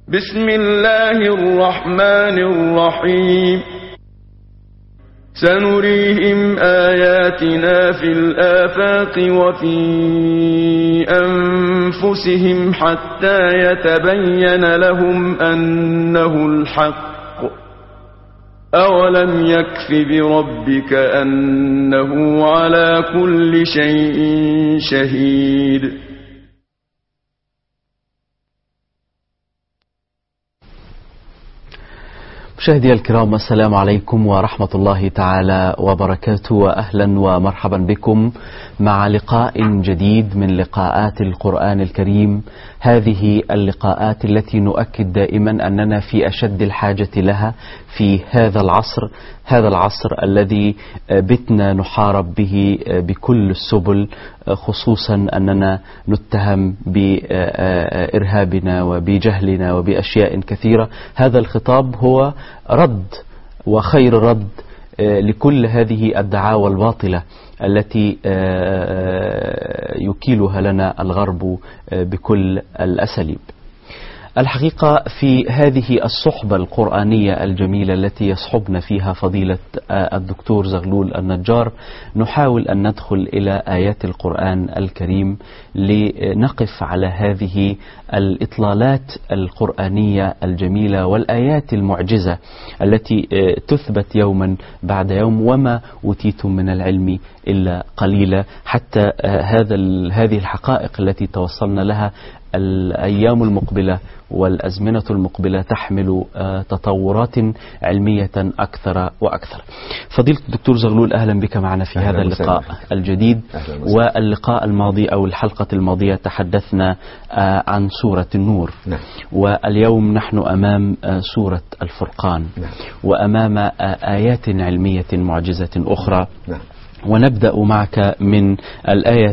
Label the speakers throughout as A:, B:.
A: بسم الله الرحمن الرحيم سنريهم آياتنا في الآفاق وفي أنفسهم حتى يتبين لهم أنه الحق أولم يكف بربك أنه على كل شيء شهيد.
B: مشاهدي الكرام، السلام عليكم ورحمة الله تعالى وبركاته، وأهلا ومرحبا بكم مع لقاء جديد من لقاءات القرآن الكريم. هذه اللقاءات التي نؤكد دائما أننا في أشد الحاجة لها في هذا العصر الذي بتنا نحارب به بكل السبل، خصوصا أننا نتهم بإرهابنا وبجهلنا وبأشياء كثيرة. هذا الخطاب هو رد وخير رد لكل هذه الدعاوى الباطلة التي يكيلها لنا الغرب بكل الأساليب. الحقيقة في هذه الصحبة القرآنية الجميلة التي يصحبنا فيها فضيلة الدكتور زغلول النجار، نحاول أن ندخل إلى آيات القرآن الكريم لنقف على هذه الإطلالات القرآنية الجميلة والآيات المعجزة التي تثبت يوما بعد يوم، وما أوتيتم من العلم إلا قليلا. حتى هذه الحقائق التي توصلنا لها الأيام المقبلة والأزمنة المقبلة تحمل تطورات علمية أكثر وأكثر. فضيلة الدكتور زغلول، أهلا بك معنا في هذا اللقاء الجديد. واللقاء الماضي أو الحلقة الماضية تحدثنا عن سورة النور، واليوم نحن أمام سورة الفرقان، وأمام آيات علمية معجزة أخرى. ونبدأ معك من الآية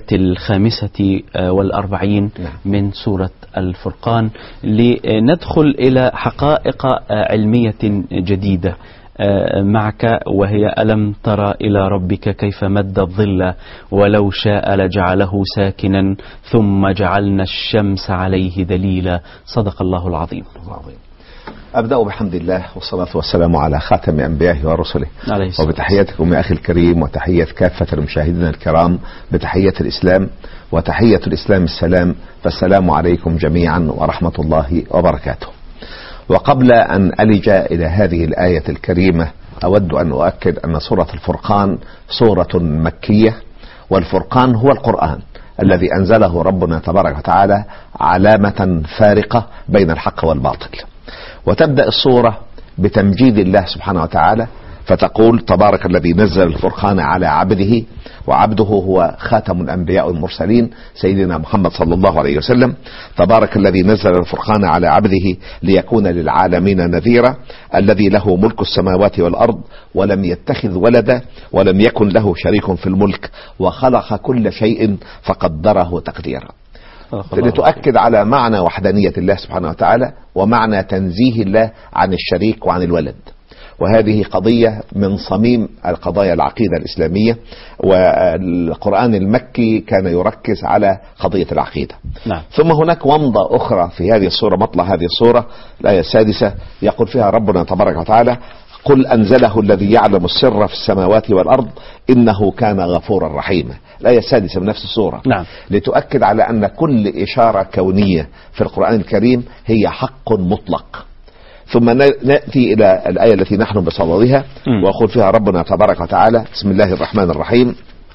B: 45 من سورة الفرقان لندخل إلى حقائق علمية جديدة معك، وهي ألم تر إلى ربك كيف مد الظل ولو شاء لجعله ساكنا ثم جعلنا الشمس عليه دليلا. صدق الله العظيم.
C: أبدأ بحمد الله والصلاة والسلام على خاتم أنبيائه ورسله، وبتحياتكم يا أخي الكريم، وتحية كافة المشاهدين الكرام بتحية الإسلام، وتحية الإسلام السلام، فالسلام عليكم جميعا ورحمة الله وبركاته. وقبل أن ألج إلى هذه الآية الكريمة، أود أن أؤكد أن سورة الفرقان سورة مكية، والفرقان هو القرآن الذي أنزله ربنا تبارك وتعالى علامة فارقة بين الحق والباطل. وتبدأ السورة بتمجيد الله سبحانه وتعالى، فتقول: تبارك الذي نزل الفرقان على عبده، وعبده هو خاتم الأنبياء والمرسلين سيدنا محمد صلى الله عليه وسلم. تبارك الذي نزل الفرقان على عبده ليكون للعالمين نذيرا، الذي له ملك السماوات والأرض ولم يتخذ ولدا ولم يكن له شريك في الملك وخلق كل شيء فقدره تقديرا. لتؤكد على معنى وحدانية الله سبحانه وتعالى ومعنى تنزيه الله عن الشريك وعن الولد. وهذه قضية من صميم القضايا العقيدة الإسلامية، والقرآن المكي كان يركز على قضية العقيدة. ثم هناك ومضة أخرى في هذه السورة، مطلع هذه السورة الآية 6 يقول فيها ربنا تبارك وتعالى: قل أنزله الذي يعلم السر في السماوات والأرض إنه كان غفورا رحيما. الآية 6 من نفس السورة. لتؤكد على أن كل إشارة كونية في القرآن الكريم هي حق مطلق. ثم نأتي إلى الآية التي نحن بصددها، ويقول فيها ربنا تبارك وتعالى: بسم الله الرحمن الرحيم: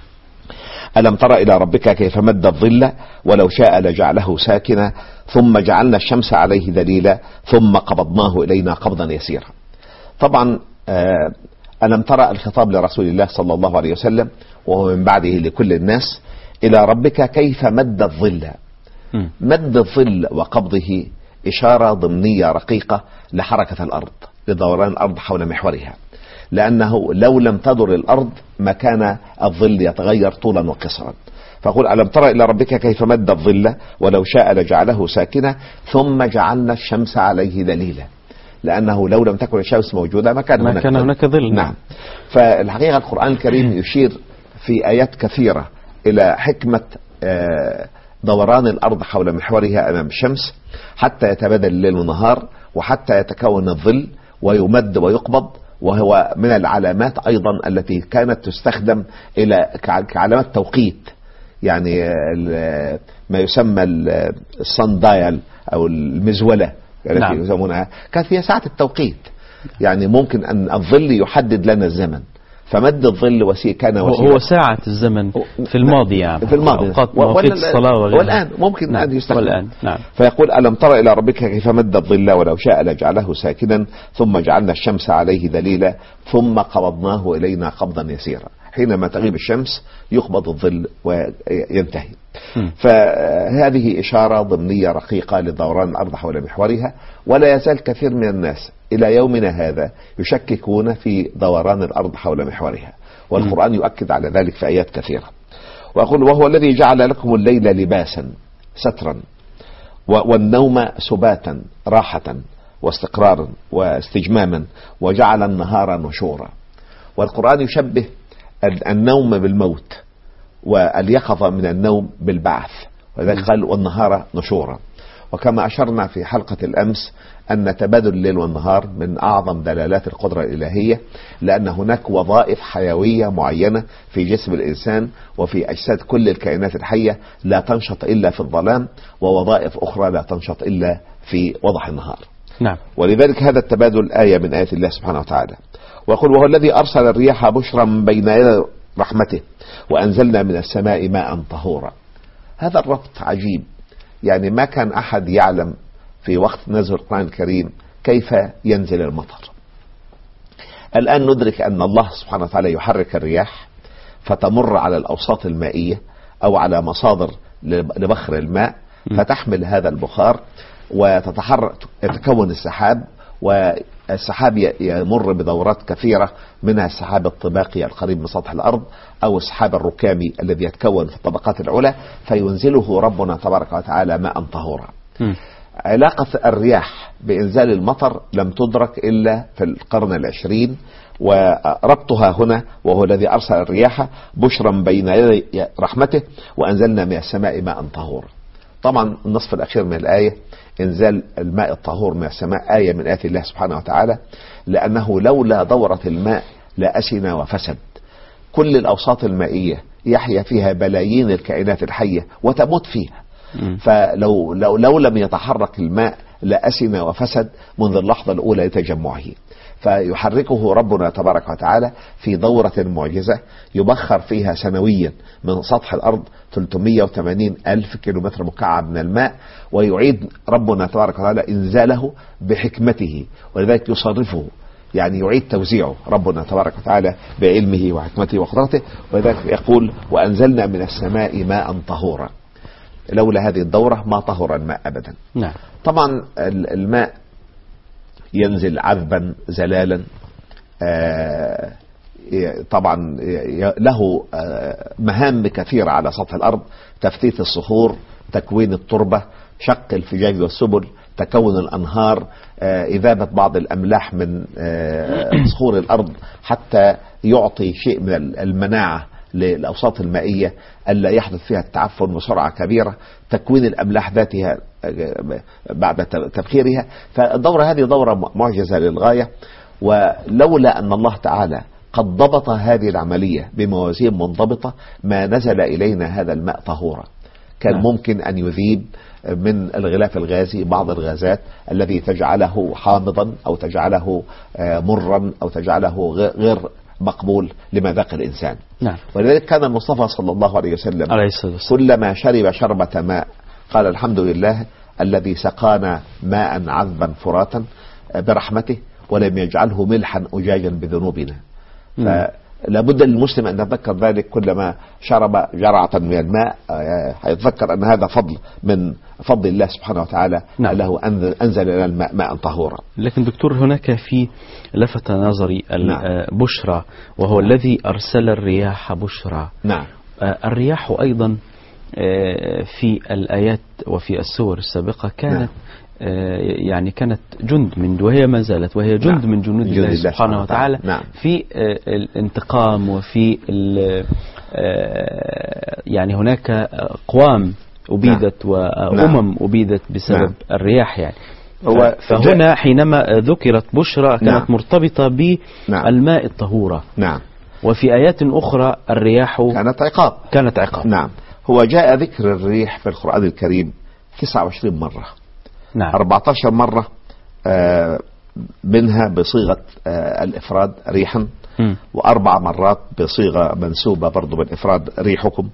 C: ألم تر إلى ربك كيف مد الظل ولو شاء لجعله ساكنا ثم جعلنا الشمس عليه دليلا ثم قبضناه إلينا قبضا يسيرا. طبعا ألم ترى الخطاب لرسول الله صلى الله عليه وسلم، وهو من بعده لكل الناس: إلى ربك كيف مد الظل. مد الظل وقبضه إشارة ضمنية رقيقة لحركة الأرض، لدوران الأرض حول محورها، لأنه لو لم تدر الأرض ما كان الظل يتغير طولا وقصرا. فقل: ألم ترى إلى ربك كيف مد الظل ولو شاء لجعله ساكنا ثم جعلنا الشمس عليه دليلا، لأنه لو لم تكن الشمس موجودة ما كان هناك ظل. نعم. فالحقيقة القرآن الكريم يشير في آيات كثيرة إلى حكمة دوران الأرض حول محورها أمام الشمس. حتى يتبادل الليل والنهار، وحتى يتكون الظل ويمد ويقبض، وهو من العلامات أيضا التي كانت تستخدم إلى كعلامات توقيت. يعني ما يسمى الصن دايل أو المزولة التي يسمونها كانت هي ساعة التوقيت. يعني ممكن أن الظل يحدد لنا الزمن، فمد الظل كان
B: هو ساعة الزمن في الماضي، يعني
C: في الماضي
B: مواقيت الصلاة
C: والآن ممكن أن يستخدم
B: والآن.
C: فيقول ألم تر إلى ربك كيف مد الظل ولو شاء لجعله ساكنا ثم جعلنا الشمس عليه دليلا ثم قبضناه إلينا قبضا يسيرا. حينما تغيب الشمس يقبض الظل وينتهي. فهذه إشارة ضمنية رقيقة لدوران الأرض حول محورها. ولا يزال كثير من الناس إلى يومنا هذا يشككون في دوران الأرض حول محورها، والقرآن يؤكد على ذلك في آيات كثيرة. وأقول وهو الذي جعل لكم الليل لباسا سترا والنوم سباتا راحة واستقرارا واستجماما وجعل النهار نشورا. والقرآن يشبه النوم بالموت واليقظة من النوم بالبعث، ولذلك قال والنهار نشورا. وكما أشرنا في حلقة الأمس أن تبادل الليل والنهار من أعظم دلالات القدرة الإلهية، لأن هناك وظائف حيوية معينة في جسم الإنسان وفي أجساد كل الكائنات الحية لا تنشط إلا في الظلام، ووظائف أخرى لا تنشط إلا في وضح النهار.
B: نعم.
C: ولذلك هذا التبادل آية من آيات الله سبحانه وتعالى. ويقول وهو الذي أرسل الرياح بشرا بين يدي رحمته وأنزلنا من السماء ماء طهورا. هذا الربط عجيب، يعني ما كان أحد يعلم في وقت نزول القرآن الكريم كيف ينزل المطر. الآن ندرك أن الله سبحانه وتعالى يحرك الرياح فتمر على الأوساط المائية أو على مصادر لبخر الماء فتحمل هذا البخار وتتحرك، يتكون السحاب، والسحاب يمر بدورات كثيرة، منها السحاب الطباقي القريب من سطح الأرض أو السحاب الركامي الذي يتكون في الطبقات العلى فينزله ربنا تبارك وتعالى ماء طهورا. علاقة الرياح بإنزال المطر لم تدرك إلا في القرن العشرين، وربطها هنا وهو الذي أرسل الرياح بشرا بين يدي رحمته وأنزلنا من السماء ماء طهورا. طبعا النصف الأخير من الآية إنزال الماء الطهور من السماء آية من آيات الله سبحانه وتعالى، لأنه لولا دورة الماء لأسن وفسد. كل الأوساط المائية يحيا فيها بلايين الكائنات الحية وتموت فيها، فلو لم يتحرك الماء لأسن وفسد منذ اللحظة الأولى لتجمعه. فيحركه ربنا تبارك وتعالى في دورة معجزة يبخر فيها سنويا من سطح الأرض 380 ألف كيلومتر مكعب من الماء، ويعيد ربنا تبارك وتعالى إنزاله بحكمته، ولذلك يصرفه، يعني يعيد توزيعه ربنا تبارك وتعالى بعلمه وحكمته وقدرته. ولذلك يقول وأنزلنا من السماء ماء طهورا. لولا هذه الدورة ما طهر الماء أبدا.
B: نعم.
C: طبعا الماء ينزل عذبا زلالا، طبعا له مهام كثيرة على سطح الأرض: تفتيت الصخور، تكوين التربة، شق الفجاج والسبل، تكون الأنهار، إذابة بعض الأملاح من صخور الأرض حتى يعطي شيء من المناعة للأوساط المائية ألا يحدث فيها التعفن بسرعة كبيرة، تكوين الأملاح ذاتها بعد تبخيرها. فالدورة هذه دورة معجزة للغاية، ولولا أن الله تعالى قد ضبط هذه العملية بموازين منضبطة ما نزل إلينا هذا الماء طهورا. كان ممكن أن يذيب من الغلاف الغازي بعض الغازات الذي تجعله حامضا أو تجعله مرا أو تجعله غير مقبول لمذاق الإنسان.
B: نعم.
C: ولذلك كان المصطفى صلى الله عليه وسلم كلما شرب شربة ماء قال الحمد لله الذي سقانا ماء عذبا فراتا برحمته ولم يجعله ملحا أجاجا بذنوبنا. فلابد للمسلم أن يتذكر ذلك، كلما شرب جرعة من الماء يتذكر أن هذا فضل من فضل الله سبحانه وتعالى. نعم. له أنزل إلى الماء ماء طهورا.
B: لكن دكتور هناك في لفت نظري البشرى، وهو الذي أرسل الرياح بشرى.
C: نعم.
B: الرياح أيضا في الآيات وفي السور السابقة كانت يعني كانت جند من، وهي ما زالت وهي جند من جنود الله سبحانه وتعالى.
C: نعم.
B: في الانتقام وفي يعني هناك أقوام أبيدت وأمم أبيدت بسبب الرياح يعني. فهنا حينما ذكرت بشرى كانت مرتبطة بالماء الطهورة. وفي آيات أخرى الرياح كانت عقاب.
C: نعم. هو جاء ذكر الريح في القرآن الكريم 29 مرة. 14 مرة منها بصيغة الإفراد ريحا، و4 مرات بصيغة منسوبة برضو بالإفراد ريحكم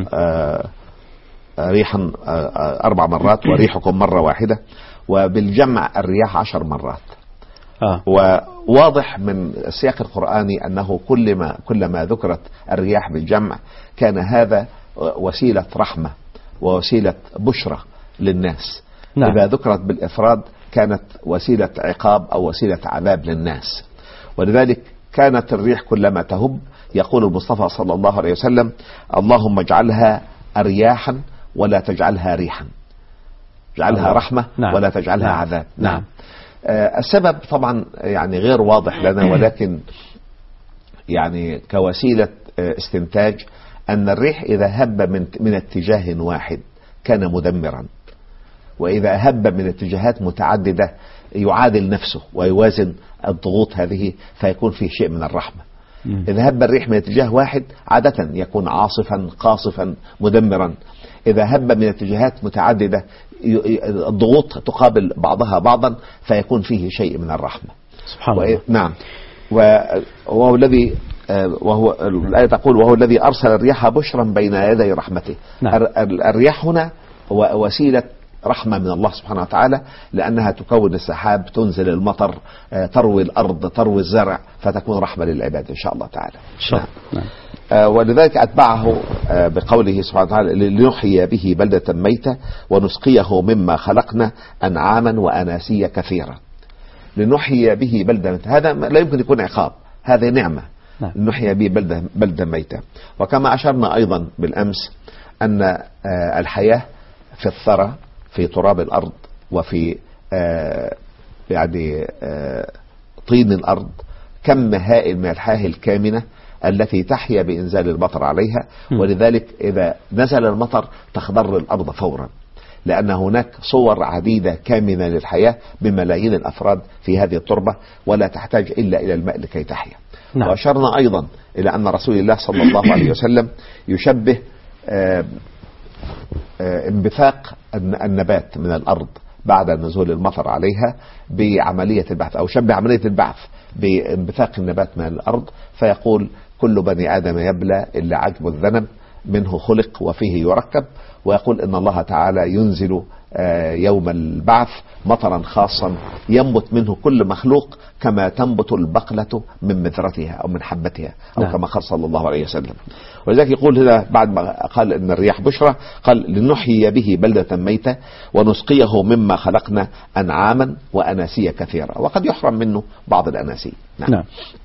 C: ريحا 4 مرات، وريحكم مرة واحدة، وبالجمع الرياح 10 مرات. وواضح من السياق القرآني أنه كلما ذكرت الرياح بالجمع كان هذا وسيلة رحمة ووسيلة بشرة للناس. إذا ذكرت بالإفراد كانت وسيلة عقاب أو وسيلة عذاب للناس. ولذلك كانت الريح كلما تهب يقول المصطفى صلى الله عليه وسلم: اللهم اجعلها أرياحا ولا تجعلها ريحا، اجعلها رحمة ولا تجعلها عذاب. السبب طبعا يعني غير واضح لنا، ولكن يعني كوسيلة استنتاج أن الريح إذا هب من اتجاه واحد كان مدمرا، وإذا هب من اتجاهات متعددة يعادل نفسه ويوازن الضغوط هذه فيكون فيه شيء من الرحمة. إذا هب الريح من اتجاه واحد عادة يكون عاصفا قاصفا مدمرا. إذا هب من اتجاهات متعددة الضغوط تقابل بعضها بعضا فيكون فيه شيء من الرحمة.
B: سبحان الله.
C: نعم. وهو الذي وهو الآية تقول: وهو الذي أرسل الرياح بشرا بين يدي رحمته. الرياح هنا هو وسيلة رحمة من الله سبحانه وتعالى، لأنها تكون السحاب، تنزل المطر، تروي الأرض، تروي الزرع، فتكون رحمة للعباد إن شاء الله تعالى. ولذلك أتبعه بقوله سبحانه وتعالى: لنحيي به بلدة ميتة ونسقيه مما خلقنا أنعاما وأناسيا كثيرا. لنحيي به بلدة ميتة، هذا لا يمكن يكون عقاب، هذه نعمة. لنحيي به بلدة ميتة. وكما أشرنا أيضا بالأمس أن الحياة في الثرى، في تراب الأرض، وفي طين الأرض، كم هائل من الحياة الكامنة التي تحيا بإنزال المطر عليها. ولذلك إذا نزل المطر تخضر الأرض فورا، لأن هناك صور عديدة كامنة للحياة بملايين الأفراد في هذه التربة، ولا تحتاج إلا إلى الماء لكي تحيا. وأشرنا أيضا إلى أن رسول الله صلى الله عليه وسلم يشبه انبثاق النبات من الأرض بعد نزول المطر عليها بعملية البعث، أو شبه عملية البعث بانبثاق النبات من الأرض، فيقول: كل بني آدم يبلى إلا عجب الذنب منه خلق وفيه يركب. ويقول إن الله تعالى ينزل يوم البعث مطرا خاصا ينبت منه كل مخلوق كما تنبت البقلة من مذرتها أو من حبتها، أو كما قال صلى الله عليه وسلم. ولذلك يقول هنا بعد ما قال إن الرياح بشرى قال: لنحيي به بلدة ميتة ونسقيه مما خلقنا أنعاما وأناسيا كثيرة. وقد يحرم منه بعض الأناسي. نعم.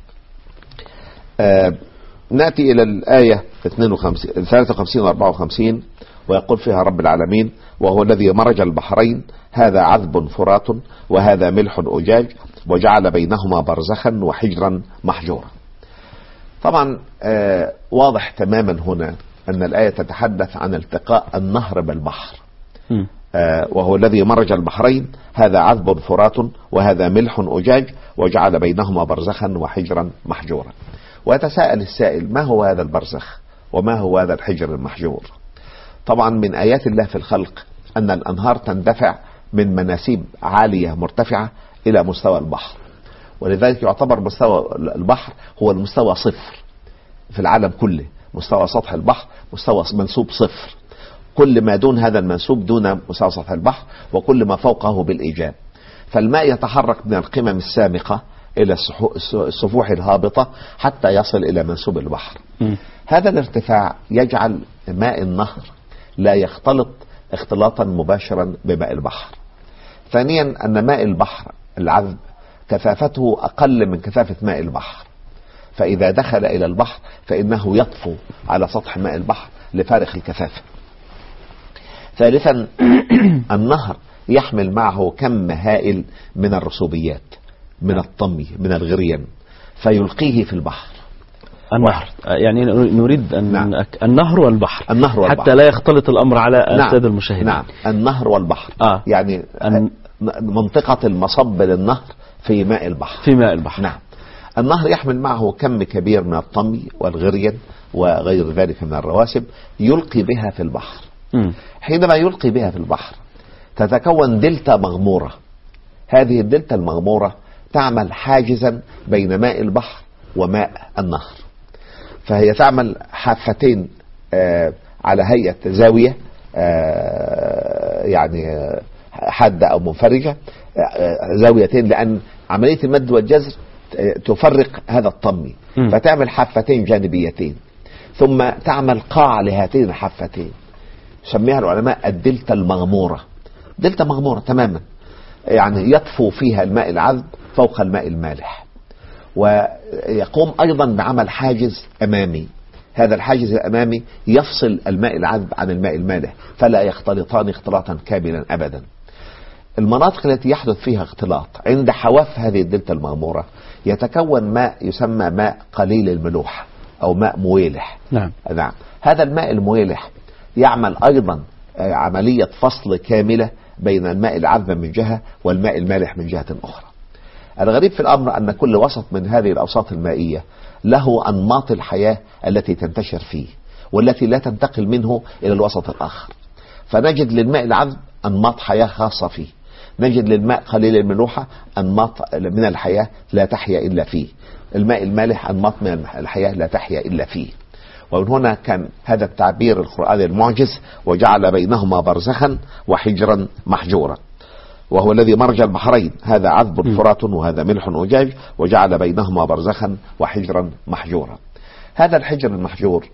C: نأتي إلى الآية 53 و 54 ويقول فيها رب العالمين: وهو الذي مرج البحرين هذا عذب فرات وهذا ملح أجاج وجعل بينهما برزخا وحجرا محجورا. طبعا واضح تماما هنا أن الآية تتحدث عن التقاء النهر بالبحر. وهو الذي مرج البحرين هذا عذب فرات وهذا ملح أجاج وجعل بينهما برزخا وحجرا محجورا. ويتساءل السائل: ما هو هذا البرزخ وما هو هذا الحجر المحجور؟ طبعا من آيات الله في الخلق أن الأنهار تندفع من مناسيب عالية مرتفعة إلى مستوى البحر، ولذلك يعتبر مستوى البحر هو المستوى صفر في العالم كله. مستوى سطح البحر مستوى منسوب صفر، كل ما دون هذا المنسوب دون مستوى سطح البحر، وكل ما فوقه بالإيجاب. فالماء يتحرك من القمم السامقة إلى السفوح الهابطة حتى يصل إلى منسوب البحر. هذا الارتفاع يجعل ماء النهر لا يختلط اختلاطا مباشرا بماء البحر. ثانيا أن ماء البحر العذب كثافته أقل من كثافة ماء البحر، فإذا دخل إلى البحر فإنه يطفو على سطح ماء البحر لفارق الكثافة. ثالثا النهر يحمل معه كم هائل من الرسوبيات، من الطمي، من الغريان، فيلقيه في البحر.
B: النهر يعني نريد أن
C: نعم.
B: النهر والبحر.
C: النهر والبحر
B: حتى لا يختلط الأمر على السادة المشاهدين.
C: نعم النهر والبحر يعني منطقة المصب للنهر في ماء البحر.
B: في ماء البحر.
C: نعم. النهر يحمل معه كم كبير من الطمي والغريان وغير ذلك من الرواسب يلقي بها في البحر. حينما يلقي بها في البحر تتكون دلتا مغمورة. هذه الدلتا المغمورة تعمل حاجزا بين ماء البحر وماء النهر، فهي تعمل حافتين على هيئة زاوية يعني حادة أو منفرجة، زاويتين، لأن عملية المد والجزر تفرق هذا الطمي، فتعمل حافتين جانبيتين، ثم تعمل قاع لهاتين الحافتين، سميها العلماء الدلتا المغمورة. دلتا مغمورة تماما، يعني يطفو فيها الماء العذب فوق الماء المالح، ويقوم أيضا بعمل حاجز أمامي. هذا الحاجز الأمامي يفصل الماء العذب عن الماء المالح فلا يختلطان اختلاطا كاملا أبدا. المناطق التي يحدث فيها اختلاط عند حواف هذه الدلتا المغمورة يتكون ماء يسمى ماء قليل الملوحة أو ماء مويلح.
B: نعم.
C: نعم. هذا الماء المويلح يعمل أيضا عملية فصل كاملة بين الماء العذب من جهة والماء المالح من جهة أخرى. الغريب في الأمر أن كل وسط من هذه الأوساط المائية له أنماط الحياة التي تنتشر فيه والتي لا تنتقل منه إلى الوسط الآخر. فنجد للماء العذب أنماط حياة خاصة فيه، نجد للماء قليل الملوحة أنماط من الحياة لا تحيا إلا فيه، الماء المالح أنماط من الحياة لا تحيا إلا فيه. ومن هنا كان هذا التعبير القرآني المعجز: وجعل بينهما برزخا وحجرا محجورا، وهو الذي مرج البحرين، هذا عذب فرات وهذا ملح أجاج، وجعل بينهما برزخا وحجرا محجورا. هذا الحجر المحجور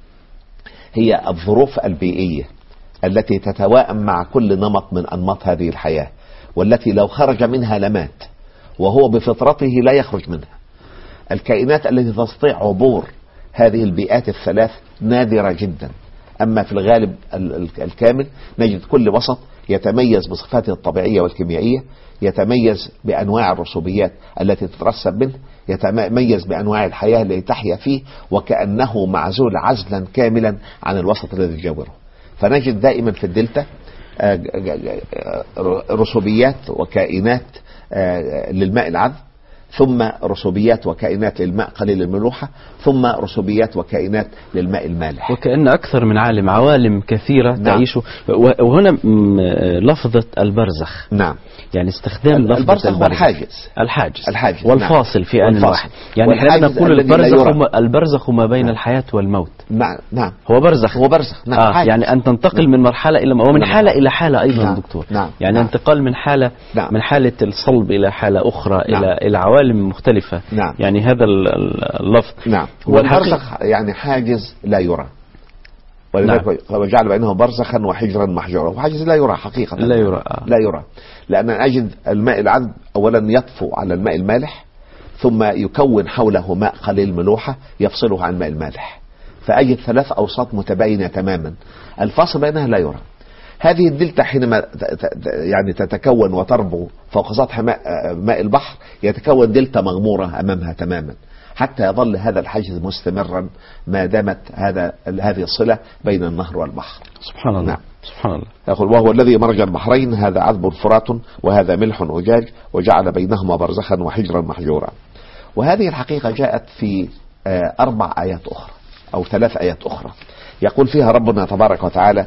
C: هي الظروف البيئية التي تتوائم مع كل نمط من أنماط هذه الحياة، والتي لو خرج منها لمات، وهو بفطرته لا يخرج منها. الكائنات التي تستطيع عبور هذه البيئات الثلاث نادرة جدا، أما في الغالب الكامل نجد كل وسط يتميز بصفاته الطبيعية والكيميائية، يتميز بأنواع الرسوبيات التي تترسب منه، يتميز بأنواع الحياة التي تحيا فيه، وكأنه معزول عزلا كاملا عن الوسط الذي يجاوره. فنجد دائما في الدلتا رسوبيات وكائنات للماء العذب، ثم رسوبيات وكائنات للماء قليل الملوحة، ثم رسوبيات وكائنات للماء المالح،
B: وكأن أكثر من عوالم كثيرة. نعم. تعيش. وهنا لفظة البرزخ.
C: نعم.
B: يعني استخدام لفظة
C: البرزخ
B: الحاجز والفاصل. نعم. في آن واحد. يعني احنا نقول البرزخ ما بين الحياة والموت.
C: نعم.
B: هو برزخ.
C: نعم.
B: يعني أن تنتقل من مرحلة إلى ومن حالة إلى حالة أيضا. نعم. دكتور.
C: نعم.
B: يعني انتقال من حالة من حالة الصلب إلى حالة أخرى. نعم. إلى عوالم مختلفة.
C: نعم.
B: يعني هذا اللفظ.
C: نعم. والبرزخ يعني حاجز لا يرى، ولذلك وجعل بينهم برزخا وحجرا محجورا، وحاجز لا يرى حقيقة.
B: لا
C: يرى، لأن أجد الماء العذب أولا يطفو على الماء المالح، ثم يكون حوله ماء قليل ملوحة يفصله عن الماء المالح، فأجد ثلاث أوساط متباينة تماما، الفاصل بينها لا يرى. هذه الدلتا حينما يعني تتكون وتربو فوق سطح ماء البحر يتكون دلتا مغمورة أمامها تماما، حتى يظل هذا الحاجز مستمرا ما دامت هذه الصلة بين النهر والبحر.
B: سبحان الله.
C: نعم.
B: سبحان الله.
C: يقول: وهو الذي مرج البحرين، هذا عذب فرات وهذا ملح أجاج، وجعل بينهما برزخا وحجرا محجورا. وهذه الحقيقة جاءت في 4 آيات أخرى أو 3 آيات أخرى، يقول فيها ربنا تبارك وتعالى: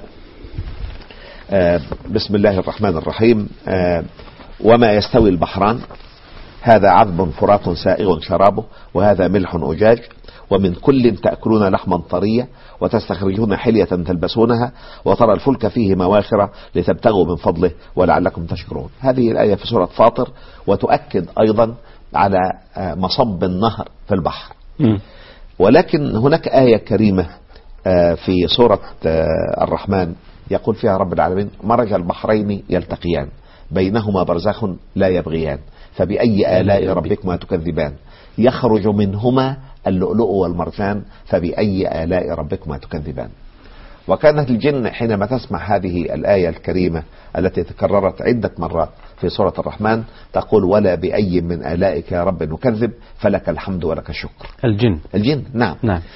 C: بسم الله الرحمن الرحيم: وما يستوي البحران، هذا عذب فرات سائغ شرابه وهذا ملح أجاج، ومن كل تأكلون لحما طريا وتستخرجون حلية تلبسونها وترى الفلك فيه مواخر لتبتغوا من فضله ولعلكم تشكرون. هذه الآية في سورة فاطر، وتؤكد أيضا على مصب النهر في البحر. ولكن هناك آية كريمة في سورة الرحمن يقول فيها رب العالمين: مرج البحرين يلتقيان بينهما برزخ لا يبغيان فبأي آلاء ربكما تكذبان يخرج منهما اللؤلؤ والمرجان فبأي آلاء ربكما تكذبان. وكانت الجن حينما تسمع هذه الآية الكريمة التي تكررت عدة مرات في سورة الرحمن تقول ولا بأي من آلائك يا رب نكذب فلك الحمد ولك الشكر. الجن نعم.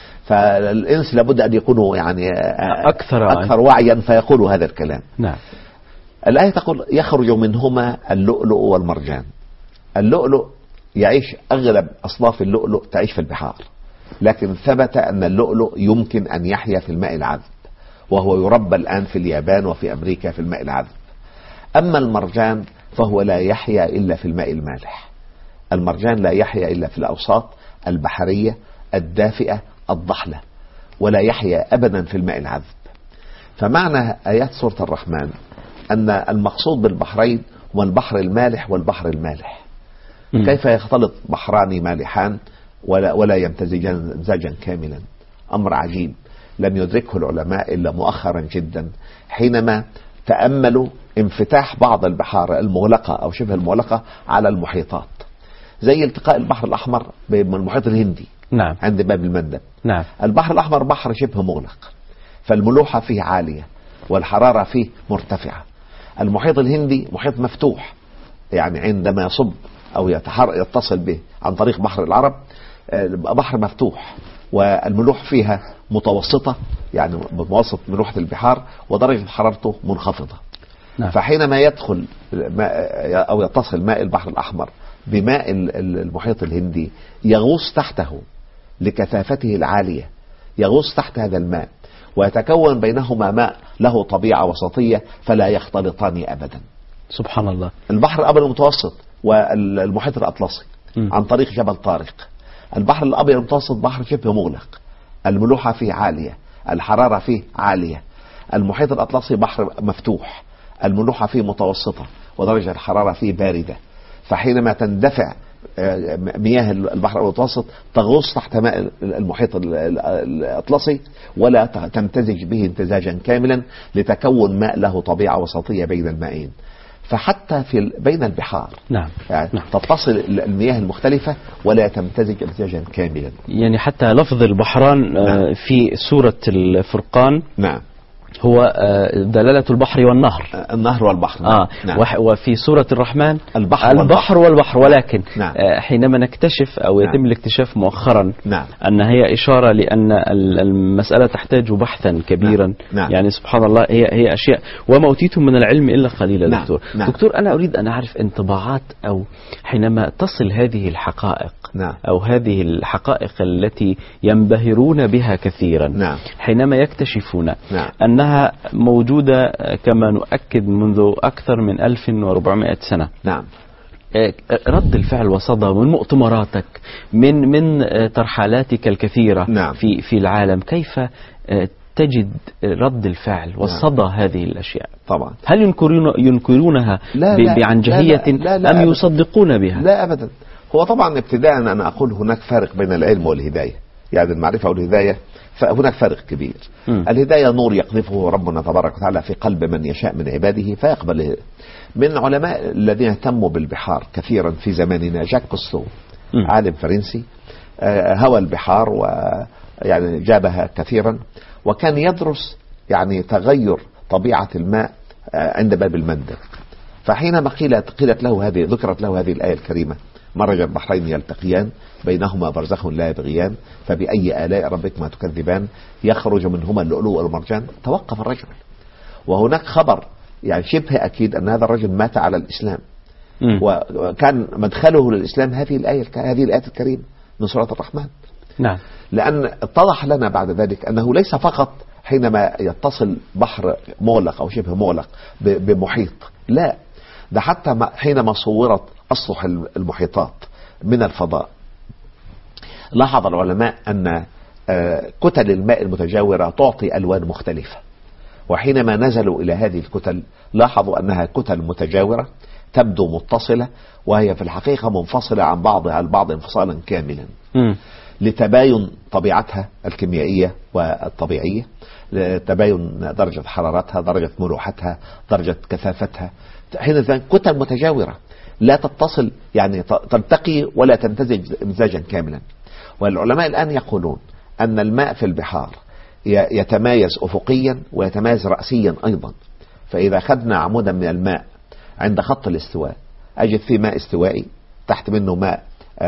C: فالإنس لابد أن يكونوا يعني أكثر وعيا فيقولوا هذا الكلام.
B: نعم.
C: الآية تقول يخرج منهما اللؤلؤ والمرجان. اللؤلؤ يعيش، أغلب أصناف اللؤلؤ تعيش في البحار، لكن ثبت أن اللؤلؤ يمكن أن يحيا في الماء العذب، وهو يربى الآن في اليابان وفي أمريكا في الماء العذب. أما المرجان فهو لا يحيا إلا في الماء المالح. المرجان لا يحيا إلا في الأوساط البحرية الدافئة الضحلة، ولا يحيا أبدا في الماء العذب. فمعنى آيات سورة الرحمن أن المقصود بالبحرين هو البحر المالح والبحر المالح. كيف يختلط بحران مالحان ولا يمتزجان مزاجا كاملا؟ أمر عجيب لم يدركه العلماء إلا مؤخرا جدا، حينما تأملوا انفتاح بعض البحار المغلقة أو شبه المغلقة على المحيطات، زي التقاء البحر الأحمر بالمحيط الهندي.
B: نعم.
C: عند باب المندب.
B: نعم.
C: البحر الأحمر بحر شبه مغلق، فالملوحة فيه عالية والحرارة فيه مرتفعة. المحيط الهندي محيط مفتوح، يعني عندما يصب أو يتصل به عن طريق بحر العرب بحر مفتوح، والملوح فيها متوسطة، يعني متوسط ملوحة البحار، ودرجة حرارته منخفضة.
B: نعم.
C: فحينما يدخل أو يتصل ماء البحر الأحمر بماء المحيط الهندي يغوص تحته لكثافته العالية، يغوص تحت هذا الماء ويتكون بينهما ماء له طبيعة وسطية فلا يختلطان أبدا.
B: سبحان الله.
C: البحر الأبيض المتوسط والمحيط الأطلسي عن طريق جبل طارق. البحر الأبيض المتوسط بحر شبه مغلق، الملوحة فيه عالية، الحرارة فيه عالية. المحيط الأطلسي بحر مفتوح، الملوحة فيه متوسطة ودرجة الحرارة فيه باردة. فحينما تندفع مياه البحر المتوسط تغوص تحت ماء المحيط الأطلسي ولا تمتزج به امتزاجا كاملا لتكون ماء له طبيعة وسطية بين المائين. فحتى بين البحار
B: نعم.
C: يعني نعم. تتصل المياه المختلفة ولا تمتزج امتزاجا كاملا.
B: يعني حتى لفظ البحران نعم. في سورة الفرقان
C: نعم
B: هو دلالة البحر والنهر.
C: النهر والبحر
B: نعم. وفي سورة الرحمن
C: البحر
B: والبحر. ولكن
C: نعم.
B: حينما نكتشف أو يتم
C: نعم.
B: الاكتشاف مؤخرا
C: نعم.
B: أن هي إشارة لأن المسألة تحتاج بحثا كبيرا.
C: نعم.
B: يعني سبحان الله هي أشياء وما أوتيتم من العلم إلا قليلا.
C: نعم.
B: دكتور.
C: نعم.
B: دكتور أنا أريد أن أعرف انطباعات أو حينما تصل هذه الحقائق
C: نعم.
B: أو هذه الحقائق التي ينبهرون بها كثيرا
C: نعم.
B: حينما يكتشفون
C: نعم.
B: أنها موجودة كما نؤكد منذ أكثر من 1400 سنة.
C: نعم.
B: رد الفعل وصدى من مؤتمراتك من ترحالاتك الكثيرة
C: نعم.
B: في العالم، كيف تجد رد الفعل والصدى هذه الأشياء؟
C: طبعا.
B: هل ينكرونها بعنجهية أم يصدقون بها؟
C: لا أبدا. هو طبعا ابتداء أنا أقول هناك فارق بين العلم والهداية، يعني المعرفة والهداية فهناك فرق كبير. الهداية نور يقذفه ربنا تبارك وتعالى في قلب من يشاء من عباده فيقبل. من علماء الذين اهتموا بالبحار كثيرا في زماننا جاك كوستو، عالم فرنسي هوى البحار ويعني جابها كثيرا، وكان يدرس يعني تغير طبيعة الماء عند باب المندب. فحينما قيلت له ذكرت له هذه الآية الكريمة مرج البحرين يلتقيان بينهما برزخ لا يبغيان فبأي آلاء ربكما تكذبان يخرج منهما اللؤلؤ والمرجان، توقف الرجل. وهناك خبر يعني شبه أكيد أن هذا الرجل مات على الإسلام، وكان مدخله للإسلام هذه الآية الكريمة من سورة الرحمن.
B: نعم.
C: لأن اتضح لنا بعد ذلك أنه ليس فقط حينما يتصل بحر مغلق أو شبه مغلق بمحيط، لا، ده حتى حينما صورت أسطح المحيطات من الفضاء لاحظ العلماء أن كتل الماء المتجاورة تعطي ألوان مختلفة، وحينما نزلوا إلى هذه الكتل لاحظوا أنها كتل متجاورة تبدو متصلة وهي في الحقيقة منفصلة عن بعضها البعض انفصالا كاملا لتباين طبيعتها الكيميائية والطبيعية، لتباين درجة حرارتها، درجة ملوحتها، درجة كثافتها. حين كتل متجاورة لا تتصل يعني تلتقي ولا تمتزج امتزاجا كاملا. والعلماء الآن يقولون أن الماء في البحار يتمايز أفقيا ويتمايز رأسيا أيضا. فإذا أخذنا عمودا من الماء عند خط الاستواء أجد في ماء استوائي، تحت منه ماء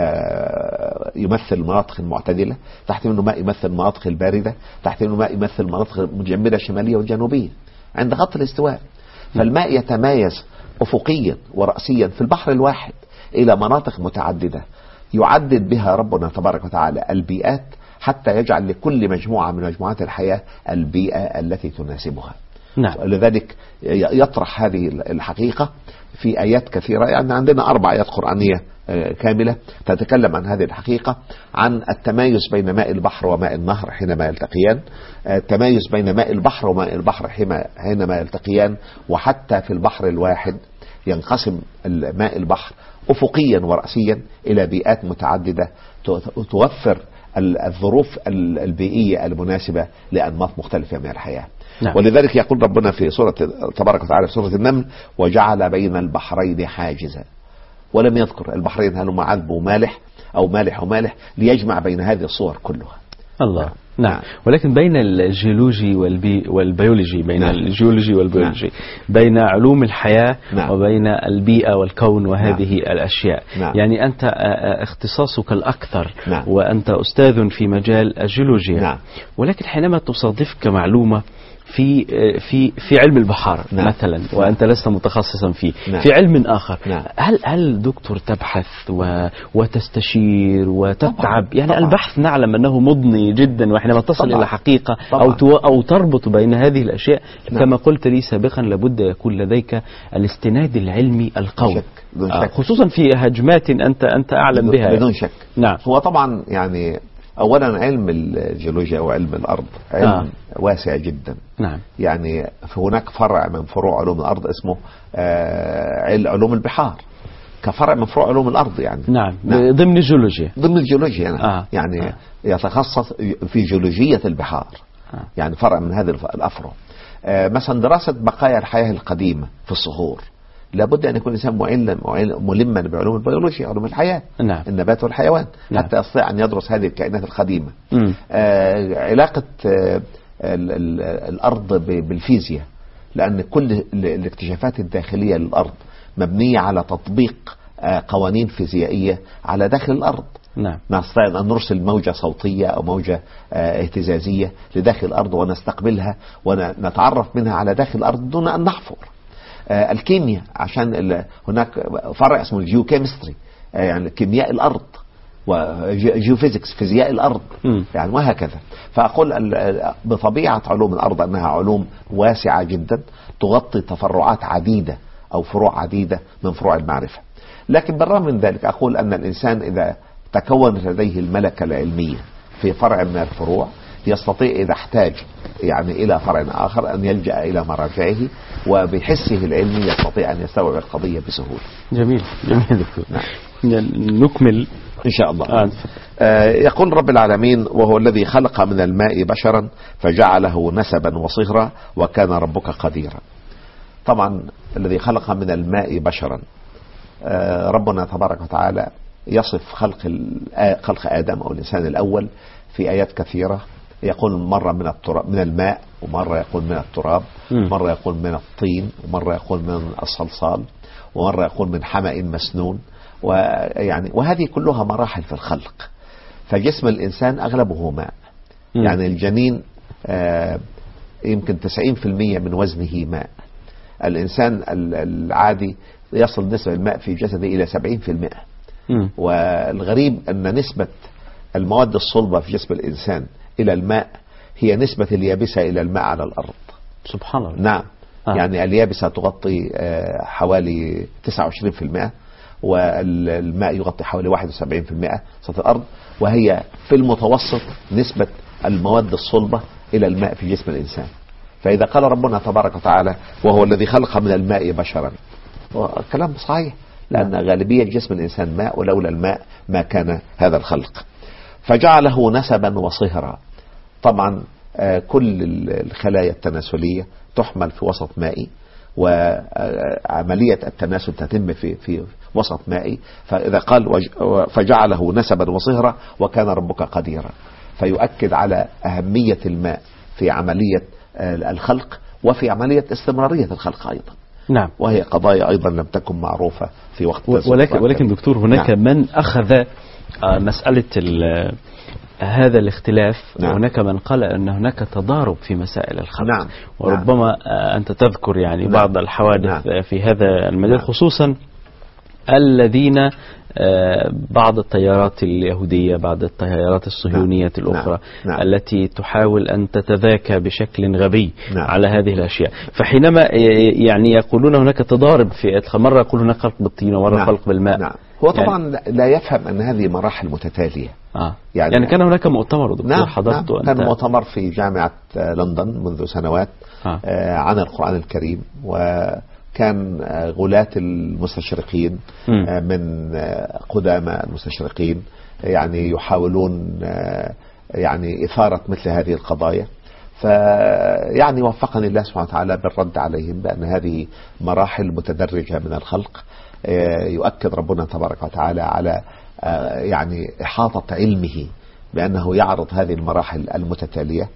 C: يمثل المناطق المعتدلة، تحت منه ماء يمثل المناطق الباردة، تحت منه ماء يمثل المناطق المتجمدة الشمالية والجنوبية عند خط الاستواء. فالماء يتمايز أفقيا ورأسيا في البحر الواحد إلى مناطق متعددة يعدد بها ربنا تبارك وتعالى البيئات، حتى يجعل لكل مجموعة من مجموعات الحياة البيئة التي تناسبها.
B: نعم.
C: لذلك يطرح هذه الحقيقة في آيات كثيرة. يعني عندنا 4 آيات قرآنية كاملة تتكلم عن هذه الحقيقة، عن التمايز بين ماء البحر وماء النهر حينما يلتقيان، التمايز بين ماء البحر وماء البحر حينما يلتقيان، وحتى في البحر الواحد ينقسم ماء البحر أفقيا ورأسيا إلى بيئات متعددة توفر الظروف البيئية المناسبة لأنماط مختلفة من الحياة.
B: نعم.
C: ولذلك يقول ربنا في سورة تبارك وتعالى في سورة النمل: وجعل بين البحرين حاجزا، ولم يذكر البحرين هل هما عذب ومالح أو مالح ومالح، ليجمع بين هذه الصور كلها.
B: الله. نعم. ولكن بين الجيولوجي والبيولوجي، بين
C: نعم.
B: الجيولوجي والبيولوجي،
C: نعم.
B: بين علوم الحياة
C: نعم.
B: وبين البيئة والكون وهذه نعم. الأشياء.
C: نعم.
B: يعني أنت اختصاصك الأكثر
C: نعم.
B: وأنت أستاذ في مجال الجيولوجيا.
C: نعم.
B: ولكن حينما تصادفك معلومة في علم البحار
C: نعم.
B: مثلا، وأنت لست متخصصا فيه،
C: نعم.
B: في علم آخر،
C: نعم.
B: هل دكتور تبحث وتستشير وتتعب؟
C: طبعا.
B: يعني
C: طبعا.
B: البحث نعلم أنه مضني جدا، وحينما تصل
C: طبعا.
B: إلى حقيقة
C: طبعا.
B: أو تربط بين هذه الأشياء،
C: نعم.
B: كما قلت لي سابقا لابد يكون لديك الاستناد العلمي القوي،
C: بدون شك.
B: خصوصا في هجمات أنت أعلم بها.
C: بدون شك.
B: نعم.
C: هو طبعا يعني أولا علم الجيولوجيا وعلم الأرض علم واسع جدا.
B: نعم.
C: يعني هناك فرع من فروع علوم الأرض اسمه علوم البحار، كفرع من فروع علوم الأرض يعني.
B: نعم. ضمن الجيولوجيا.
C: ضمن الجيولوجيا يعني, يعني يتخصص في جيولوجية البحار. يعني فرع من هذه الأفرع. مثلا دراسة بقايا الحياة القديمة في الصخور، لابد أن يكون الإنسان ملما بعلوم البيولوجيا، علوم الحياة.
B: نعم.
C: النبات والحيوان.
B: نعم.
C: حتى يستطيع أن يدرس هذه الكائنات القديمة. علاقة الأرض بالفيزياء، لأن كل الاكتشافات الداخلية للأرض مبنية على تطبيق قوانين فيزيائية على داخل الأرض.
B: نعم.
C: نستطيع أن نرسل موجة صوتية أو موجة اهتزازية لداخل الأرض ونستقبلها ونتعرف منها على داخل الأرض دون أن نحفر. الكيمياء، عشان هناك فرع اسمه الجيوكيمستري، يعني كيمياء الأرض، وجيوفيزيكس فيزياء الأرض. يعني وهكذا. فأقول بطبيعة علوم الأرض أنها علوم واسعة جدا تغطي تفرعات عديدة أو فروع عديدة من فروع المعرفة. لكن بالرغم من ذلك أقول أن الإنسان إذا تكونت لديه الملكة العلمية في فرع من الفروع، يستطيع إذا احتاج يعني إلى فرع آخر أن يلجأ إلى مراجعه، وبحسه العلمي يستطيع أن يستوعب القضية بسهولة.
B: جميل. جميل دكتور.
C: نعم.
B: نكمل
C: إن شاء الله. يقول رب العالمين: وهو الذي خلق من الماء بشرا فجعله نسبا وصهرا وكان ربك قديرا. طبعا الذي خلق من الماء بشرا، ربنا تبارك وتعالى يصف خلق آدم أو الإنسان الأول في آيات كثيرة. يقول مرة من التراب، من الماء، ومرة يقول من التراب، مرة يقول من الطين، ومرة يقول من الصلصال، ومرة يقول من حمأ مسنون. وهذه كلها مراحل في الخلق. فجسم الإنسان أغلبه ماء. يعني الجنين يمكن 90% من وزنه ماء. الإنسان العادي يصل نسبة الماء في جسده إلى 70%. والغريب أن نسبة المواد الصلبة في جسم الإنسان إلى الماء هي نسبة اليابسة إلى الماء على الأرض.
B: سبحان الله.
C: نعم. يعني اليابسة تغطي حوالي 29%، والماء يغطي حوالي 71% سطح الأرض. وهي في المتوسط نسبة المواد الصلبة إلى الماء في جسم الإنسان. فإذا قال ربنا تبارك وتعالى: وهو الذي خلق من الماء بشرا، كلام صحيح، لأن غالبية جسم الإنسان ماء، ولولا الماء ما كان هذا الخلق. فجعله نسبا وصهرا. طبعا كل الخلايا التناسلية تحمل في وسط مائي، وعملية التناسل تتم في وسط مائي. فإذا قال فجعله نسبا وصهرا وكان ربك قديرا، فيؤكد على أهمية الماء في عملية الخلق وفي عملية استمرارية الخلق أيضا.
B: نعم.
C: وهي قضايا أيضا لم تكن معروفة في وقت
B: ولكن دكتور هناك نعم. من أخذ مسألة هذا الاختلاف. نعم. هناك من قال أن هناك تضارب في مسائل الخلق.
C: نعم.
B: وربما أنت تذكر يعني نعم. بعض الحوادث نعم. في هذا المجال نعم. خصوصا الذين بعض التيارات اليهودية بعض التيارات الصهيونية نعم. الأخرى نعم. التي تحاول أن تتذاكى بشكل غبي نعم. على هذه الأشياء. فحينما يعني يقولون هناك تضارب في مرة يقول هناك خلق بالطين ومرة نعم. خلق بالماء. نعم.
C: هو طبعا يعني لا يفهم أن هذه مراحل متتالية.
B: يعني كان هناك مؤتمر دكتور
C: نعم.
B: حضرته
C: نعم. كان مؤتمر في جامعة لندن منذ سنوات عن القرآن الكريم، وكان غلاة المستشرقين من قدامى المستشرقين يعني يحاولون يعني إثارة مثل هذه القضايا. فيعني وفقني الله سبحانه وتعالى بالرد عليهم بأن هذه مراحل متدرجة من الخلق. يؤكد ربنا تبارك وتعالى على يعني إحاطة علمه بأنه يعرض هذه المراحل المتتالية.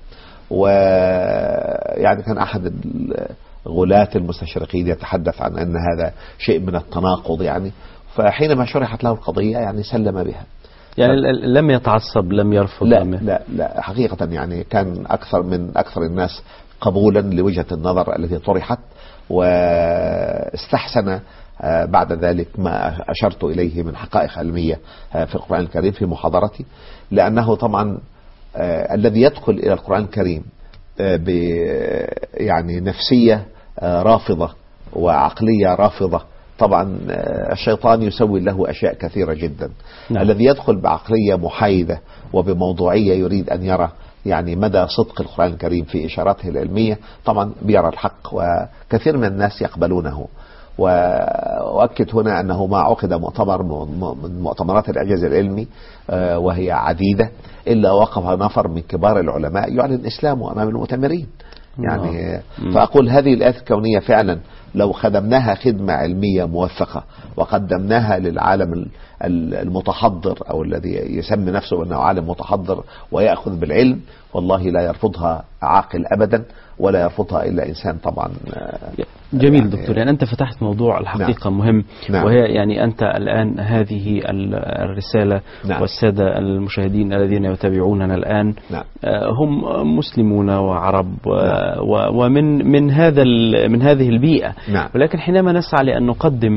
C: ويعني كان أحد غلاة المستشرقين يتحدث عن أن هذا شيء من التناقض يعني. فحينما شرحت له القضية يعني سلم بها،
B: يعني لم يتعصب لم يرفض.
C: لا حقيقة يعني كان أكثر الناس قبولا لوجهة النظر التي طرحت، واستحسن بعد ذلك ما أشرت إليه من حقائق علمية في القرآن الكريم في محاضرتي. لأنه طبعا الذي يدخل إلى القرآن الكريم يعني نفسية رافضة وعقلية رافضة، طبعا الشيطان يسوي له أشياء كثيرة جدا. نعم. الذي يدخل بعقلية محايدة وبموضوعية يريد أن يرى يعني مدى صدق القرآن الكريم في إشاراته العلمية طبعا بيرى الحق، وكثير من الناس يقبلونه. وأؤكد هنا أنه ما عقد مؤتمر من مؤتمرات الإعجاز العلمي وهي عديدة إلا وقف نفر من كبار العلماء يعلن إسلامه أمام المؤتمرين يعني. فأقول هذه الآيات الكونية فعلا لو خدمناها خدمة علمية موفقة وقدمناها للعالم المتحضر أو الذي يسمي نفسه أنه عالم متحضر ويأخذ بالعلم، والله لا يرفضها عاقل أبدا ولا يرفضها إلا إنسان طبعا.
B: جميل يعني دكتور، يعني أنت فتحت موضوع الحقيقة نعم. مهم نعم. وهي يعني أنت الآن هذه الرسالة نعم. والسادة المشاهدين الذين يتابعوننا الآن نعم. هم مسلمون وعرب نعم. ومن هذه البيئة نعم. ولكن حينما نسعى لأن نقدم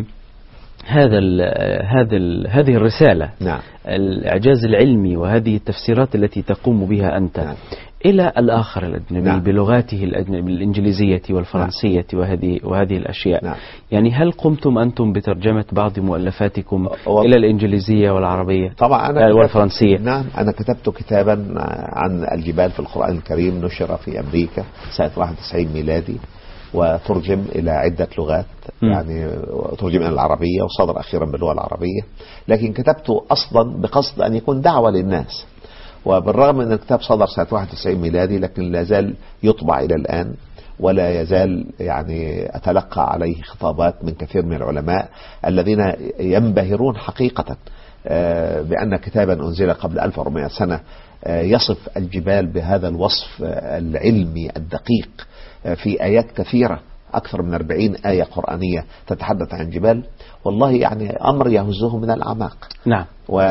B: هذه الرسالة نعم. الإعجاز العلمي وهذه التفسيرات التي تقوم بها أنت نعم. إلى الآخر الأجنبي نعم. بلغاته الأجنبي الإنجليزية والفرنسية نعم. وهذه الأشياء نعم. يعني هل قمتم أنتم بترجمة بعض مؤلفاتكم إلى الإنجليزية والعربية
C: طبعا أنا
B: والفرنسية؟
C: نعم أنا كتبت كتابا عن الجبال في القرآن الكريم نشر في أمريكا سنة 91 ميلادي وترجم إلى عدة لغات يعني ترجم إلى العربية وصدر أخيرا باللغة العربية، لكن كتبته أصلا بقصد أن يكون دعوة للناس. وبالرغم أن الكتاب صدر سنة 91 ميلادي لكن لا زال يطبع إلى الآن، ولا يزال يعني أتلقى عليه خطابات من كثير من العلماء الذين ينبهرون حقيقة بأن كتابا أنزل قبل 1400 سنة يصف الجبال بهذا الوصف العلمي الدقيق في آيات كثيرة، أكثر من 40 آية قرآنية تتحدث عن جبال. والله يعني أمر يهزه من الأعماق.
B: نعم.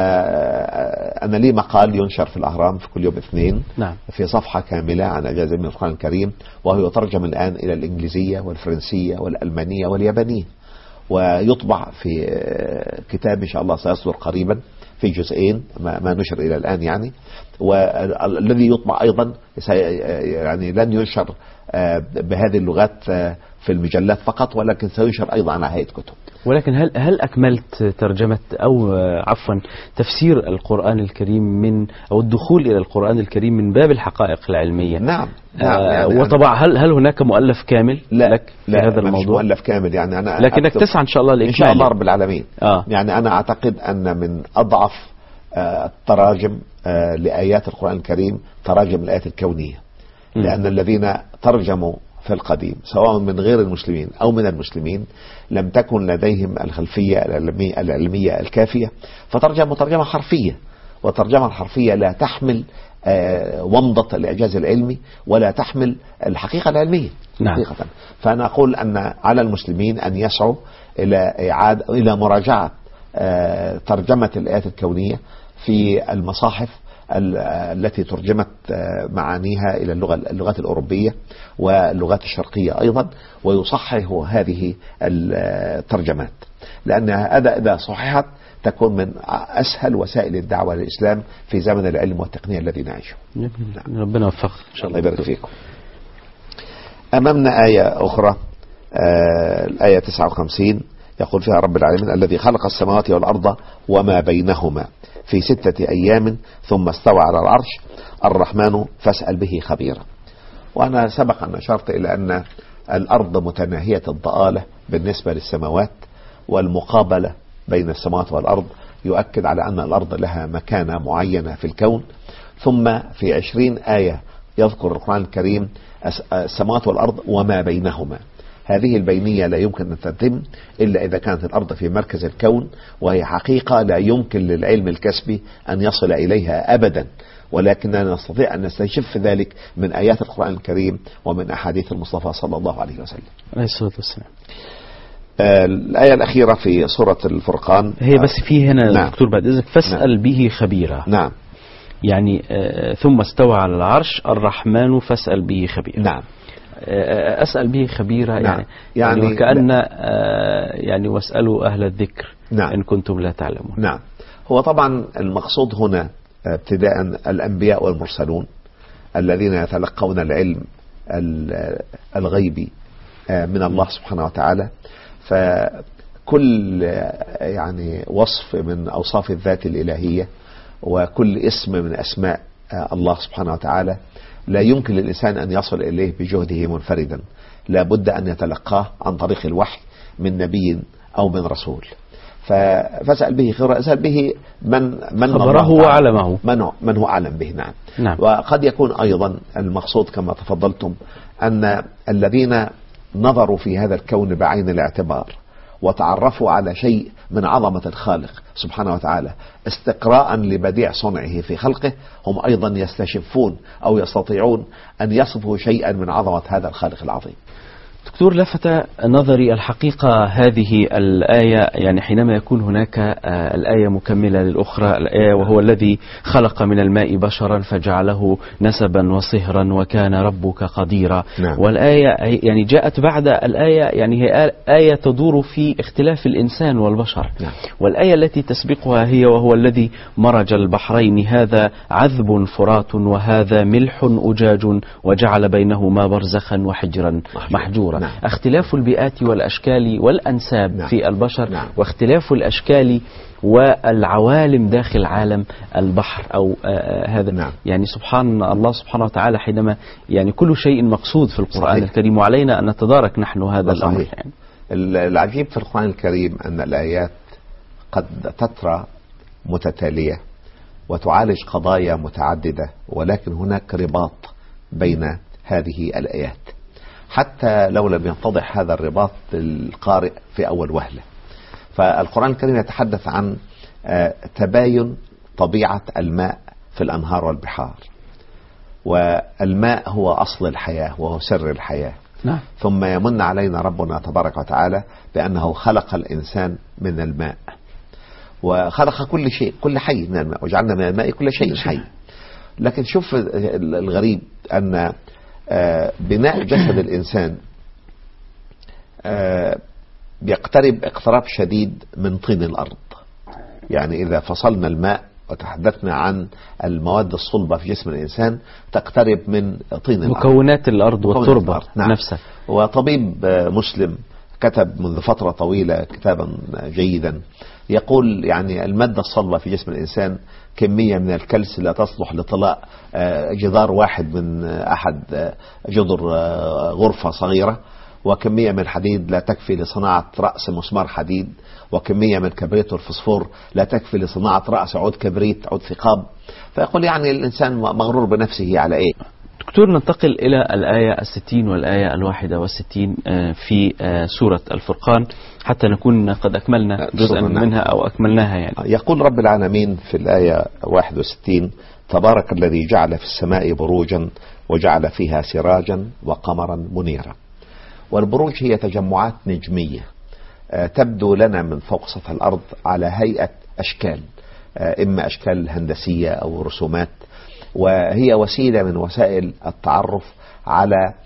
C: وأنا لي مقال ينشر في الأهرام في كل يوم اثنين
B: نعم. في
C: صفحة كاملة عن إعجاز من القرآن الكريم، وهو يترجم الآن إلى الإنجليزية والفرنسية والألمانية واليابانية، ويطبع في كتاب إن شاء الله سيصدر قريبا في جزئين ما نشر إلى الآن يعني. والذي يطبع أيضا يعني لن ينشر بهذه اللغات في المجلات فقط، ولكن سينشر أيضا على هيئة كتب.
B: ولكن هل أكملت ترجمة أو عفوا تفسير القرآن الكريم أو الدخول إلى القرآن الكريم من باب الحقائق العلمية؟
C: نعم.
B: يعني وطبعا هل هناك مؤلف كامل لك في هذا الموضوع؟
C: مش مؤلف كامل يعني أنا
B: لكنك تسعى إن شاء الله لإكماله.
C: إن شاء الله رب العالمين. يعني أنا أعتقد أن من أضعف التراجم لآيات القرآن الكريم تراجم الآيات الكونية، لأن الذين ترجموا في القديم سواء من غير المسلمين أو من المسلمين لم تكن لديهم الخلفية العلمية الكافية، فترجموا ترجمة حرفية، والترجمة الحرفية لا تحمل ومضة الإعجاز العلمي ولا تحمل الحقيقة العلمية.
B: نعم.
C: حقيقة. فأنا أقول أن على المسلمين أن يسعوا إلى مراجعة ترجمة الآيات الكونية في المصاحف التي ترجمت معانيها إلى اللغات الأوروبية واللغات الشرقية أيضا، ويصححوا هذه الترجمات، لأنها إذا صححت تكون من أسهل وسائل الدعوة للإسلام في زمن العلم والتقنية الذي نعيشه.
B: ربنا يوفقك إن شاء الله.
C: الله يبارك فيكم. أمامنا آية أخرى، الآية 59 يقول فيها رب العالمين: الذي خلق السماوات والأرض وما بينهما في 6 أيام ثم استوى على العرش الرحمن فاسأل به خبيرا. وأنا سبق أن أشرت إلى أن الأرض متناهية الضآلة بالنسبة للسماوات، والمقابلة بين السماوات والأرض يؤكد على أن الأرض لها مكانة معينة في الكون. ثم في 20 آية يذكر القرآن الكريم السماوات والأرض وما بينهما. هذه البينية لا يمكن أن تتم إلا إذا كانت الأرض في مركز الكون، وهي حقيقة لا يمكن للعلم الكسبي أن يصل إليها أبدا، ولكننا نستطيع أن نستشف ذلك من آيات القرآن الكريم ومن أحاديث المصطفى صلى الله عليه وسلم
B: عليه الصلاة والسلام.
C: الآية الأخيرة في سورة الفرقان
B: هي بس في هنا
C: نعم.
B: دكتور بعد إذنك فاسأل نعم. به خبيرا.
C: نعم.
B: يعني ثم استوى على العرش الرحمن فاسأل به خبيرا.
C: نعم.
B: أسأل به خبيرا.
C: نعم.
B: يعني وكأن يعني واسألوا أهل الذكر
C: نعم.
B: إن كنتم لا تعلمون.
C: نعم. هو طبعا المقصود هنا ابتداء الأنبياء والمرسلون الذين يتلقون العلم الغيبي من الله سبحانه وتعالى، فكل يعني وصف من أوصاف الذات الإلهية وكل اسم من أسماء الله سبحانه وتعالى لا يمكن للإنسان أن يصل إليه بجهده منفردا، لا بد أن يتلقاه عن طريق الوحي من نبي أو من رسول. فاسأل به خبيرا، اسأل به من
B: خبره وعلمه،
C: من هو أعلم به. نعم.
B: نعم.
C: وقد يكون أيضا المقصود كما تفضلتم أن الذين نظروا في هذا الكون بعين الاعتبار وتعرفوا على شيء من عظمة الخالق سبحانه وتعالى استقراء لبديع صنعه في خلقه، هم أيضا يستشفون أو يستطيعون أن يصفوا شيئا من عظمة هذا الخالق العظيم.
B: دكتور، لفت نظري الحقيقة هذه الآية، يعني حينما يكون هناك الآية مكملة للأخرى، الآية وهو الذي خلق من الماء بشرا فجعله نسبا وصهرا وكان ربك قديرا.
C: نعم.
B: والآية يعني جاءت بعد الآية، يعني هي آية تدور في اختلاف الإنسان والبشر.
C: نعم.
B: والآية التي تسبقها هي وهو الذي مرج البحرين هذا عذب فرات وهذا ملح أجاج وجعل بينهما برزخا وحجرا محجورا.
C: نعم.
B: اختلاف البيئات والأشكال والأنساب
C: نعم.
B: في البشر.
C: نعم.
B: واختلاف الأشكال والعوالم داخل عالم البحر أو هذا.
C: نعم.
B: يعني سبحان الله سبحانه وتعالى حينما يعني كل شيء مقصود في القرآن
C: صحيح.
B: الكريم، وعلينا أن نتدارك نحن هذا الأمر. يعني
C: العجيب في القرآن الكريم أن الآيات قد تترى متتالية وتعالج قضايا متعددة، ولكن هناك رباط بين هذه الآيات حتى لو لم يتضح هذا الرباط للقارئ في أول وهلة. فالقرآن الكريم يتحدث عن تباين طبيعة الماء في الأنهار والبحار، والماء هو أصل الحياة وهو سر الحياة.
B: نعم.
C: ثم يمن علينا ربنا تبارك وتعالى بأنه خلق الإنسان من الماء، وخلق كل شيء، كل حي من الماء، وجعلنا من الماء كل شيء حي. لكن شوف الغريب أن بناء جسد الإنسان بيقترب اقتراب شديد من طين الأرض. يعني إذا فصلنا الماء وتحدثنا عن المواد الصلبة في جسم الإنسان تقترب من طين الأرض،
B: مكونات الأرض والتربة.
C: نعم.
B: نفسها.
C: وطبيب مسلم كتب منذ فترة طويلة كتابا جيدا يقول يعني المادة الصلبة في جسم الإنسان كمية من الكلس لا تصلح لطلاء جدار واحد من أحد جدر غرفة صغيرة، وكمية من الحديد لا تكفي لصناعة رأس مسمار حديد، وكمية من الكبريت والفسفور لا تكفي لصناعة رأس عود كبريت، عود ثقاب. فيقول يعني الإنسان مغرور بنفسه على إيه؟
B: دكتور، ننتقل إلى الآية 60 والآية 61 في سورة الفرقان حتى نكون قد أكملنا جزءا منها أو أكملناها يعني.
C: يقول رب العالمين في الآية 61: تبارك الذي جعل في السماء بروجا وجعل فيها سراجا وقمرا منيرا. والبروج هي تجمعات نجمية تبدو لنا من فوق سطح الأرض على هيئة أشكال، إما أشكال هندسية أو رسومات، وهي وسيلة من وسائل التعرف على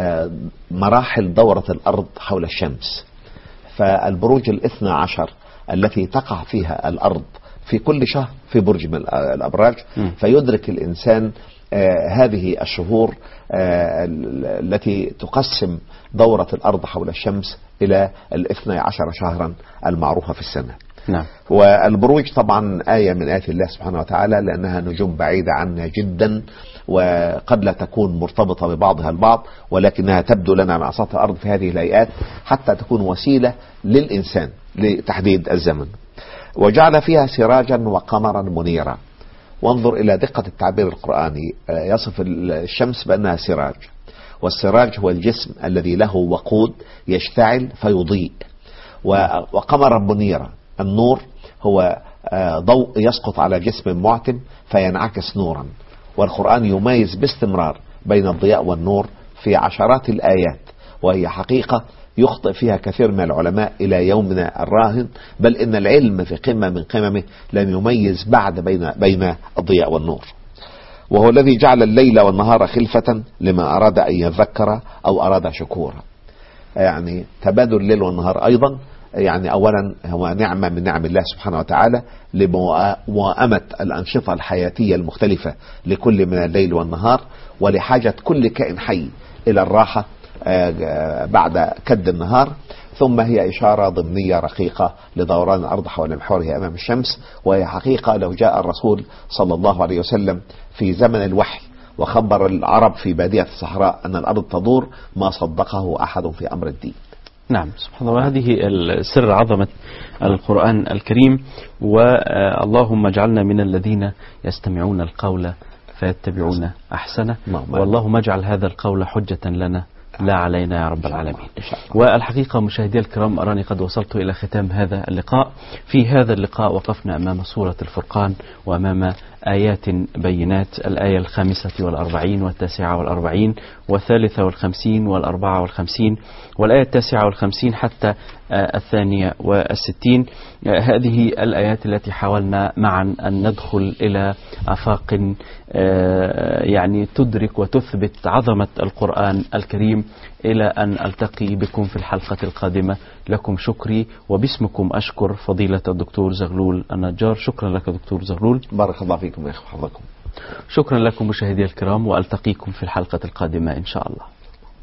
C: مراحل دورة الأرض حول الشمس. فالبروج 12 التي تقع فيها الأرض في كل شهر في برج من الأبراج، فيدرك الإنسان هذه الشهور التي تقسم دورة الأرض حول الشمس إلى 12 شهرا المعروفة في السنة.
B: نعم.
C: والبروج طبعا آية من آيات الله سبحانه وتعالى، لأنها نجوم بعيدة عنا جدا وقد لا تكون مرتبطة ببعضها البعض، ولكنها تبدو لنا مع سطح الأرض في هذه الهيئات حتى تكون وسيلة للإنسان لتحديد الزمن. وجعل فيها سراجا وقمرا منيرا. وانظر إلى دقة التعبير القرآني، يصف الشمس بأنها سراج، والسراج هو الجسم الذي له وقود يشتعل فيضيء، وقمرا منيرا النور هو ضوء يسقط على جسم معتم فينعكس نورا. والقرآن يميز باستمرار بين الضياء والنور في عشرات الآيات، وهي حقيقة يخطئ فيها كثير من العلماء إلى يومنا الراهن، بل إن العلم في قمة من قممه لم يميز بعد بين الضياء والنور. وهو الذي جعل الليل والنهار خلفة لما أراد أن يذكر أو أراد شكورا. يعني تبادل الليل والنهار أيضا يعني أولا هو نعمة من نعم الله سبحانه وتعالى لموائمة الأنشطة الحياتية المختلفة لكل من الليل والنهار، ولحاجة كل كائن حي إلى الراحة بعد كد النهار. ثم هي إشارة ضمنية رقيقة لدوران الأرض حول محورها أمام الشمس، وهي حقيقة لو جاء الرسول صلى الله عليه وسلم في زمن الوحي وخبر العرب في بادية الصحراء أن الأرض تدور ما صدقه أحد في أمر الدين.
B: نعم، سبحان الله. هذه سر عظمة القرآن الكريم. واللهم اجعلنا من الذين يستمعون القول فيتبعون أحسنه، واللهم اجعل هذا القول حجة لنا لا علينا يا رب العالمين. والحقيقة مشاهدي الكرام، أراني قد وصلت إلى ختام هذا اللقاء. في هذا اللقاء وقفنا أمام سورة الفرقان وأمام آيات بينات، الآية 45 و49 و53 و54 والآية 59 حتى 62. هذه الآيات التي حاولنا معا أن ندخل إلى آفاق يعني تدرك وتثبت عظمة القرآن الكريم. إلى أن ألتقي بكم في الحلقة القادمة، لكم شكري وباسمكم أشكر فضيلة الدكتور زغلول النجار. شكرا لك دكتور زغلول.
C: بارك الله فيكم يا أخي وحفظكم.
B: شكرا لكم مشاهدي الكرام، وألتقيكم في الحلقة القادمة إن شاء الله.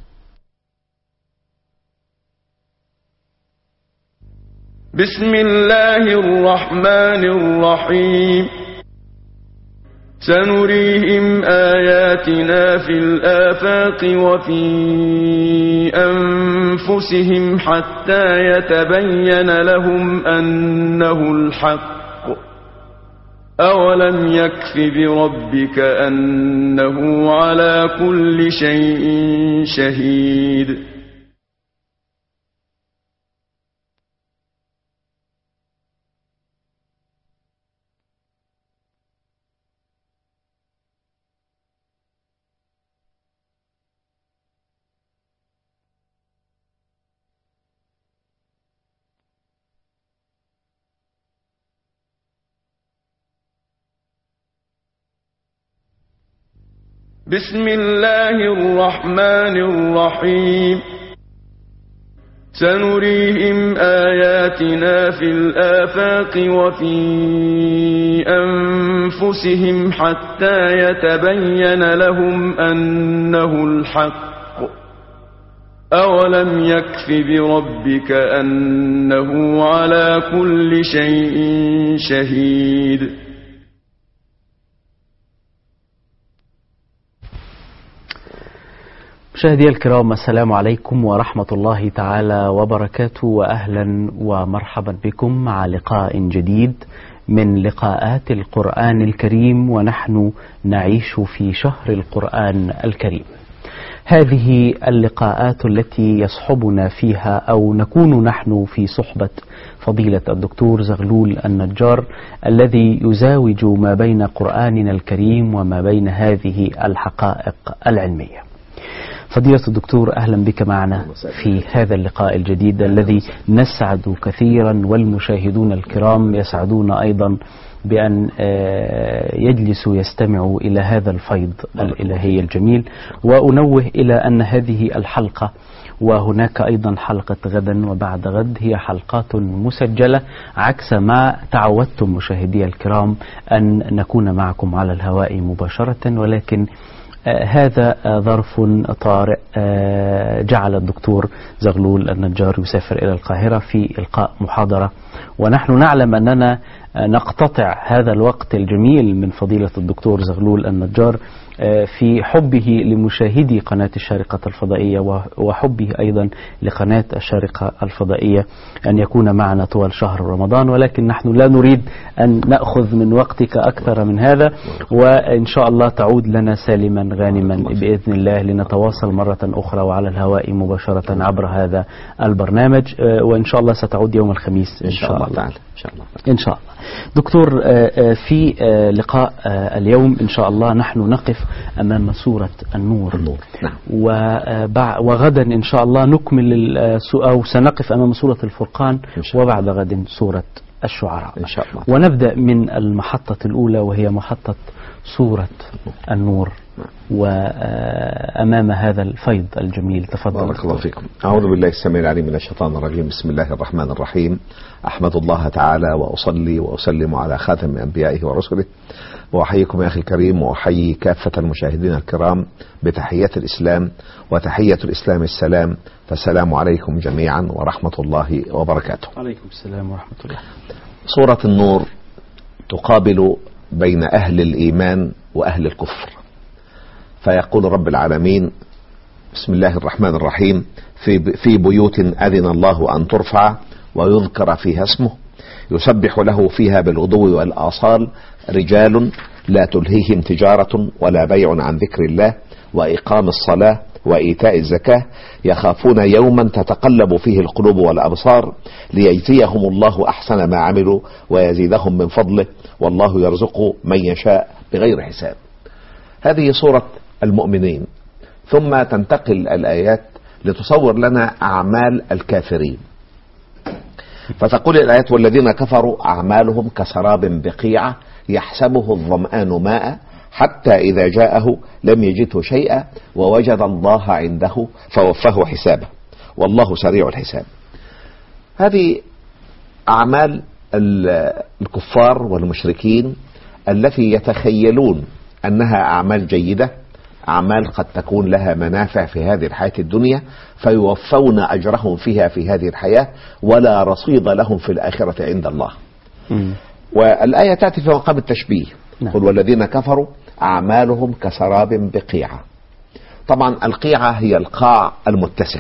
A: بسم الله الرحمن الرحيم. سنريهم آياتنا في الآفاق وفي أنفسهم حتى يتبين لهم أنه الحق. أولم يكف بربك أنه على كل شيء شهيد. بسم الله الرحمن الرحيم. سنريهم آياتنا في الآفاق وفي أنفسهم حتى يتبين لهم أنه الحق. أولم يكف بربك أنه على كل شيء شهيد.
B: مشاهدي الكرام، السلام عليكم ورحمة الله تعالى وبركاته، وأهلا ومرحبا بكم مع لقاء جديد من لقاءات القرآن الكريم، ونحن نعيش في شهر القرآن الكريم. هذه اللقاءات التي يصحبنا فيها أو نكون نحن في صحبة فضيلة الدكتور زغلول النجار الذي يزاوج ما بين قرآننا الكريم وما بين هذه الحقائق العلمية. فضيلة الدكتور، أهلا بك معنا في هذا اللقاء الجديد الذي نسعد كثيرا، والمشاهدون الكرام يسعدون أيضا بأن يجلسوا يستمعوا إلى هذا الفيض الإلهي الجميل. وأنوه إلى أن هذه الحلقة وهناك أيضا حلقة غدا وبعد غد هي حلقات مسجلة، عكس ما تعودتم مشاهدي الكرام أن نكون معكم على الهواء مباشرة، ولكن هذا ظرف طارئ جعل الدكتور زغلول النجار يسافر إلى القاهرة في إلقاء محاضرة، ونحن نعلم أننا نقتطع هذا الوقت الجميل من فضيلة الدكتور زغلول النجار في حبه لمشاهدي قناة الشارقة الفضائية وحبه أيضا لقناة الشارقة الفضائية أن يكون معنا طوال شهر رمضان، ولكن نحن لا نريد أن نأخذ من وقتك أكثر من هذا، وإن شاء الله تعود لنا سالما غانما بإذن الله لنتواصل مرة أخرى وعلى الهواء مباشرة عبر هذا البرنامج، وإن شاء الله ستعود يوم الخميس إن شاء الله تعالى. إن شاء الله. دكتور، في لقاء اليوم إن شاء الله نحن نقف أمام سورة النور.
C: نعم.
B: وغدا إن شاء الله نكمل أو سنقف أمام سورة الفرقان، وبعد غد سورة الشعراء
C: إن شاء الله.
B: ونبدأ من المحطة الأولى وهي محطة سورة النور، وأمام هذا الفيض الجميل. تفضل.
C: بارك الله فيكم. أعوذ بالله السميع العليم من الشيطان الرجيم. بسم الله الرحمن الرحيم. أحمد الله تعالى وأصلي وأسلم على خاتم أنبيائه ورسله، وأحييكم يا أخي الكريم، وأحيي كافة المشاهدين الكرام بتحية الإسلام، وتحية الإسلام السلام، فالسلام عليكم جميعا ورحمة الله وبركاته.
B: عليكم السلام ورحمة الله.
C: سورة النور تقابل بين أهل الإيمان وأهل الكفر، فيقول رب العالمين: بسم الله الرحمن الرحيم: في بيوت أذن الله أن ترفع ويذكر فيها اسمه يسبح له فيها بالغدو والآصال رجال لا تلهيهم تجارة ولا بيع عن ذكر الله وإقام الصلاة وإيتاء الزكاة يخافون يوما تتقلب فيه القلوب والأبصار ليجزيهم الله أحسن ما عملوا ويزيدهم من فضله والله يرزق من يشاء بغير حساب. هذه سورة المؤمنين، ثم تنتقل الآيات لتصور لنا أعمال الكافرين، فتقول الآيات: والذين كفروا أعمالهم كسراب بقيعة يحسبه الظمآن ماء حتى إذا جاءه لم يجده شيئا ووجد الله عنده فوفاه حسابه والله سريع الحساب. هذه أعمال الكفار والمشركين التي يتخيلون أنها أعمال جيدة، أعمال قد تكون لها منافع في هذه الحياة الدنيا، فيوفون أجرهم فيها في هذه الحياة ولا رصيد لهم في الآخرة عند الله. والآية تأتي في مقام التشبيه. قل والذين كفروا أعمالهم كسراب بقيعة. طبعا القيعة هي القاع المتسع،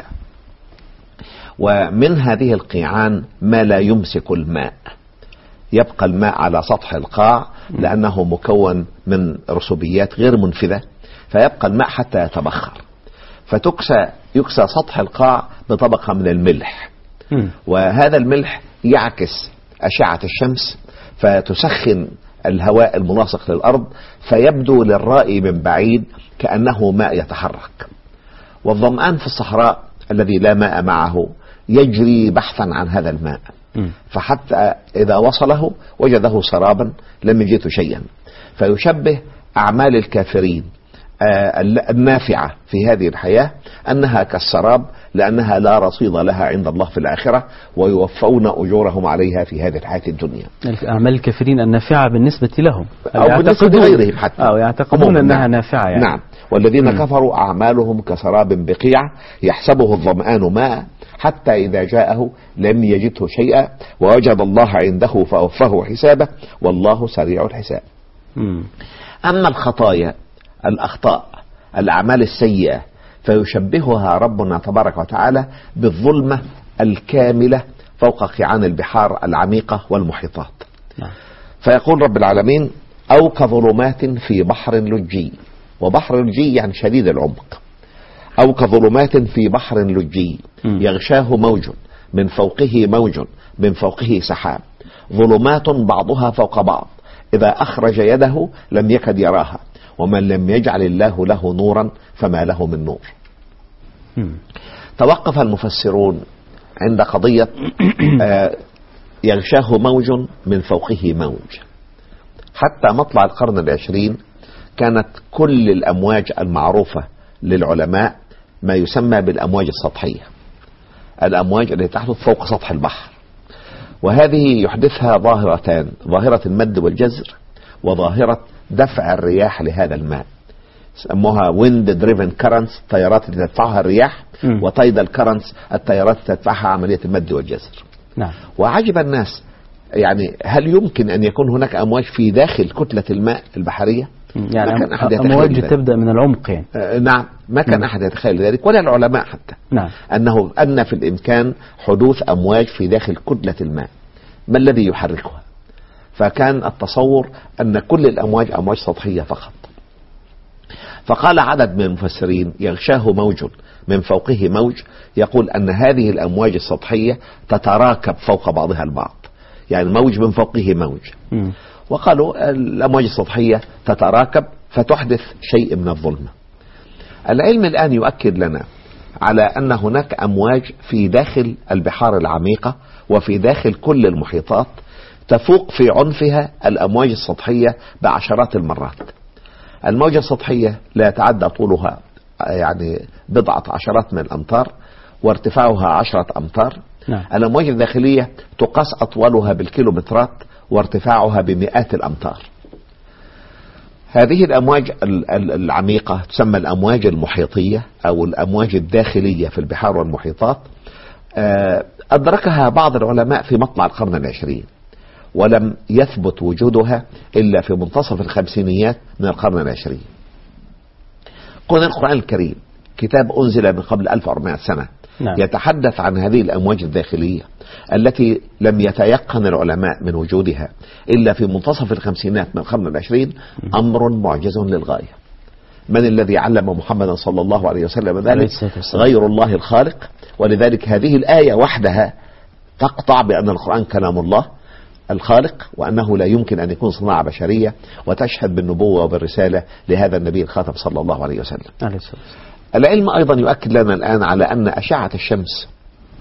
C: ومن هذه القيعان ما لا يمسك الماء، يبقى الماء على سطح القاع لأنه مكون من رسوبيات غير منفذة، فيبقى الماء حتى يتبخر، يكسى سطح القاع بطبقة من الملح، وهذا الملح يعكس أشعة الشمس فتسخن الهواء الملاصق للأرض، فيبدو للرائي من بعيد كأنه ماء يتحرك. والظمآن في الصحراء الذي لا ماء معه يجري بحثا عن هذا الماء، فحتى إذا وصله وجده سرابا لم يجده شيئا. فيشبه أعمال الكافرين النافعة في هذه الحياة أنها كالسراب، لأنها لا رصيد لها عند الله في الآخرة، ويوفون أجورهم عليها في هذه الحياة الدنيا.
B: أعمال الكافرين النافعة بالنسبة لهم
C: أو بالنسبة لغيرهم حتى،
B: أو يعتقدون أنها نافعة يعني.
C: نعم. والذين كفروا أعمالهم كسراب بقيعة يحسبه الظمآن ماء حتى إذا جاءه لم يجده شيئا ووجد الله عنده فوفاه حسابه والله سريع الحساب. أما الخطايا، الأخطاء، الأعمال السيئة، فيشبهها ربنا تبارك وتعالى بالظلمة الكاملة فوق قيعان البحار العميقة والمحيطات. فيقول رب العالمين: أو كظلمات في بحر لجي. وبحر لجي يعني شديد العمق. أو كظلمات في بحر لجي يغشاه موج من فوقه موج من فوقه سحاب، ظلمات بعضها فوق بعض إذا أخرج يده لم يكد يراها، ومن لم يجعل الله له نورا فما له من نور. توقف المفسرون عند قضية يغشاه موج من فوقه موج. حتى مطلع القرن العشرين كانت كل الأمواج المعروفة للعلماء ما يسمى بالأمواج السطحية، الأمواج التي تحدث فوق سطح البحر، وهذه يحدثها ظاهرتان: ظاهرة المد والجزر، وظاهرة دفع الرياح لهذا الماء، سموها wind driven currents، التيارات التي تدفعها الرياح، وتايدال currents، التيارات التي تدفعها عملية المد والجزر. نعم. وعجب الناس، يعني هل يمكن أن يكون هناك أمواج في داخل كتلة الماء البحرية؟
B: يعني أمواج تبدأ من العمق يعني.
C: نعم، ما كان أحد يتخيل ذلك ولا العلماء حتى. نعم. أن في الإمكان حدوث أمواج في داخل كتلة الماء، ما الذي يحركها؟ فكان التصور أن كل الأمواج أمواج سطحية فقط. فقال عدد من المفسرين: يغشاه موج من فوقه موج، يقول أن هذه الأمواج السطحية تتراكب فوق بعضها البعض، يعني موج من فوقه موج. وقالوا الأمواج السطحية تتراكب فتحدث شيء من الظلمة. العلم الآن يؤكد لنا على أن هناك أمواج في داخل البحار العميقة وفي داخل كل المحيطات تفوق في عنفها الأمواج السطحية بعشرات المرات. الموجة السطحية لا يتعدى طولها يعني بضعة عشرات من الأمتار، وارتفاعها 10 أمتار. نعم. الأمواج الداخلية تقاس أطولها بالكيلومترات وارتفاعها بمئات الأمتار. هذه الأمواج العميقة تسمى الأمواج المحيطية أو الأمواج الداخلية في البحار والمحيطات. أدركها بعض العلماء في مطلع القرن العشرين، ولم يثبت وجودها إلا في منتصف الخمسينيات من القرن العشرين. قرآن القرآن الكريم كتاب أنزل من قبل 1400 سنة. نعم. يتحدث عن هذه الأمواج الداخلية التي لم يتيقن العلماء من وجودها إلا في منتصف الخمسينات من القرن العشرين. أمر معجز للغاية. من الذي علم محمدا صلى الله عليه وسلم ذلك؟ غير الله الخالق. ولذلك هذه الآية وحدها تقطع بأن القرآن كلام الله الخالق، وأنه لا يمكن أن يكون صناعة بشرية، وتشهد بالنبوة وبالرسالة لهذا النبي الخاتم صلى الله عليه وسلم. العلم أيضا يؤكد لنا الآن على أن أشعة الشمس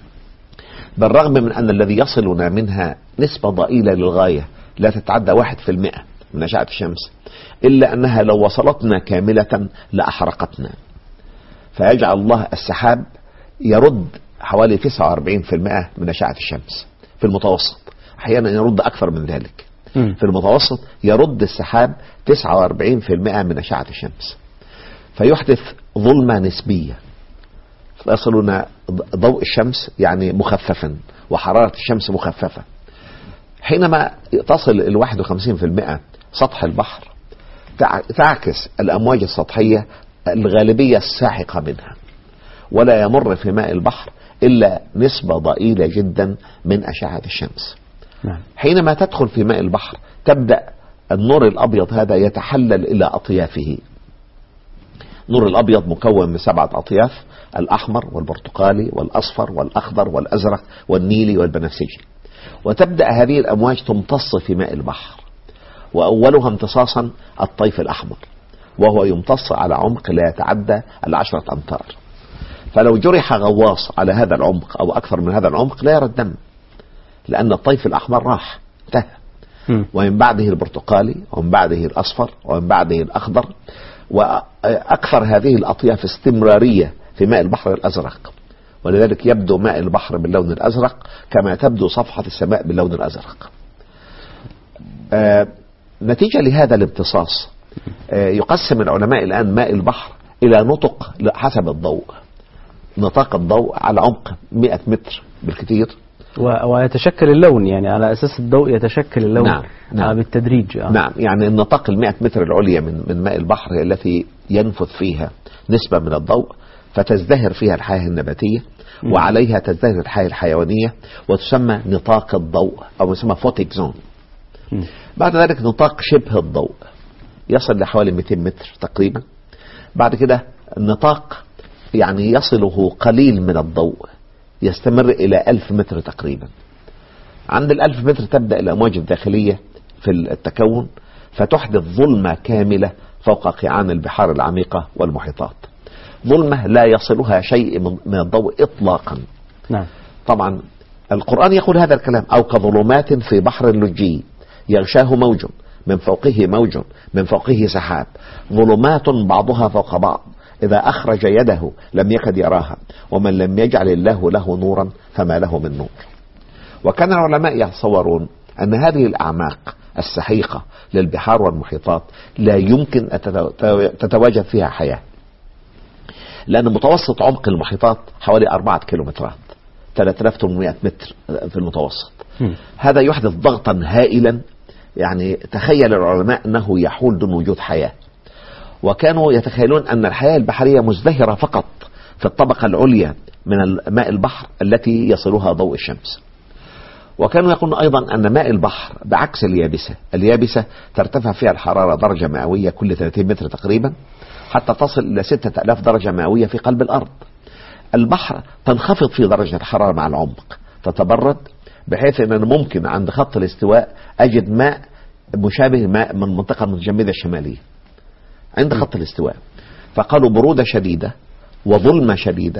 C: بالرغم من أن الذي يصلنا منها نسبة ضئيلة للغاية لا تتعدى 1% من أشعة الشمس، إلا أنها لو وصلتنا كاملة لأحرقتنا. فيجعل الله السحاب يرد حوالي 49% من أشعة الشمس في المتوسط، أحيانا يرد أكثر من ذلك. في المتوسط يرد السحاب 49% من أشعة الشمس، فيحدث ظلمة نسبية، فيصلنا ضوء الشمس يعني مخففا وحرارة الشمس مخففة. حينما تصل 51% سطح البحر تعكس الأمواج السطحية الغالبية الساحقة منها، ولا يمر في ماء البحر إلا نسبة ضئيلة جدا من أشعة الشمس. حينما تدخل في ماء البحر تبدأ النور الأبيض هذا يتحلل إلى أطيافه. النور الأبيض مكون من 7 أطياف: الأحمر والبرتقالي والأصفر والأخضر والأزرق والنيلي والبنفسجي. وتبدأ هذه الأمواج تمتص في ماء البحر، وأولها امتصاصا الطيف الأحمر، وهو يمتص على عمق لا يتعدى 10 أمتار. فلو جرح غواص على هذا العمق أو أكثر من هذا العمق لا يرى الدم، لأن الطيف الأحمر راح انتهى. ومن بعده البرتقالي، ومن بعده الأصفر، ومن بعده الأخضر، وأكثر هذه الأطياف استمرارية في ماء البحر الأزرق. ولذلك يبدو ماء البحر باللون الأزرق كما تبدو صفحة السماء باللون الأزرق. نتيجة لهذا الامتصاص يقسم العلماء الآن ماء البحر إلى نطق حسب الضوء. نطاق الضوء على عمق 100 متر بالكثير،
B: ويتشكل اللون، يعني على أساس الضوء يتشكل اللون. نعم. بالتدريج.
C: نعم، يعني النطاق 100 متر العليا من ماء البحر هي التي ينفذ فيها نسبة من الضوء، فتزدهر فيها الحياة النباتية، وعليها تزدهر الحياة الحيوانية، وتسمى نطاق الضوء أو يسمى فوتيك زون. بعد ذلك نطاق شبه الضوء يصل لحوالي 200 متر تقريبا. بعد كده النطاق يعني يصله قليل من الضوء يستمر إلى 1000 متر تقريبا. عند 1000 متر تبدأ الأمواج الداخلية في التكون فتحدث ظلمة كاملة فوق قيعان البحار العميقة والمحيطات، ظلمة لا يصلها شيء من الضوء إطلاقا.
B: نعم.
C: طبعا القرآن يقول هذا الكلام: أو كظلمات في بحر لجي يغشاه موج من فوقه موج من فوقه سحاب ظلمات بعضها فوق بعض إذا أخرج يده لم يكد يراها ومن لم يجعل الله له نورا فما له من نور. وكان العلماء يتصورون أن هذه الأعماق السحيقة للبحار والمحيطات لا يمكن أن تتواجد فيها حياة، لأن متوسط عمق المحيطات حوالي 4 كيلومترات 3800 متر في المتوسط. هذا يحدث ضغطا هائلا، يعني تخيل العلماء أنه يحول دون وجود حياة. وكانوا يتخيلون أن الحياة البحرية مزدهرة فقط في الطبقة العليا من ماء البحر التي يصلها ضوء الشمس. وكانوا يقولون أيضا أن ماء البحر بعكس اليابسة ترتفع فيها الحرارة درجة مئوية كل 30 متر تقريبا حتى تصل إلى 6000 درجة مئوية في قلب الأرض. البحر تنخفض في درجة الحرارة مع العمق، تتبرد بحيث أن ممكن عند خط الاستواء أجد ماء مشابه ماء من المنطقة المتجمدة الشمالية عند خط الاستواء. فقالوا برودة شديدة وظلمة شديدة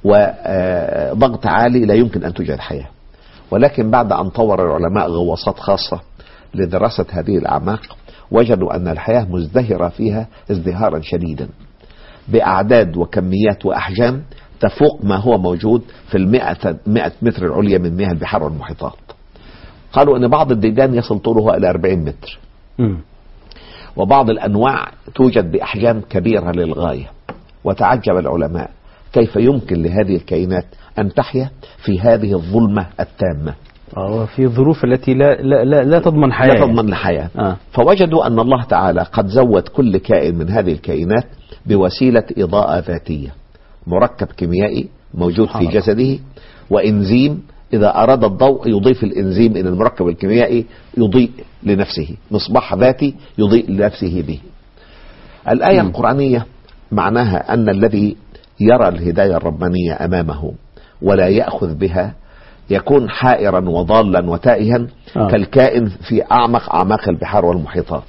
C: وضغط عالي لا يمكن أن توجد حياة. ولكن بعد أن طور العلماء غواصات خاصة لدراسة هذه الأعماق وجدوا أن الحياة مزدهرة فيها ازدهارا شديدا بأعداد وكميات وأحجام تفوق ما هو موجود في 100 متر العليا من مياه البحار والمحيطات. قالوا أن بعض الديدان يصل طوله إلى 40 متر وبعض الأنواع توجد بأحجام كبيرة للغاية. وتعجب العلماء كيف يمكن لهذه الكائنات أن تحيا في هذه الظلمة التامة
B: في الظروف التي لا تضمن حياة،
C: لا تضمن الحياة. فوجدوا أن الله تعالى قد زود كل كائن من هذه الكائنات بوسيلة إضاءة ذاتية، مركب كيميائي موجود في جسده وإنزيم إذا أراد الضوء يضيف الإنزيم إلى المركب الكيميائي يضيء لنفسه، مصباح ذاتي يضيء لنفسه به. الآية القرآنية معناها أن الذي يرى الهداية الربانية أمامه ولا يأخذ بها يكون حائرا وضالا وتائها كالكائن في أعماق البحار والمحيطات.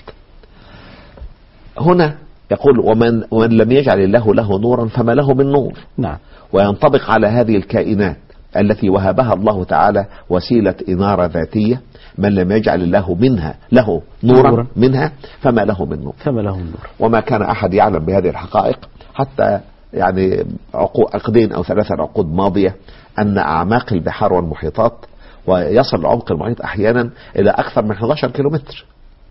C: هنا يقول ومن لم يجعل الله له نورا فما له من نور.
B: نعم.
C: وينطبق على هذه الكائنات التي وهبها الله تعالى وسيلة إنارة ذاتية، من لم يجعل الله له نورا منها فما له من نور. وما كان أحد يعلم بهذه الحقائق حتى يعني عقدين أو 3 عقود ماضية أن أعماق البحار والمحيطات ويصل عمق المحيط أحيانا إلى أكثر من 11 كيلومتر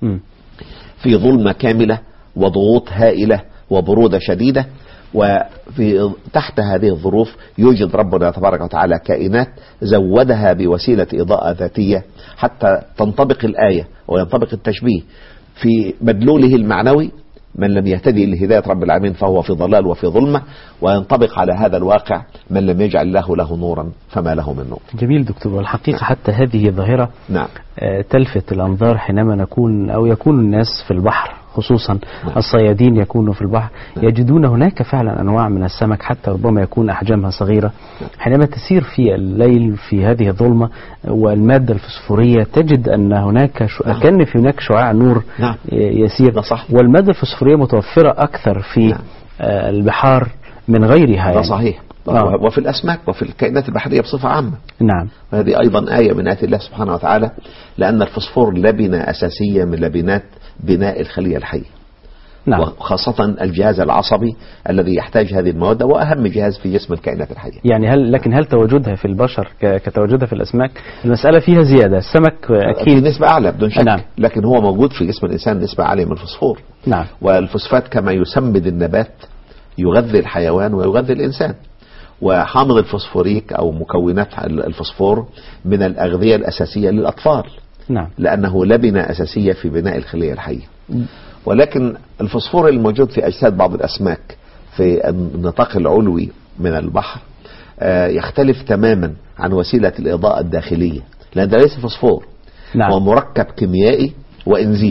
C: في ظلمة كاملة وضغوط هائلة وبرودة شديدة. وفي تحت هذه الظروف يوجد ربنا تبارك وتعالى كائنات زودها بوسيلة إضاءة ذاتية حتى تنطبق الآية وينطبق التشبيه في مدلوله المعنوي: من لم يهتدي لهداية رب العالمين فهو في ضلال وفي ظلمة. وينطبق على هذا الواقع: من لم يجعل الله له نورا فما له من نور.
B: جميل دكتور. والحقيقة حتى هذه الظاهرة
C: نعم.
B: تلفت الأنظار حينما يكون الناس في البحر، خصوصا الصيادين يكونوا في البحر يجدون هناك فعلا أنواع من السمك حتى ربما يكون أحجامها صغيرة. حينما تسير في الليل في هذه الظلمة والمادة الفسفورية تجد أن هناك كان في هناك شعاع نور يسير، والمادة الفسفورية متوفرة أكثر في البحار من غيرها.
C: ده صحيح. وفي الأسماك وفي الكائنات البحرية بصفة عامة.
B: نعم.
C: وهذه أيضا آية من آيات الله سبحانه وتعالى، لأن الفسفور لبنة أساسية من لبنات بناء الخلية الحية.
B: نعم.
C: وخاصة الجهاز العصبي الذي يحتاج هذه المواد، وأهم جهاز في جسم الكائنات الحية.
B: يعني هل تواجدها في البشر كتواجدها في الأسماك؟ المسألة فيها زيادة. السمك أكيد
C: نسبة أعلى بدون شك.
B: نعم.
C: لكن هو موجود في جسم الإنسان نسبة عالية من الفسفور.
B: نعم.
C: والفوسفات كما يسمد النبات يغذي الحيوان ويغذي الإنسان. وحامض الفوسفوريك أو مكونات الفوسفور من الأغذية الأساسية للأطفال.
B: نعم.
C: لأنه لبنة أساسية في بناء الخلية الحية. ولكن الفوسفور الموجود في أجساد بعض الأسماك في النطاق العلوي من البحر يختلف تماما عن وسيلة الإضاءة الداخلية، لأن ده ليس فوسفور،
B: نعم.
C: هو مركب كيميائي وإنزيم.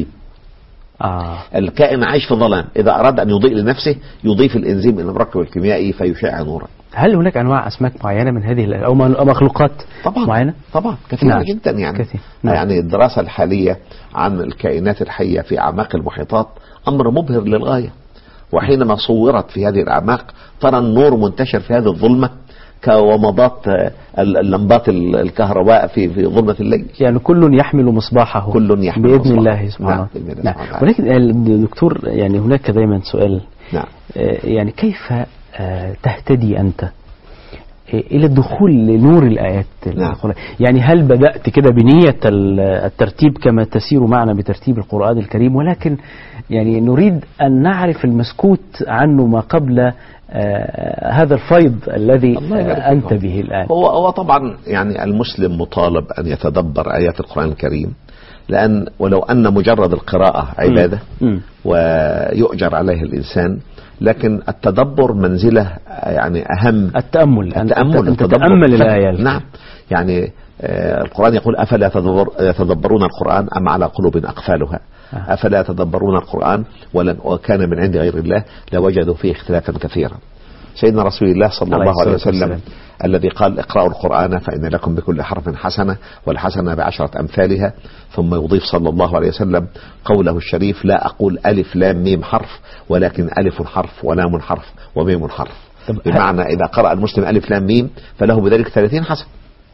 C: الكائن عايش في ظلام، إذا أراد أن يضيء لنفسه يضيف الإنزيم إلى المركب الكيميائي فيشع نورا.
B: هل هناك أنواع أسماك معينة من هذه أو مخلوقات
C: طبعا
B: معينة؟
C: طبعا كثيرة
B: نعم.
C: جدا يعني
B: كثير. نعم.
C: يعني الدراسة الحالية عن الكائنات الحية في أعماق المحيطات أمر مبهر للغاية، وحينما صورت في هذه الأعماق ترى النور منتشر في هذه الظلمة كومضات اللمبات الكهرباء في ظلمة الليل.
B: يعني كل يحمل مصباحه،
C: كل يحمل
B: بإذن
C: مصباحه.
B: الله سبحانه
C: وتعالى.
B: نعم. ولكن دكتور يعني هناك دائما سؤال،
C: نعم.
B: يعني كيف تهتدي أنت إلى الدخول لنور الآيات؟
C: نعم.
B: يعني هل بدأت كده بنية الترتيب كما تسير معنا بترتيب القرآن الكريم، ولكن يعني نريد أن نعرف المسكوت عنه ما قبل هذا الفيض الذي أنت به الآن؟
C: هو طبعا يعني المسلم مطالب أن يتدبر آيات القرآن الكريم، لأن ولو أن مجرد القراءة عبادة ويؤجر عليها الإنسان، لكن التدبر منزلة يعني أهم.
B: التأمل
C: تتأمل
B: الآية.
C: نعم. يعني القرآن يقول أفلا يتدبرون القرآن أم على قلوب أقفالها. أفلا يتدبرون القرآن وكان من عند غير الله لوجدوا فيه اختلافا كثيرا. سيدنا رسول الله صلى الله عليه وسلم الذي قال اقرأوا القرآن فإن لكم بكل حرف حسنة والحسنة ب10 أمثالها، ثم يضيف صلى الله عليه وسلم قوله الشريف لا أقول ألف لام ميم حرف ولكن ألف حرف ولام حرف وميم حرف، بمعنى إذا قرأ المسلم ألف لام ميم فله بذلك 30 حسنة.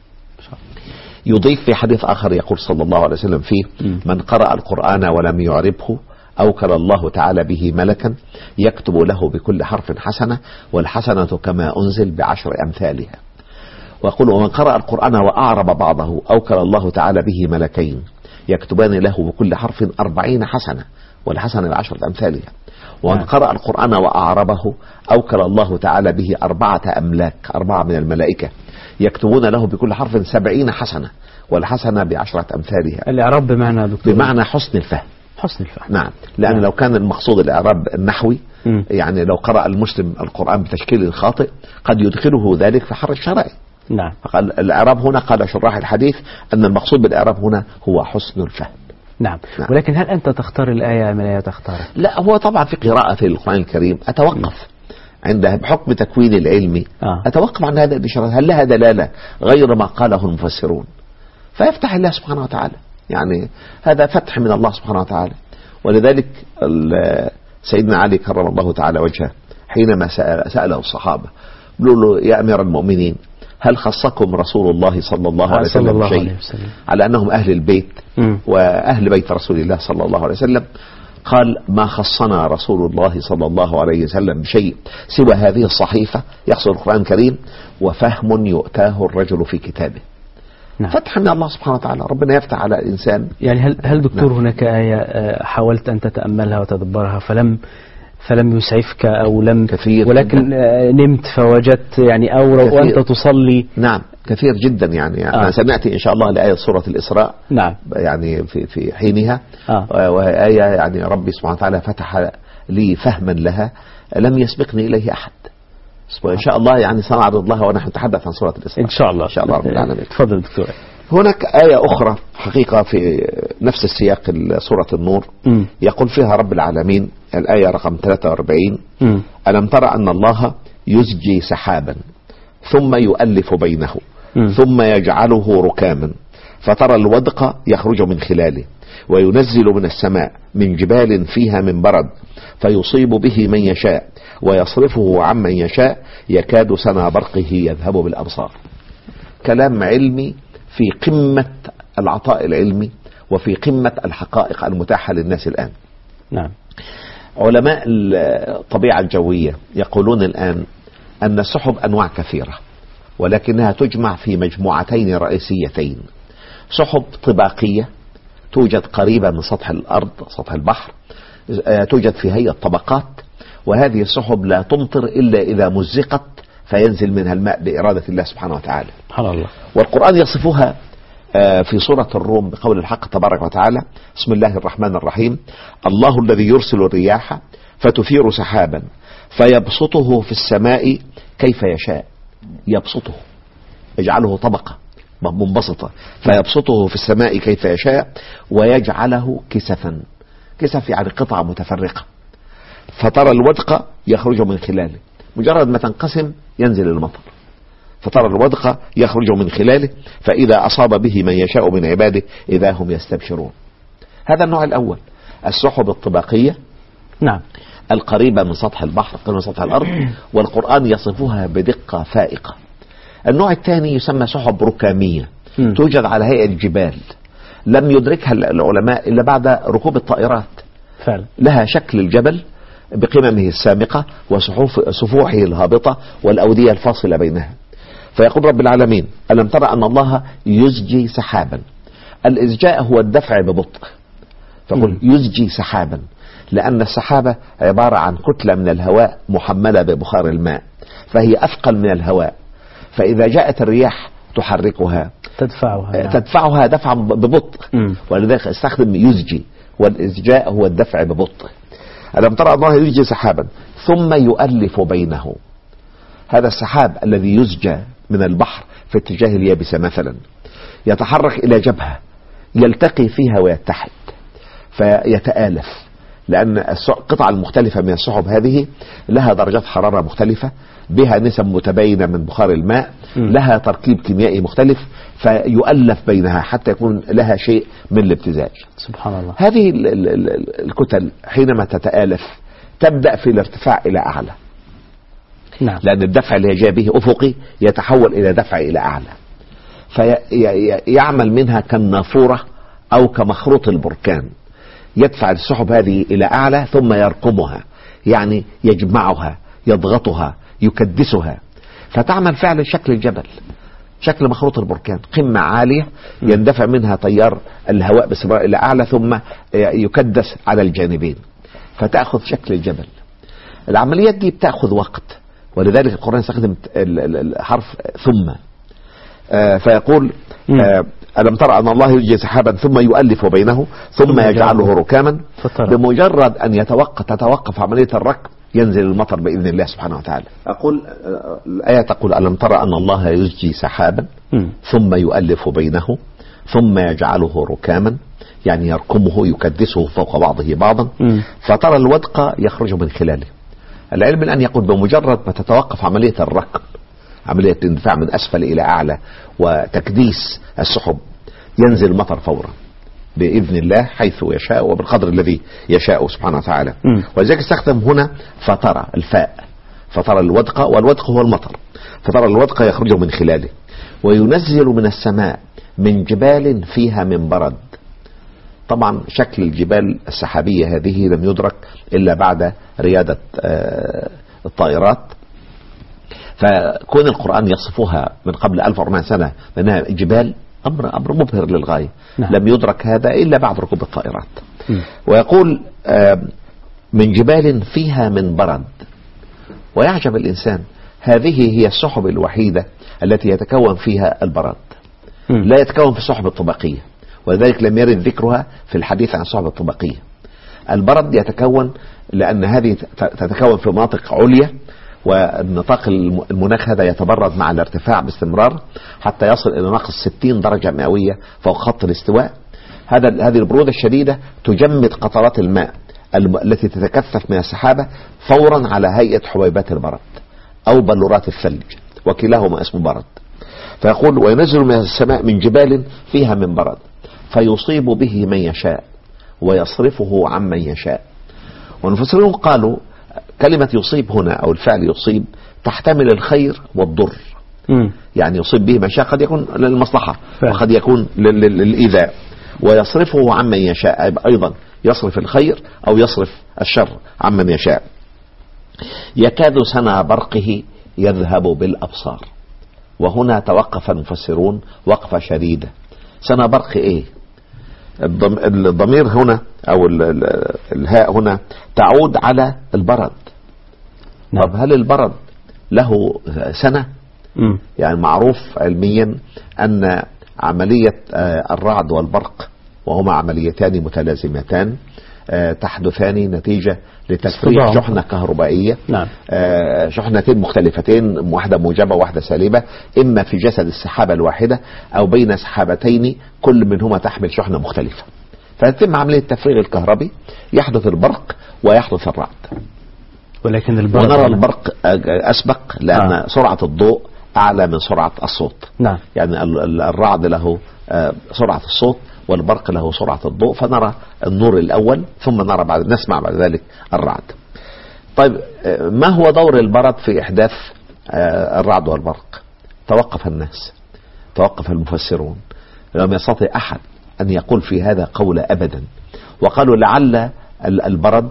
C: يضيف في حديث آخر يقول صلى الله عليه وسلم فيه من قرأ القرآن ولم يعربه أوكل الله تعالى به ملكا يكتب له بكل حرف حسنة والحسنة كما أنزل ب10 أمثالها. ويقول ومن قرأ القرآن وأعرب بعضه أوكل الله تعالى به ملكين يكتبان له بكل حرف 40 حسنة والحسنة ب10 أمثالها. ومن قرأ القرآن وأعربه أوكل الله تعالى به 4 أملاك 4 من الملائكة يكتبون له بكل حرف 70 حسنة والحسنة ب10 أمثالها.
B: الإعراب بمعنى دكتور؟
C: بمعنى حسن الفهم.
B: حسن الفهم.
C: نعم. لأن لو كان المقصود الإعراب النحوي يعني لو قرأ المسلم القرآن بتشكيل خاطئ قد يدخله ذلك في حر الشرائع.
B: نعم.
C: فقال الإعراب هنا قال شراح الحديث أن المقصود بالإعراب هنا هو حسن الفهم.
B: نعم. ولكن هل أنت تختار الآية من لا تختارها؟
C: لا، هو طبعا في قراءة القرآن الكريم أتوقف عندها بحكم تكوين العلمي أتوقف عن هذا الإشارات هل لها دلالة غير ما قاله المفسرون، فيفتح الله سبحانه وتعالى. يعني هذا فتح من الله سبحانه وتعالى. ولذلك سيدنا علي كرم الله تعالى وجهه حينما سأله الصحابة قالوا له يا أمير المؤمنين هل خصكم رسول الله صلى الله عليه وسلم بشيء على أنهم أهل البيت وأهل بيت رسول الله صلى الله عليه وسلم؟ قال ما خصنا رسول الله صلى الله عليه وسلم بشيء سوى هذه الصحيفة يقصد القرآن الكريم وفهم يؤتاه الرجل في كتابه.
B: نعم.
C: فتح من الله سبحانه وتعالى، ربنا يفتح على الإنسان.
B: يعني هل دكتور نعم. هناك آية حاولت أن تتأملها وتدبرها فلم يسعفك أو لم
C: كثير
B: ولكن نمت فوجدت يعني أو وأنت تصلي؟
C: نعم كثير جدا. يعني أنا سمعت إن شاء الله لآية سورة الإسراء.
B: نعم.
C: يعني في حينها وهي آية يعني ربي سبحانه وتعالى فتح لي فهما لها لم يسبقني إليه أحد. وإن شاء الله يعني سنعرض لها ونحن نتحدث عن سورة الإسراء
B: إن شاء الله.
C: إن شاء الله رب العالمين.
B: تفضل دكتور.
C: هناك آية أخرى حقيقة في نفس السياق سورة النور يقول فيها رب العالمين الآية رقم 43 ألم ترى أن الله يزجي سحابا ثم يؤلف بينه ثم يجعله ركاما فترى الودق يخرج من خلاله وينزل من السماء من جبال فيها من برد فيصيب به من يشاء ويصرفه عمن يشاء يكاد سنا برقه يذهب بالأبصار. كلام علمي في قمة العطاء العلمي وفي قمة الحقائق المتاحة للناس الآن.
B: نعم.
C: علماء الطبيعة الجوية يقولون الآن أن السحب أنواع كثيرة ولكنها تجمع في مجموعتين رئيسيتين. سحب طباقية توجد قريبة من سطح الأرض سطح البحر توجد في هيئة طبقات، وهذه السحب لا تمطر إلا إذا مزقت فينزل منها الماء بإرادة الله سبحانه وتعالى.
B: سبحان الله.
C: والقرآن يصفها في سورة الروم بقول الحق تبارك وتعالى بسم الله الرحمن الرحيم الله الذي يرسل الرياح فتثير سحابا فيبسطه في السماء كيف يشاء. يبسطه يجعله طبقة منبسطة، فيبسطه في السماء كيف يشاء ويجعله كسفا. كسف يعني قطعة متفرقة، فترى الودق يخرج من خلاله، مجرد ما تنقسم ينزل المطر، فترى الودق يخرج من خلاله فإذا أصاب به من يشاء من عباده إذا هم يستبشرون. هذا النوع الأول، السحب الطباقية،
B: نعم،
C: القريبة من سطح البحر، من سطح الأرض، والقرآن يصفها بدقة فائقة. النوع الثاني يسمى سحب ركامية، توجد على هيئة الجبال، لم يدركها العلماء إلا بعد ركوب الطائرات.
B: فعلا.
C: لها شكل الجبل بقممه السامقة وسفوحه الهابطة والأودية الفاصلة بينها. فيقول رب العالمين: ألم ترى أن الله يزجي سحابا. الإزجاء هو الدفع ببطء، فقل يزجي سحابا، لأن السحابة عبارة عن كتلة من الهواء محملة ببخار الماء، فهي أثقل من الهواء، فإذا جاءت الرياح تحركها تدفعها دفعا ببطء، ولذلك استخدم يزجي، والإزجاء هو الدفع ببطء. ألم ترى الله يزجي سحابا ثم يؤلف بينه. هذا السحاب الذي يزجى من البحر في اتجاه اليابسة مثلا يتحرك إلى جبهة يلتقي فيها ويتحد فيتآلف، لأن القطع المختلفة من السحب هذه لها درجات حرارة مختلفة، بها نسب متباينة من بخار الماء، لها تركيب كيميائي مختلف، فيؤلف بينها حتى يكون لها شيء من الابتزاج.
B: سبحان الله.
C: هذه الكتل حينما تتآلف تبدأ في الارتفاع إلى أعلى،
B: نعم،
C: لأن الدفع اللي جاء به أفقي يتحول إلى دفع إلى أعلى، فيعمل منها كالنافورة أو كمخروط البركان، يدفع السحب هذه إلى أعلى ثم يرقمها، يعني يجمعها، يضغطها، يكدسها، فتعمل فعلا شكل الجبل، شكل مخروط البركان، قمة عالية يندفع منها تيار الهواء باستمرار إلى أعلى ثم يكدس على الجانبين فتأخذ شكل الجبل. العمليات دي بتأخذ وقت، ولذلك القرآن استخدم الحرف ثم، فيقول ألم ترى أن الله يزجي سحابا ثم يؤلف بينه ثم يجعله ركاما. بمجرد أن تتوقف عملية الركب ينزل المطر بإذن الله سبحانه وتعالى. أقول الآية تقول: ألم ترى أن الله يزجي سحابا ثم يؤلف بينه ثم يجعله ركاما، يعني يركمه يكدسه فوق بعضه بعضا، فترى الودق يخرج من خلاله. العلم الآن يقول بمجرد ما تتوقف عملية الركب، عملية الاندفاع من أسفل إلى أعلى وتكديس السحب، ينزل المطر فورا بإذن الله حيث يشاء وبالقدر الذي يشاء سبحانه وتعالى. ولذلك استخدم هنا فترى الفاء، فترى الودق، والودق هو المطر، فترى الودق يخرج من خلاله وينزل من السماء من جبال فيها من برد. طبعا شكل الجبال السحابية هذه لم يدرك إلا بعد ريادة الطائرات، فكون القرآن يصفها من قبل 1400 سنة بأنها جبال أمر مبهر للغاية. نعم. لم يدرك هذا إلا بعد ركوب الطائرات. ويقول من جبال فيها من برد. ويعجب الإنسان، هذه هي السحب الوحيدة التي يتكون فيها البرد، لا يتكون في السحب الطبقية، ولذلك لم يرد ذكرها في الحديث عن السحب الطبقية. البرد يتكون لأن هذه تتكون في مناطق عليا، والنطاق المناخ هذا يتبرد مع الارتفاع باستمرار حتى يصل إلى ناقص 60 درجة مئوية فوق خط الاستواء. هذه البرودة الشديدة تجمد قطرات الماء التي تتكثف من السحابة فورا على هيئة حبيبات البرد أو بلورات الثلج، وكلاهما اسمه برد. فيقول: وينزل من السماء من جبال فيها من برد فيصيب به من يشاء ويصرفه عمن يشاء. والمفسرون قالوا كلمة يصيب هنا أو الفعل يصيب تحتمل الخير والضر، يعني يصيب به من شاء قد يكون للمصلحة وقد يكون للإيذاء، ويصرفه عمن يشاء أيضا يصرف الخير أو يصرف الشر عمن يشاء. يكاد سنا برقه يذهب بالأبصار. وهنا توقف المفسرون وقفة شديدة. سنا برق إيه؟ الضمير هنا أو الهاء هنا تعود على البرد. طب هل البرد له سنة؟ يعني معروف علميا أن عملية الرعد والبرق وهما عمليتان متلازمتان تحدثان نتيجة لتفريغ شحنة كهربائية.
B: نعم.
C: شحنتين مختلفتين، واحدة موجبة وواحدة سالبة، إما في جسد السحابة الواحدة أو بين سحابتين كل منهما تحمل شحنة مختلفة، فتتم عملية التفريغ الكهربي، يحدث البرق ويحدث الرعد.
B: ولكن البرق
C: ونرى البرق أسبق لأن سرعة الضوء أعلى من سرعة الصوت.
B: نعم.
C: يعني الرعد له سرعة الصوت والبرق له سرعة الضوء، فنرى النور الأول ثم نسمع بعد ذلك الرعد. طيب ما هو دور البرد في إحداث الرعد والبرق؟ توقف الناس، توقف المفسرون، لم يستطع أحد أن يقول في هذا قول أبدا، وقالوا لعل البرد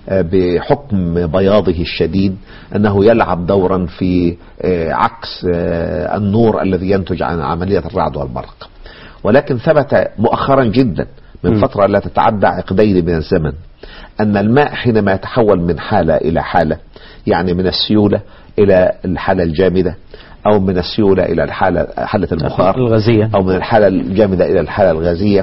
C: بحكم بياضه الشديد أنه يلعب دورا في عكس النور الذي ينتج عن عملية الرعد والبرق. ولكن ثبت مؤخرا جدا من فترة لا تتعدى عقدين من الزمن أن الماء حينما يتحول من حالة إلى حالة، يعني من السيولة إلى الحالة الجامدة، أو من السيولة إلى حالة البخار
B: الغازية،
C: أو من الحالة الجامدة إلى الحالة الغازية،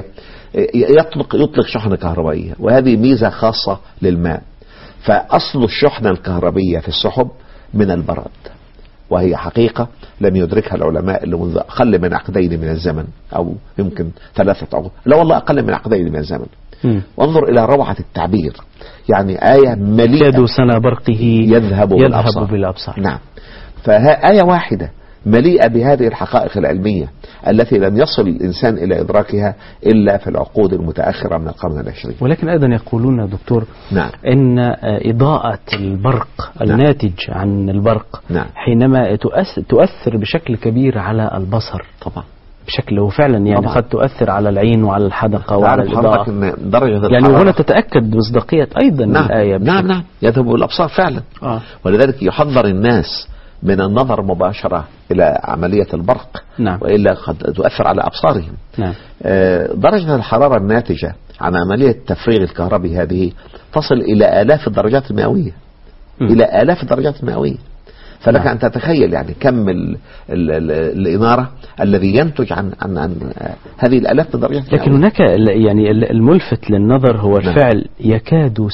C: يطلق شحنة كهربائية، وهذه ميزة خاصة للماء. فأصل الشحنة الكهربية في السحب من البرد، وهي حقيقة لم يدركها العلماء إلا منذ أقل من عقدين من الزمن، أو يمكن 3 عقود، لا والله أقل من عقدين من الزمن. وانظر إلى روعة التعبير، يعني آية مليئة
B: يد سنا برقه يذهب بالأبصار.
C: نعم، فآية واحدة مليئة بهذه الحقائق العلمية التي لم يصل الإنسان إلى إدراكها إلا في العقود المتأخرة من القرن العشرين.
B: ولكن أيضا يقولون دكتور
C: نعم.
B: إن إضاءة البرق الناتج عن البرق حينما تؤثر بشكل كبير على البصر
C: طبعا،
B: بشكل فعلا يعني طبعا. قد تؤثر على العين وعلى الحدقة وعلى الإضاءة،
C: يعني
B: وهنا تتأكد مصداقية أيضا الآية.
C: نعم يذهب بالأبصار فعلا. ولذلك يحذر الناس من النظر مباشرة إلى عملية البرق.
B: نعم.
C: وإلا قد تؤثر على أبصارهم.
B: نعم.
C: درجة الحرارة الناتجة عن عملية التفريغ الكهربي هذه تصل إلى آلاف الدرجات المئوية، إلى آلاف الدرجات المئوية. فلك أن تتخيل يعني كم الإنارة الذي ينتج عن هذه الآلاف من درجات.
B: لكن هناك يعني الملفت للنظر هو الفعل يكاد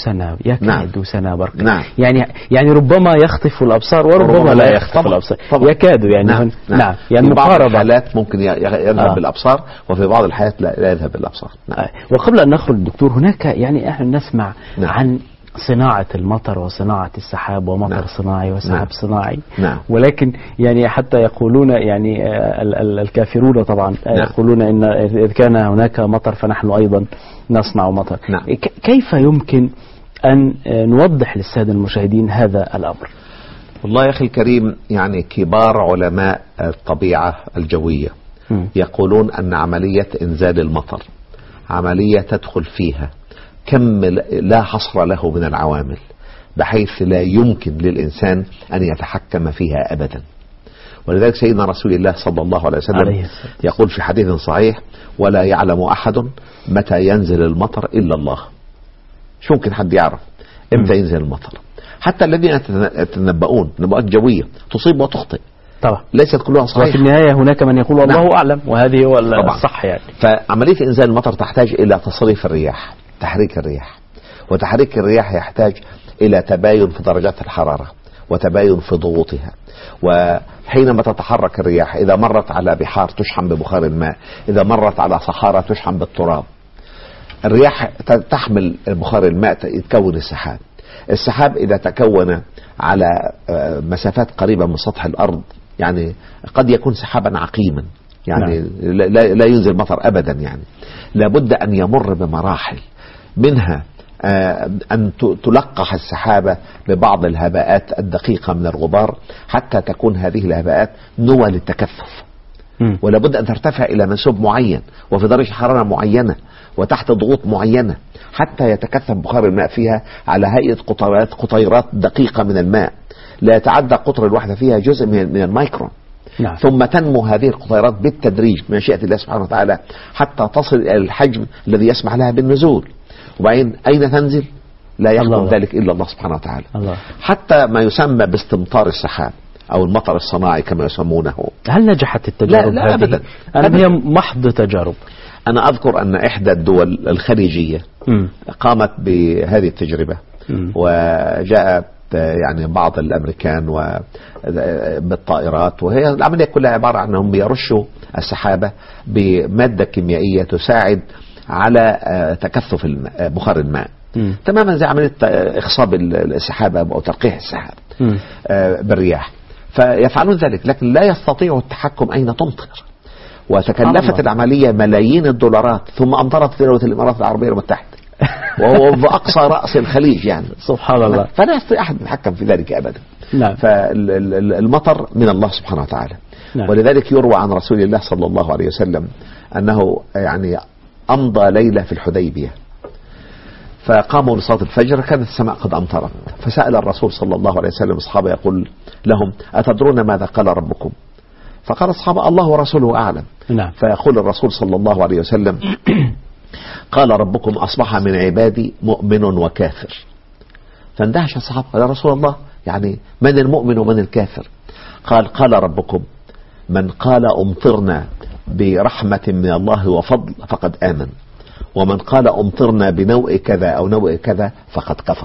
B: سنا برق. يعني ربما يخطف الأبصار وربما لا يخطف الأبصار. يكاد يعني يعني
C: في بعض الحالات ممكن يذهب بالأبصار، وفي بعض الحالات لا يذهب بالأبصار.
B: وقبل أن نخرج دكتور، هناك يعني احنا نسمع عن صناعة المطر وصناعة السحاب ومطر صناعي وسحاب صناعي. ولكن يعني حتى يقولون يعني الكافرون طبعا يقولون إن إذا كان هناك مطر فنحن أيضا نصنع مطر. كيف يمكن أن نوضح للسادة المشاهدين هذا الأمر؟
C: والله يا أخي الكريم، يعني كبار علماء الطبيعة الجوية يقولون أن عملية إنزال المطر عملية تدخل فيها كم لا حصر له من العوامل، بحيث لا يمكن للإنسان أن يتحكم فيها أبدا. ولذلك سيدنا رسول الله صلى الله عليه وسلم يقول في حديث صحيح: ولا يعلم أحد متى ينزل المطر إلا الله. شو ممكن حد يعرف إمتى ينزل المطر؟ حتى الذين يتنبؤون نبؤات جوية تصيب وتخطئ
B: طبعا،
C: ليست كلها صحيحة.
B: وفي النهاية هناك من يقول الله أعلم، وهذه هو الصح يعني.
C: فعملية إنزال المطر تحتاج إلى تصريف الرياح، تحريك الرياح، وتحريك الرياح يحتاج إلى تباين في درجات الحرارة وتباين في ضغوطها. وحينما تتحرك الرياح، إذا مرت على بحار تشحن ببخار الماء، إذا مرت على صحارى تشحن بالتراب. الرياح تحمل بخار الماء يتكون السحاب. السحاب إذا تكون على مسافات قريبة من سطح الأرض يعني قد يكون سحابا عقيما، يعني لا ينزل مطر أبدا. يعني لابد أن يمر بمراحل، منها أن تلقح السحابة ببعض الهباءات الدقيقة من الغبار حتى تكون هذه الهباءات نوى للتكثف، ولابد أن ترتفع إلى منسوب معين وفي درجة حرارة معينة وتحت ضغوط معينة حتى يتكثف بخار الماء فيها على هيئة قطيرات دقيقة من الماء لا يتعدى قطر الواحدة فيها جزء من الميكرون. ثم تنمو هذه القطيرات بالتدريج بمشيئة الله سبحانه وتعالى حتى تصل إلى الحجم الذي يسمح لها بالنزول. وبعدين أين تنزل؟ لا يحكم ذلك إلا الله سبحانه وتعالى. حتى ما يسمى باستمطار السحاب أو المطر الصناعي كما يسمونه.
B: هل نجحت التجارب؟
C: لا أبدا.
B: هي محض تجارب.
C: أنا أذكر أن إحدى الدول الخليجية قامت بهذه التجربة، وجاءت يعني بعض الأمريكان بالطائرات، وهي العملية كلها عبارة عن أنهم بيرشوا السحابة بمادة كيميائية تساعد على تكثف بخار الماء، تماما زي عملية إخصاب السحابة أو تلقيح السحاب بالرياح. فيفعلون ذلك، لكن لا يستطيعوا التحكم أين تمطر، وتكلفت العملية ملايين الدولارات، ثم أمطرت دولة الإمارات العربية المتحدة وهو بأقصى رأس الخليج يعني.
B: سبحان الله.
C: فلا يستطيع أحد يتحكم في ذلك أبدا.
B: نعم.
C: فالمطر من الله سبحانه وتعالى.
B: نعم.
C: ولذلك يروى عن رسول الله صلى الله عليه وسلم أنه يعني أمضى ليلة في الحديبية، فقاموا لصلاة الفجر، كانت السماء قد أمطرت، فسأل الرسول صلى الله عليه وسلم أصحابه يقول لهم: أتدرون ماذا قال ربكم؟ فقال الصحابة: الله ورسوله أعلم.
B: نعم.
C: فيقول الرسول صلى الله عليه وسلم: قال ربكم أصبح من عبادي مؤمن وكافر. فاندهش الصحابة: يا رسول الله، يعني من المؤمن ومن الكافر؟ قال ربكم: من قال أمطرنا برحمة من الله وفضل فقد آمن، ومن قال أمطرنا بنوء كذا أو نوء كذا فقد كفر.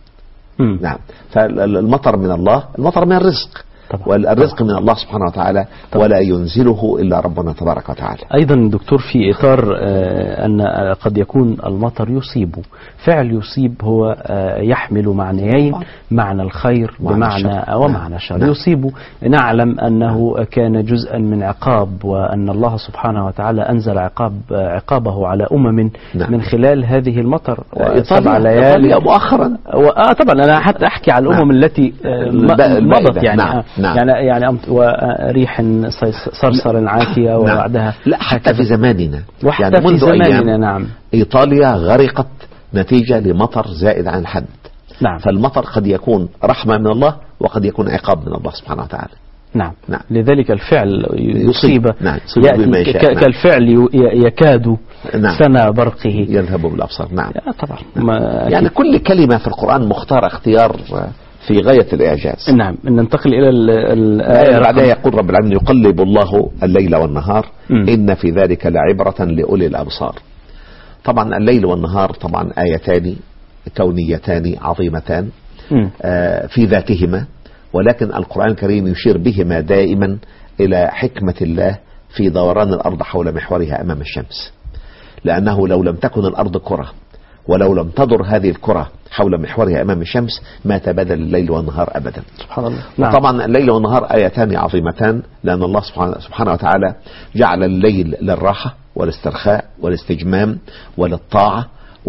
C: نعم. فالمطر من الله، المطر من الرزق، والرزق من الله سبحانه وتعالى، ولا ينزله إلا ربنا تبارك وتعالى.
B: أيضا دكتور، في إطار أن قد يكون المطر يصيب، فعل يصيب هو يحمل معنيين: معنى الخير بمعنى ومعنى الشر. نعم. يصيب نعلم أنه كان جزءا من عقاب، وأن الله سبحانه وتعالى أنزل عقابه على أمم من خلال هذه المطر. 7 ليالي
C: مؤخرا.
B: طبعا أنا حتى أحكي على الأمم التي مضت يعني.
C: نعم.
B: يعني وريح صرصر عاتية وبعدها.
C: نعم. لا، حتى في زماننا،
B: وحتى
C: يعني
B: في زماننا. نعم.
C: إيطاليا غرقت نتيجة لمطر زائد عن الحد.
B: نعم.
C: فالمطر قد يكون رحمة من الله، وقد يكون عقاب من الله سبحانه وتعالى.
B: نعم.
C: نعم.
B: لذلك الفعل يصيب.
C: نعم.
B: يأتي كالفعل يكاد.
C: نعم.
B: سنة برقه
C: يذهب بالأبصار. نعم.
B: طبعا.
C: يعني كل كلمة في القرآن مختار اختيار في غاية الإعجاز.
B: نعم. ننتقل إلى الآية
C: بعدها يقول رب العالمين: يقلب الله الليل والنهار إن في ذلك لعبرة لأولي الأبصار. طبعا الليل والنهار طبعا آيتان كونيتان عظيمتان في ذاتهما، ولكن القرآن الكريم يشير بهما دائما إلى حكمة الله في دوران الأرض حول محورها أمام الشمس، لأنه لو لم تكن الأرض كرة، ولو لم تدر هذه الكرة حول محورها أمام الشمس، ما تبادل الليل والنهار أبدا.
B: سبحان الله.
C: نعم. طبعا الليل والنهار آيتان عظيمتان، لأن الله سبحانه وتعالى جعل الليل للراحة والاسترخاء والاستجمام وللطاعة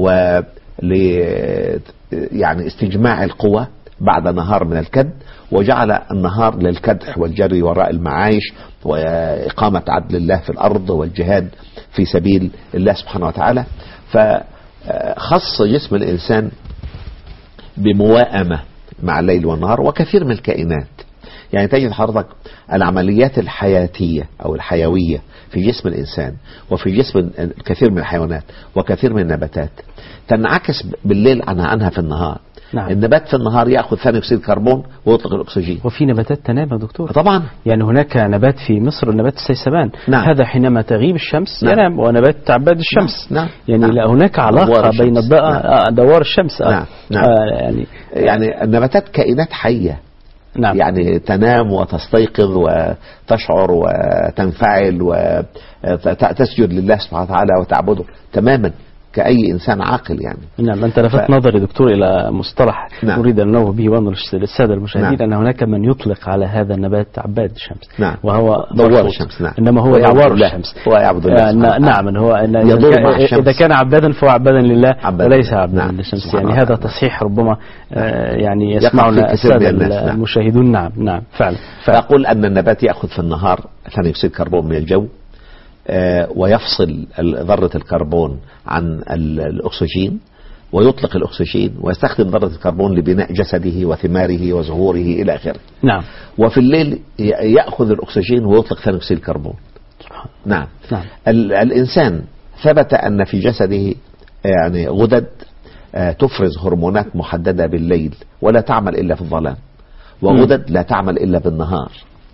C: يعني استجماع القوى بعد نهار من الكد، وجعل النهار للكدح والجري وراء المعايش وإقامة عدل الله في الأرض والجهاد في سبيل الله سبحانه وتعالى. فخص جسم الإنسان بمواءمة مع الليل والنهار، وكثير من الكائنات. يعني تجد حضرتك العمليات الحياتية أو الحيوية في جسم الإنسان وفي جسم كثير من الحيوانات وكثير من النباتات تنعكس بالليل عنها في النهار.
B: نعم.
C: النبات في النهار يأخذ ثاني أكسيد الكربون ويطلق الأكسجين.
B: وفي نباتات تنام يا دكتور.
C: طبعا.
B: يعني هناك نبات في مصر، نبات السيسبان.
C: نعم.
B: هذا حينما تغيب الشمس ينام، ونبات عباد الشمس.
C: نعم.
B: يعني
C: نعم.
B: لا، هناك علاقة بين دوار الشمس.
C: نعم. نعم. يعني النباتات كائنات حية.
B: نعم.
C: يعني تنام وتستيقظ وتشعر وتنفعل وتسجد لله سبحانه وتعالى وتعبده تماما كأي إنسان عاقل يعني.
B: نعم. أنت لفت نظري دكتور إلى مصطلح
C: نعم.
B: أريد أن ننوه به وأنظر للسادة المشاهدين.
C: نعم.
B: أن هناك من يطلق على هذا النبات عباد الشمس.
C: نعم.
B: وهو
C: دوار الشمس. نعم.
B: إنما هو دوار الشمس.
C: هو يعبد الله.
B: نعم. هو إذا كان عبادا فهو عبادا لله وليس عبدا للشمس. يعني هذا تصحيح ربما يعني يسمعنا السادة المشاهدون. نعم. نعم. فعلا.
C: فأقول أن النبات يأخذ في النهار ثاني أكسيد الكربون من الجو، ويفصل ذرة الكربون عن الأكسجين، ويطلق الأكسجين ويستخدم ذرة الكربون لبناء جسده وثماره وزهوره إلى آخره.
B: نعم.
C: وفي الليل يأخذ الأكسجين ويطلق ثاني أكسيد الكربون. نعم.
B: نعم.
C: الإنسان ثبت أن في جسده يعني غدد تفرز هرمونات محددة بالليل ولا تعمل إلا في الظلام، وغدد لا تعمل إلا بالنهار.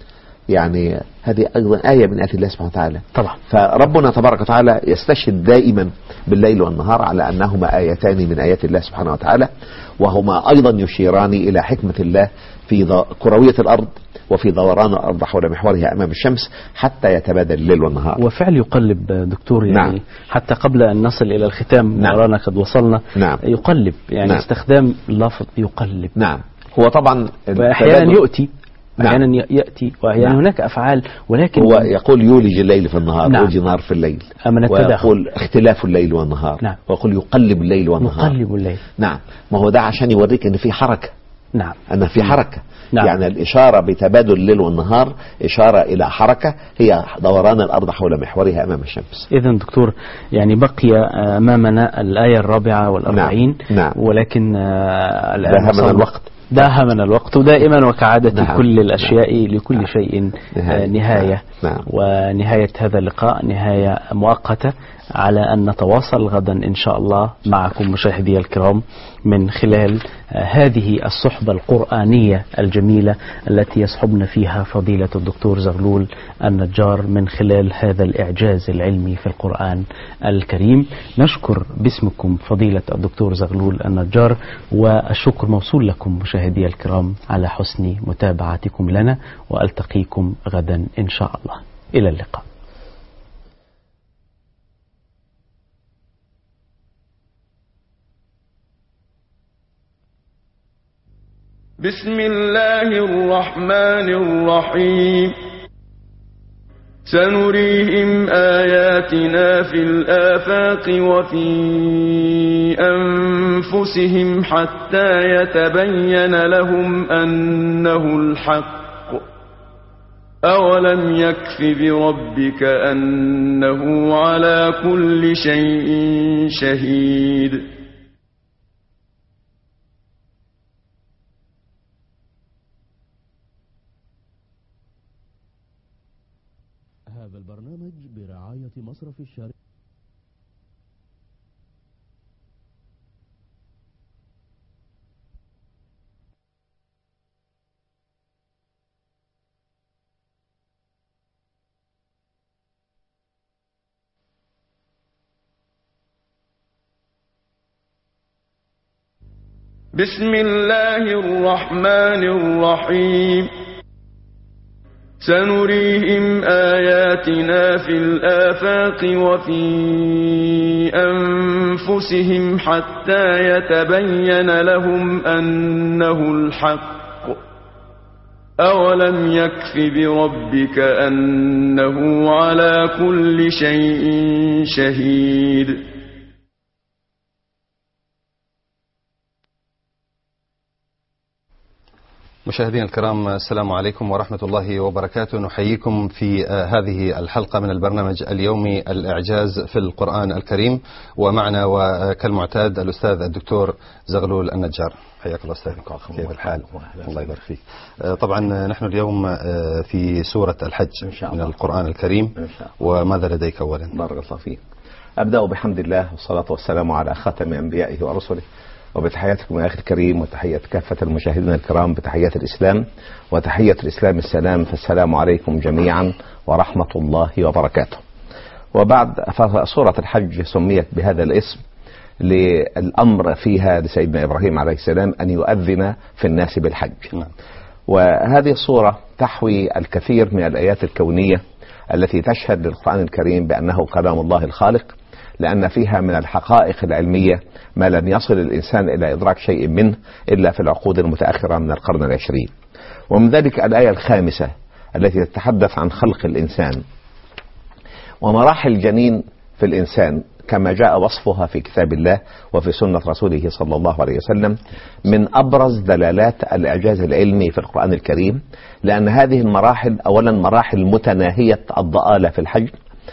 C: يعني هذه أيضا آية من آيات الله سبحانه وتعالى
B: طبعا.
C: فربنا تبارك وتعالى يستشهد دائما بالليل والنهار على أنهما آيتان من آيات الله سبحانه وتعالى، وهما أيضا يشيران إلى حكمة الله في كروية الأرض وفي دوران الأرض حول محورها أمام الشمس حتى يتبادل الليل والنهار.
B: وفعل يقلب دكتور يعني
C: نعم.
B: حتى قبل أن نصل إلى الختام
C: نعم.
B: ورانا قد وصلنا.
C: نعم.
B: يقلب يعني
C: نعم.
B: استخدام لفظ يقلب.
C: نعم. هو طبعا
B: أحيانا يؤتي أحيانا
C: نعم.
B: يأتي وأحيانا
C: نعم.
B: هناك أفعال، ولكن
C: هو يقول يولج الليل في النهار.
B: نعم.
C: يولج النهار في الليل.
B: ويقول
C: اختلاف الليل والنهار.
B: نعم.
C: ويقول يقلب الليل والنهار.
B: يقلب الليل.
C: نعم. ما هو ده عشان يوريك ان في حركة.
B: نعم.
C: أن في حركة.
B: نعم.
C: يعني الإشارة بتبادل الليل والنهار إشارة إلى حركة هي دوران الأرض حول محورها أمام الشمس.
B: إذن دكتور يعني بقي أمامنا الآية 44.
C: نعم.
B: ولكن
C: داهمنا الوقت.
B: داهمنا الوقت دائما وكعادة.
C: نعم.
B: كل الأشياء
C: نعم.
B: لكل شيء نهاية.
C: نعم.
B: ونهاية هذا اللقاء نهاية مؤقتة، على أن نتواصل غدا إن شاء الله معكم مشاهدي الكرام من خلال هذه الصحبة القرآنية الجميلة التي يصحبنا فيها فضيلة الدكتور زغلول النجار من خلال هذا الإعجاز العلمي في القرآن الكريم. نشكر باسمكم فضيلة الدكتور زغلول النجار، والشكر موصول لكم مشاهدي الكرام على حسن متابعتكم لنا، وألتقيكم غدا إن شاء الله. إلى اللقاء.
A: بسم الله الرحمن الرحيم. سنريهم آياتنا في الآفاق وفي أنفسهم حتى يتبين لهم أنه الحق. أولم يكف بربك أنه على كل شيء شهيد.
D: هذا البرنامج برعاية مصرف الشرق.
A: بسم الله الرحمن الرحيم. سنريهم آياتنا في الآفاق وفي أنفسهم حتى يتبين لهم أنه الحق. أولم يكف بربك أنه على كل شيء شهيد.
E: مشاهدينا الكرام، السلام عليكم ورحمة الله وبركاته. نحييكم في هذه الحلقة من البرنامج اليومي الإعجاز في القرآن الكريم، ومعنا وكالمعتاد الأستاذ الدكتور زغلول النجار. حياك الله أستاذ. كيف الحال؟ الله يبارك فيك. طبعا نحن اليوم في سورة الحج من القرآن الكريم، وماذا لديك أولا؟
C: بارك الله فيك. أبدأ بحمد الله والصلاة والسلام على خاتم أنبيائه ورسله، وبتحياتكم يا أخي الكريم، وتحية كافة المشاهدين الكرام بتحيات الإسلام، وتحية الإسلام السلام، فالسلام عليكم جميعا ورحمة الله وبركاته. وبعد، فسورة الحج سميت بهذا الاسم للأمر فيها لسيدنا إبراهيم عليه السلام أن يؤذن في الناس بالحج. وهذه السورة تحوي الكثير من الآيات الكونية التي تشهد للقرآن الكريم بأنه كلام الله الخالق، لأن فيها من الحقائق العلمية ما لم يصل الإنسان إلى إدراك شيء منه إلا في العقود المتأخرة من القرن العشرين. ومن ذلك الآية الخامسة التي تتحدث عن خلق الإنسان ومراحل الجنين في الإنسان كما جاء وصفها في كتاب الله وفي سنة رسوله صلى الله عليه وسلم، من أبرز دلالات الإعجاز العلمي في القرآن الكريم، لأن هذه المراحل أولا مراحل متناهية الضآلة في الحجم،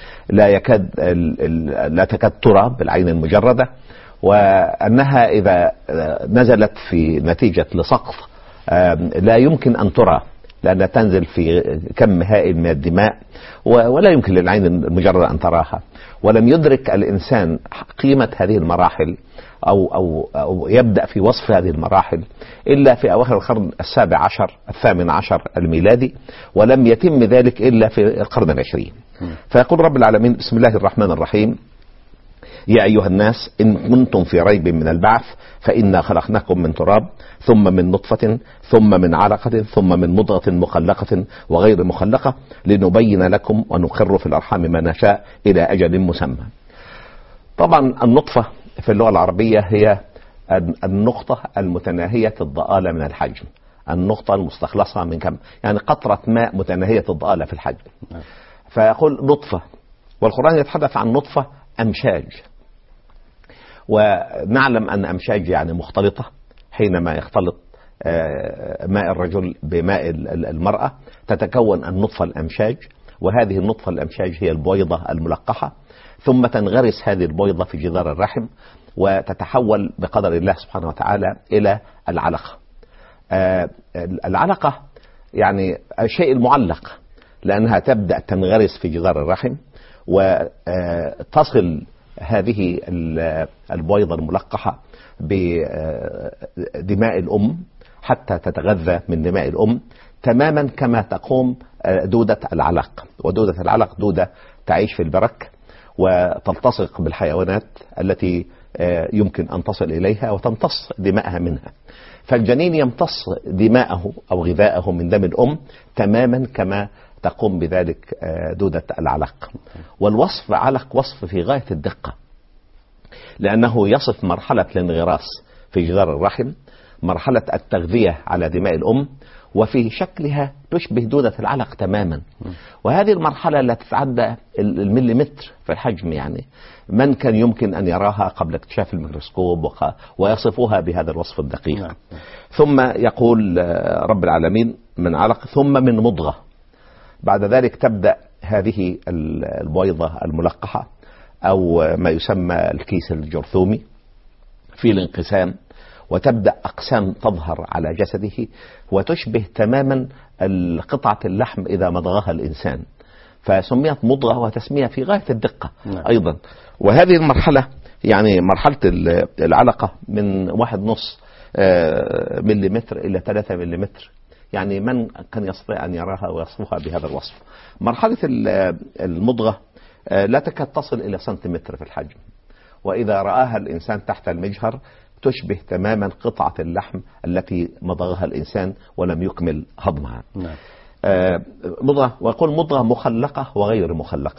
C: لا تكاد ترى بالعين المجردة، وأنها إذا نزلت في نتيجة لسقط لا يمكن أن ترى، لأنها تنزل في كم هائل من الدماء ولا يمكن للعين المجردة أن تراها. ولم يدرك الإنسان قيمة هذه المراحل أو يبدأ في وصف هذه المراحل إلا في أواخر القرن الثامن عشر الميلادي، ولم يتم ذلك إلا في القرن العشرين. فيقول رب العالمين: بسم الله الرحمن الرحيم: يا أيها الناس إن كنتم في ريب من البعث فإنا خلقناكم من تراب ثم من نطفة ثم من علقة ثم من مضغة مخلقة وغير مخلقة لنبين لكم ونقر في الأرحام ما نشاء إلى أجل مسمى. طبعا النطفة في اللغة العربية هي النقطة المتناهية الضآلة من الحجم، النقطة المستخلصة من كم، يعني قطرة ماء متناهية الضآلة في الحجم. فيقول نطفة، والقرآن يتحدث عن نطفة أمشاج، ونعلم أن أمشاج يعني مختلطة، حينما يختلط ماء الرجل بماء المرأة تتكون النطفة الأمشاج، وهذه النطفة الأمشاج هي البويضة الملقحة، ثم تنغرس هذه البويضة في جدار الرحم وتتحول بقدر الله سبحانه وتعالى إلى العلقة. العلقة يعني الشيء المعلق، لأنها تبدأ تنغرس في جدار الرحم وتصل هذه البويضة الملقحة بدماء الأم حتى تتغذى من دماء الأم، تماما كما تقوم دودة العلق. ودودة العلق دودة تعيش في البرك وتلتصق بالحيوانات التي يمكن أن تصل إليها وتمتص دماءها منها. فالجنين يمتص دماءه أو غذاءه من دم الأم تماما كما تقوم بذلك دودة العلق. والوصف علق وصف في غاية الدقة، لأنه يصف مرحلة الانغراس في جدار الرحم، مرحلة التغذية على دماء الأم، وفي شكلها تشبه دودة العلق تماما. وهذه المرحلة لا تتعدى المليمتر في الحجم، يعني من كان يمكن أن يراها قبل اكتشاف الميكروسكوب ويصفوها بهذا الوصف الدقيق. ثم يقول رب العالمين: من علق ثم من مضغة. بعد ذلك تبدأ هذه البويضة الملقحة أو ما يسمى الكيس الجرثومي في الانقسام، وتبدأ أقسام تظهر على جسده وتشبه تماما قطعة اللحم إذا مضغها الإنسان، فسميت مضغة وتسمية في غاية الدقة أيضا. وهذه المرحلة يعني مرحلة العلقة من 1.5 مليمتر إلى 3 مليمتر، يعني من كان يستطيع أن يراها ويصفها بهذا الوصف. مرحلة المضغة لا تكاد تصل إلى سنتيمتر في الحجم، وإذا رآها الإنسان تحت المجهر تشبه تماما قطعة اللحم التي مضغها الإنسان ولم يكمل هضمها. مضغة، ويقول مضغة مخلقة وغير مخلقة.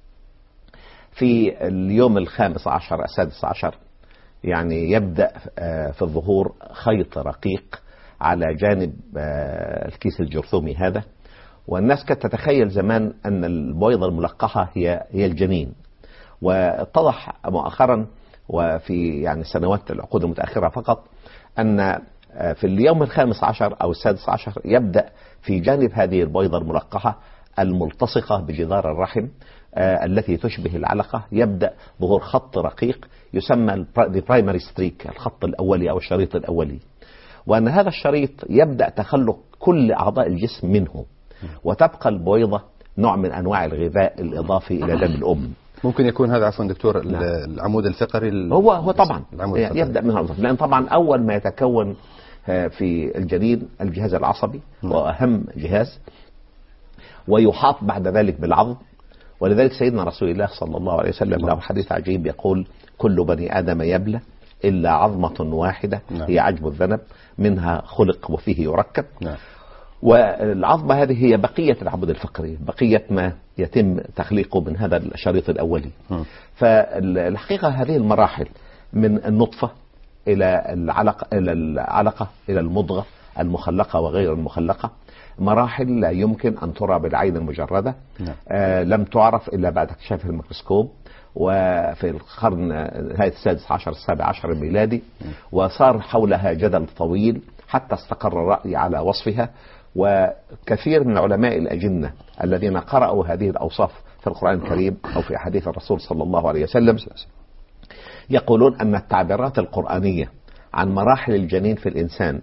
C: في اليوم 15 16 يعني يبدأ في الظهور خيط رقيق على جانب الكيس الجرثومي هذا، والناس كانت تتخيل زمان أن البويضة الملقحة هي الجنين، واتضح مؤخرا وفي يعني سنوات العقود المتأخرة فقط أن في اليوم 15 أو 16 يبدأ في جانب هذه البويضة الملقحة الملتصقة بجدار الرحم التي تشبه العلقة يبدأ ظهور خط رقيق يسمى البرايمري ستريك، الخط الأولي أو الشريط الأولي، وأن هذا الشريط يبدأ تخلق كل أعضاء الجسم منه، وتبقى البويضة نوع من أنواع الغذاء الإضافي إلى دم الأم.
E: ممكن يكون هذا عفوا دكتور العمود الفقري
C: هو طبعا يبدأ منه، لأن طبعا أول ما يتكون في الجنين الجهاز العصبي وأهم جهاز، ويحاط بعد ذلك بالعظم. ولذلك سيدنا رسول الله صلى الله عليه وسلم له حديث عجيب يقول: كل بني آدم يبلى إلا عظمة واحدة هي عجب الذنب منها خلق وفيه يركب. والعظمة هذه هي بقية العمود الفقري، بقية ما يتم تخليقه من هذا الشريط الأولي. فالحقيقة هذه المراحل من النطفة إلى العلقة إلى المضغة المخلقة وغير المخلقة مراحل لا يمكن أن ترى بالعين المجردة. لم تعرف إلا بعد اكتشاف الميكروسكوب، وفي القرن نهاية 16 17 الميلادي، وصار حولها جدل طويل حتى استقر الرأي على وصفها. وكثير من علماء الأجنة الذين قرأوا هذه الأوصاف في القرآن الكريم أو في أحاديث الرسول صلى الله عليه وسلم يقولون أن التعبيرات القرآنية عن مراحل الجنين في الإنسان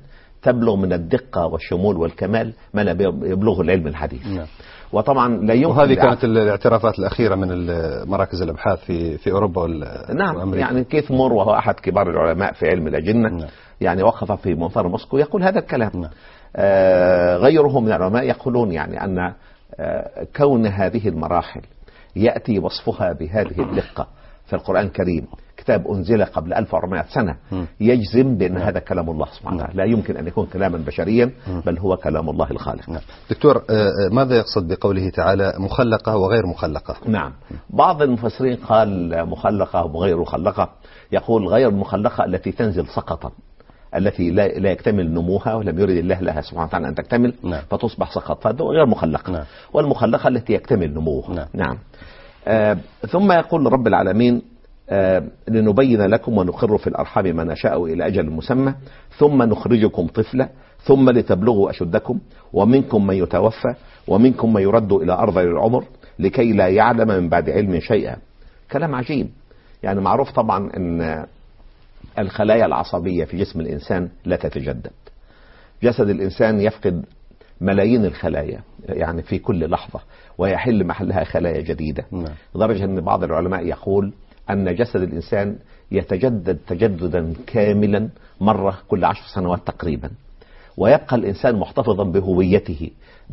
C: تبلغ من الدقة والشمول والكمال ما لا يبلغه العلم الحديث. وطبعا لا يمكن،
E: وهذه كانت الاعترافات الأخيرة من مراكز الأبحاث في أوروبا
C: نعم
E: وأمريكا.
C: يعني كيث مور وهو أحد كبار العلماء في علم الأجنة يعني وقف في مؤتمر موسكو يقول هذا الكلام. غيره من العلماء يقولون يعني أن كون هذه المراحل يأتي وصفها بهذه الدقة في القرآن الكريم، كتاب أنزل قبل 1400 سنة، يجزم بأن هذا كلام الله سبحانه وتعالى، لا يمكن أن يكون كلاما بشريا بل هو كلام الله الخالق.
E: دكتور، ماذا يقصد بقوله تعالى مخلقة وغير مخلقة؟
C: نعم، بعض المفسرين قال مخلقة وغير مخلقة، يقول غير مخلقة التي تنزل سقطا، التي لا يكتمل نموها ولم يرد الله لها سبحانه وتعالى أن تكتمل فتصبح سقط، فهذا غير مخلقة. والمخلقة التي يكتمل نموها. نعم. ثم يقول رب العالمين لنبين لكم ونقر في الأرحام ما نشاء إلى أجل مسمى ثم نخرجكم طفلا ثم لتبلغوا أشدكم ومنكم من يتوفى ومنكم من يرد إلى أرض العمر لكي لا يعلم من بعد علم شيئا. كلام عجيب. يعني معروف طبعا أن الخلايا العصبية في جسم الإنسان لا تتجدد. جسد الإنسان يفقد ملايين الخلايا يعني في كل لحظة ويحل محلها خلايا جديدة، لدرجة أن بعض العلماء يقول أن جسد الإنسان يتجدد تجددا كاملا مرة كل 10 سنوات تقريبا، ويبقى الإنسان محتفظا بهويته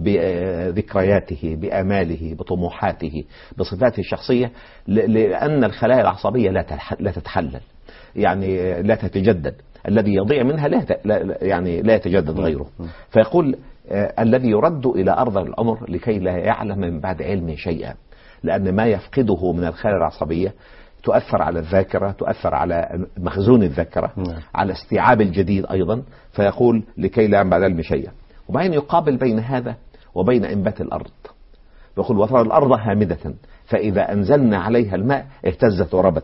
C: بذكرياته بآماله بطموحاته بصفاته الشخصية، لأن الخلايا العصبية لا تتحلل يعني لا تتجدد. الذي يضيع منها لا يتجدد غيره. فيقول الذي يرد إلى أرض العمر لكي لا يعلم من بعد علم شيئا، لأن ما يفقده من الخلايا العصبية تؤثر على الذاكرة، تؤثر على مخزون الذاكرة، على استيعاب الجديد أيضا. فيقول لكي لا يعلم بعد علم شيئا. وبعدين يقابل بين هذا وبين إنبات الأرض، يقول وترى الأرض هامدة فإذا أنزلنا عليها الماء اهتزت وربت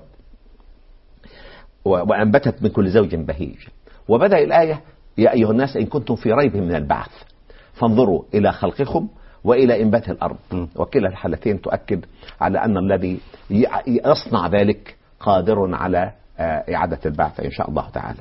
C: وأنبتت من كل زوج بهيج. وبدأ الآية يا أيها الناس إن كنتم في ريب من البعث فانظروا إلى خلقكم وإلى إنبات الأرض. وكلا الحالتين تؤكد على أن الذي يصنع ذلك قادر على إعادة البعث إن شاء الله تعالى.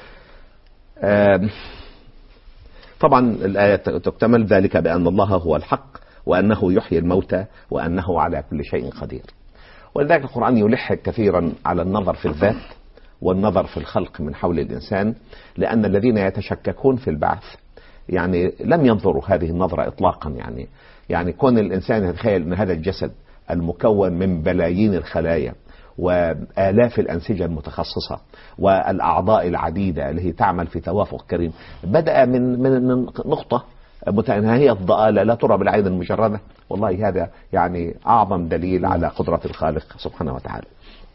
C: طبعا الآية تكتمل ذلك بأن الله هو الحق وأنه يحيي الموتى وأنه على كل شيء قدير. ولذلك القرآن يلح كثيرا على النظر في الذات والنظر في الخلق من حول الإنسان، لأن الذين يتشككون في البعث يعني لم ينظروا هذه النظرة إطلاقا. يعني كون الإنسان يتخيل أن هذا الجسد المكون من بلايين الخلايا وآلاف الأنسجة المتخصصة والأعضاء العديدة التي تعمل في توافق كريم بدأ من نقطة متناهية الضآلة لا ترى بالعين المجردة. والله هذا يعني أعظم دليل على قدرة الخالق سبحانه وتعالى.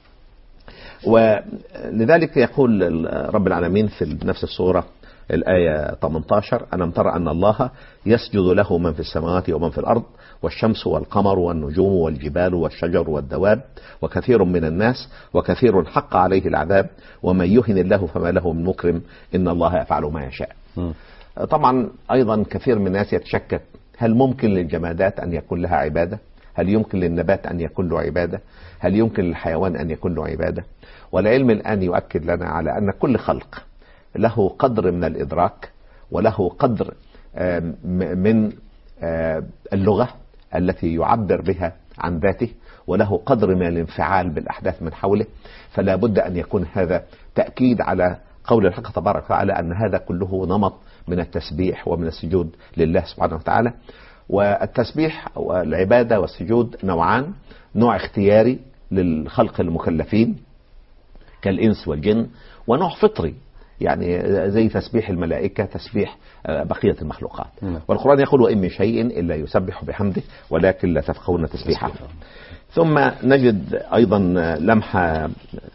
C: ولذلك يقول رب العالمين في نفس السورة الآية 18 ألم تر أن الله يسجد له من في السماوات ومن في الأرض والشمس والقمر والنجوم والجبال والشجر والدواب وكثير من الناس وكثير حق عليه العذاب ومن يهن الله فما له من مكرم إن الله يفعل ما يشاء. طبعا أيضا كثير من الناس يتشكك هل ممكن للجمادات أن يكون لها عبادة؟ هل يمكن للنبات أن يكون له عبادة؟ هل يمكن للحيوان أن يكون له عبادة؟ والعلم الآن يؤكد لنا على أن كل خلق له قدر من الإدراك وله قدر من اللغة التي يعبر بها عن ذاته وله قدر من الانفعال بالأحداث من حوله. فلا بد أن يكون هذا تأكيد على قول الحق تبارك وتعالى أن هذا كله نمط من التسبيح ومن السجود لله سبحانه وتعالى. والتسبيح والعبادة والسجود نوعان، نوع اختياري للخلق المكلفين كالإنس والجن، ونوع فطري يعني زي تسبيح الملائكة تسبيح بقية المخلوقات. والقرآن يقول وإن من شيء إلا يسبح بحمده ولكن لا تفقهون تسبيحه. ثم نجد أيضا لمحة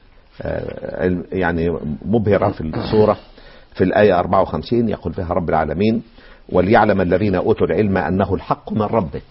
C: يعني مبهرة في السورة في الآية 54 يقول فيها رب العالمين وليعلم الذين أوتوا العلم أنه الحق من ربك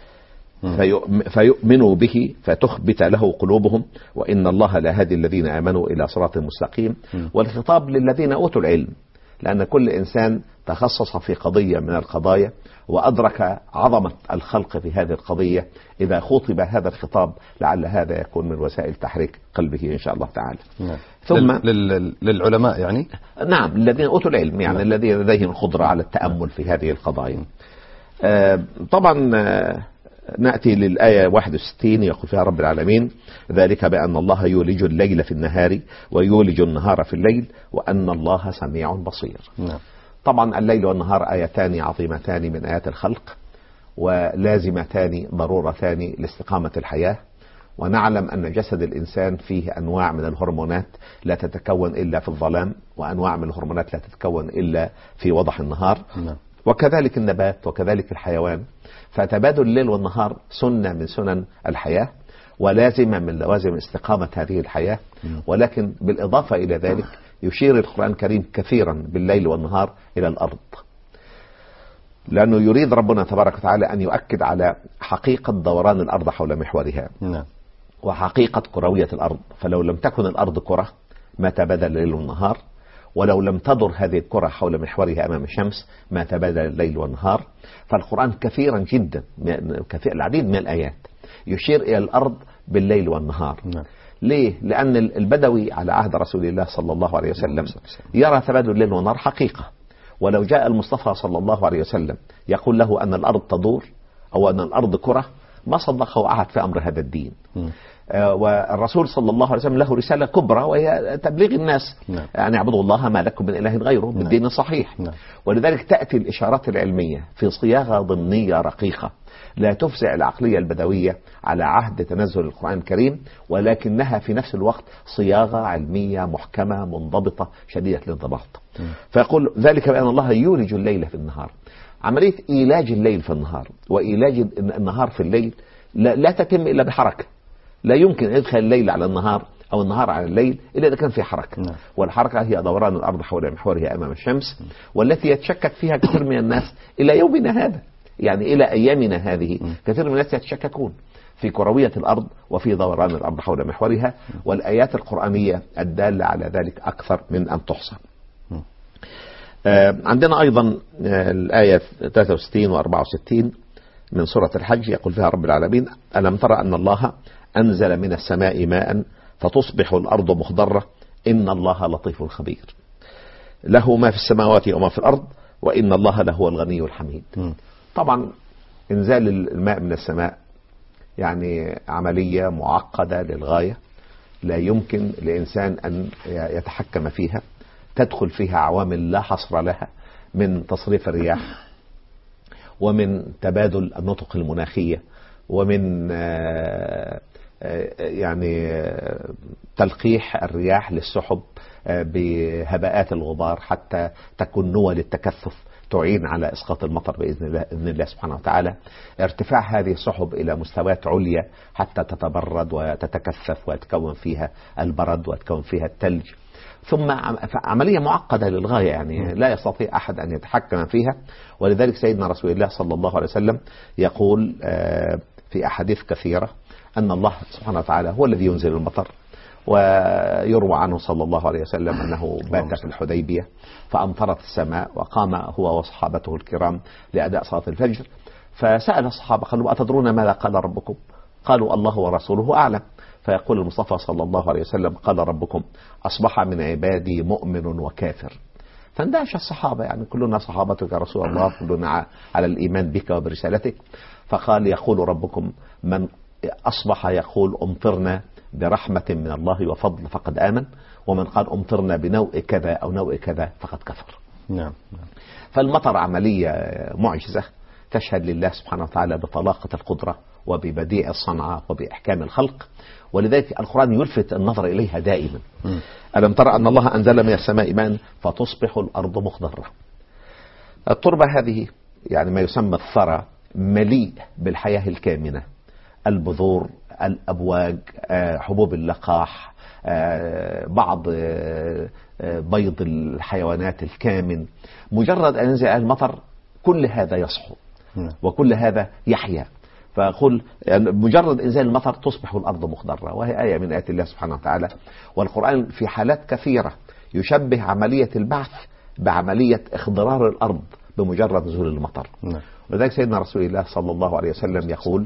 C: فيؤمنوا به فتخبت له قلوبهم وإن الله لهادي الذين آمنوا إلى صراط مستقيم. والخطاب للذين أوتوا العلم، لأن كل إنسان تخصص في قضية من القضايا وأدرك عظمة الخلق في هذه القضية، إذا خطب هذا الخطاب لعل هذا يكون من وسائل تحريك قلبه إن شاء الله تعالى.
E: نعم.
C: ثم
E: للعلماء يعني؟
C: نعم، الذين أوتوا العلم، يعني الذين لديهم القدرة على التأمل في هذه القضايا. طبعا نأتي للآية 61 يقول فيها رب العالمين: ذلك بأن الله يولج الليل في النهار ويولج النهار في الليل وأن الله سميع بصير.
E: نعم.
C: طبعا الليل والنهار آيتان عظيمتان من آيات الخلق، ولازمتان ضرورتان لاستقامة الحياة. ونعلم أن جسد الإنسان فيه أنواع من الهرمونات لا تتكون إلا في الظلام، وأنواع من الهرمونات لا تتكون إلا في وضح النهار. وكذلك النبات وكذلك الحيوان. فتبادل الليل والنهار سنة من سنن الحياة ولازمة من لوازم استقامة هذه الحياة. ولكن بالإضافة إلى ذلك يشير القرآن الكريم كثيرا بالليل والنهار إلى الأرض، لأنه يريد ربنا تبارك وتعالى أن يؤكد على حقيقة دوران الأرض حول محورها وحقيقة كروية الأرض. فلو لم تكن الأرض كرة ما تبادل الليل والنهار، ولو لم تدر هذه الكرة حول محورها أمام الشمس ما تبادل الليل والنهار. فالقرآن كثيرا جدا العديد من الآيات يشير إلى الأرض بالليل والنهار. ليه؟ لأن البدوي على عهد رسول الله صلى الله عليه وسلم يرى تبادل الليل والنهار حقيقة. ولو جاء المصطفى صلى الله عليه وسلم يقول له أن الأرض تدور أو أن الأرض كرة ما صدقه وعهد في أمر هذا الدين. والرسول صلى الله عليه وسلم له رسالة كبرى وهي تبليغ الناس أن يعبدوا الله ما لكم من إله غيره بالدين الصحيح. ولذلك تأتي الإشارات العلمية في صياغة ضمنية رقيقة لا تفزع العقلية البدوية على عهد تنزل القرآن الكريم، ولكنها في نفس الوقت صياغة علمية محكمة منضبطة شديدة الانضباط. فيقول ذلك بأن الله يولج الليل في النهار. عملية إيلاج الليل في النهار وإيلاج النهار في الليل لا تتم إلا بحركة. لا يمكن أن يدخل الليل على النهار أو النهار على الليل إلا إذا كان في حركة. والحركة هي دوران الأرض حول محورها أمام الشمس، والتي يتشكك فيها كثير من الناس إلى يومنا هذا، يعني إلى أيامنا هذه كثير من الناس يتشككون في كروية الأرض وفي دوران الأرض حول محورها. والآيات القرآنية الدالة على ذلك أكثر من أن تحصى. عندنا أيضا الآية 63 و 64 من سورة الحج يقول فيها رب العالمين: ألم ترى أن الله أنزل من السماء ماء فتصبح الأرض مخضرة إن الله لطيف خبير له ما في السماوات وما في الأرض وإن الله لهو الغني الحميد. طبعا إنزال الماء من السماء يعني عملية معقدة للغاية، لا يمكن لإنسان أن يتحكم فيها. تدخل فيها عوامل لا حصر لها من تصريف الرياح، ومن تبادل النطق المناخية، ومن يعني تلقيح الرياح للسحب بهباءات الغبار حتى تكون نوى للتكثف تعين على إسقاط المطر بإذن الله سبحانه وتعالى. ارتفاع هذه السحب إلى مستويات عليا حتى تتبرد وتتكثف ويتكون فيها البرد ويتكون فيها الثلج. ثم عملية معقدة للغاية، يعني لا يستطيع أحد أن يتحكم فيها. ولذلك سيدنا رسول الله صلى الله عليه وسلم يقول في أحاديث كثيرة أن الله سبحانه وتعالى هو الذي ينزل المطر. ويروى عنه صلى الله عليه وسلم أنه بات في الحديبية فأمطرت السماء، وقام هو وصحابته الكرام لأداء صلاة الفجر. فسأل الصحابة قالوا: أتدرون ماذا قال ربكم؟ قالوا: الله ورسوله أعلم. فيقول المصطفى صلى الله عليه وسلم: قال ربكم: أصبح من عبادي مؤمن وكافر. فاندهش الصحابة، يعني كلنا صحابتك يا رسول الله، كلنا على الإيمان بك وبرسالتك. فقال: يقول ربكم: من أصبح يقول أمطرنا برحمة من الله وفضل فقد آمن، ومن قال أمطرنا بنوء كذا أو نوء كذا فقد كفر.
E: نعم.
C: فالمطر عملية معجزة تشهد لله سبحانه وتعالى بطلاقة القدرة وببديع الصنعة وبإحكام الخلق. ولذلك القرآن يلفت النظر إليها دائما. ألم ترى أن الله أنزل من السماء ماء فتصبح الأرض مخضرة. التربة هذه يعني ما يسمى الثرى، مليء بالحياة الكامنة، البذور، الأبواج، حبوب اللقاح، بعض بيض الحيوانات الكامن. مجرد أن ينزل المطر كل هذا يصحو وكل هذا يحيا. فأقول مجرد إنزال المطر تصبح الأرض مخضرة، وهي آية من آيات الله سبحانه وتعالى. والقرآن في حالات كثيرة يشبه عملية البعث بعملية اخضرار الأرض بمجرد نزول المطر. ولذلك سيدنا رسول الله صلى الله عليه وسلم يقول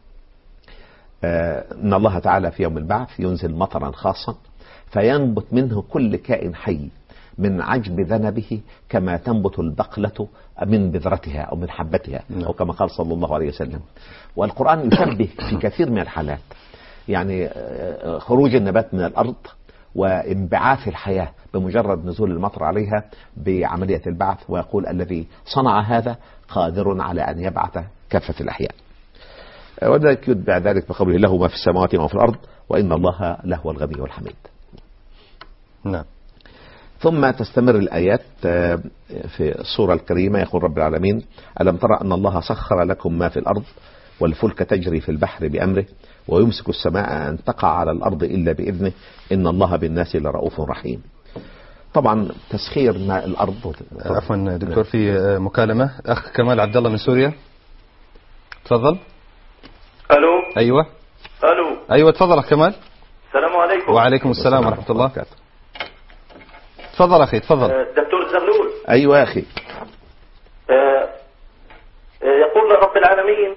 C: إن الله تعالى في يوم البعث ينزل مطرا خاصا فينبت منه كل كائن حي من عجب ذنبه كما تنبت البقلة من بذرتها أو من حبتها، أو كما قال صلى الله عليه وسلم. والقرآن يشبه في كثير من الحالات يعني خروج النبات من الأرض وانبعاث الحياة بمجرد نزول المطر عليها بعملية البعث، ويقول الذي صنع هذا قادر على أن يبعث كافة الأحياء. وذلك يتبع ذلك بقوله له ما في السماوات وما في الأرض وإن الله لهو الغني والحميد.
E: نعم.
C: ثم تستمر الآيات في السورة الكريمة. يقول رب العالمين ألم ترى أن الله سخر لكم ما في الأرض والفلك تجري في البحر بأمره ويمسك السماء أن تقع على الأرض إلا بإذنه إن الله بالناس لرؤوف رحيم. طبعا تسخير ماء الأرض.
E: عفوا دكتور، في مكالمة أخ كمال عبد الله من سوريا، تفضل.
F: ألو.
E: أيوة.
F: ألو.
E: أيوة تفضل أخ كمال.
F: السلام عليكم.
E: وعليكم السلام ورحمة الله. تفضل أخي تفضل.
F: دكتور زغلول.
C: أيوة يا أخي.
F: يقول رب العالمين.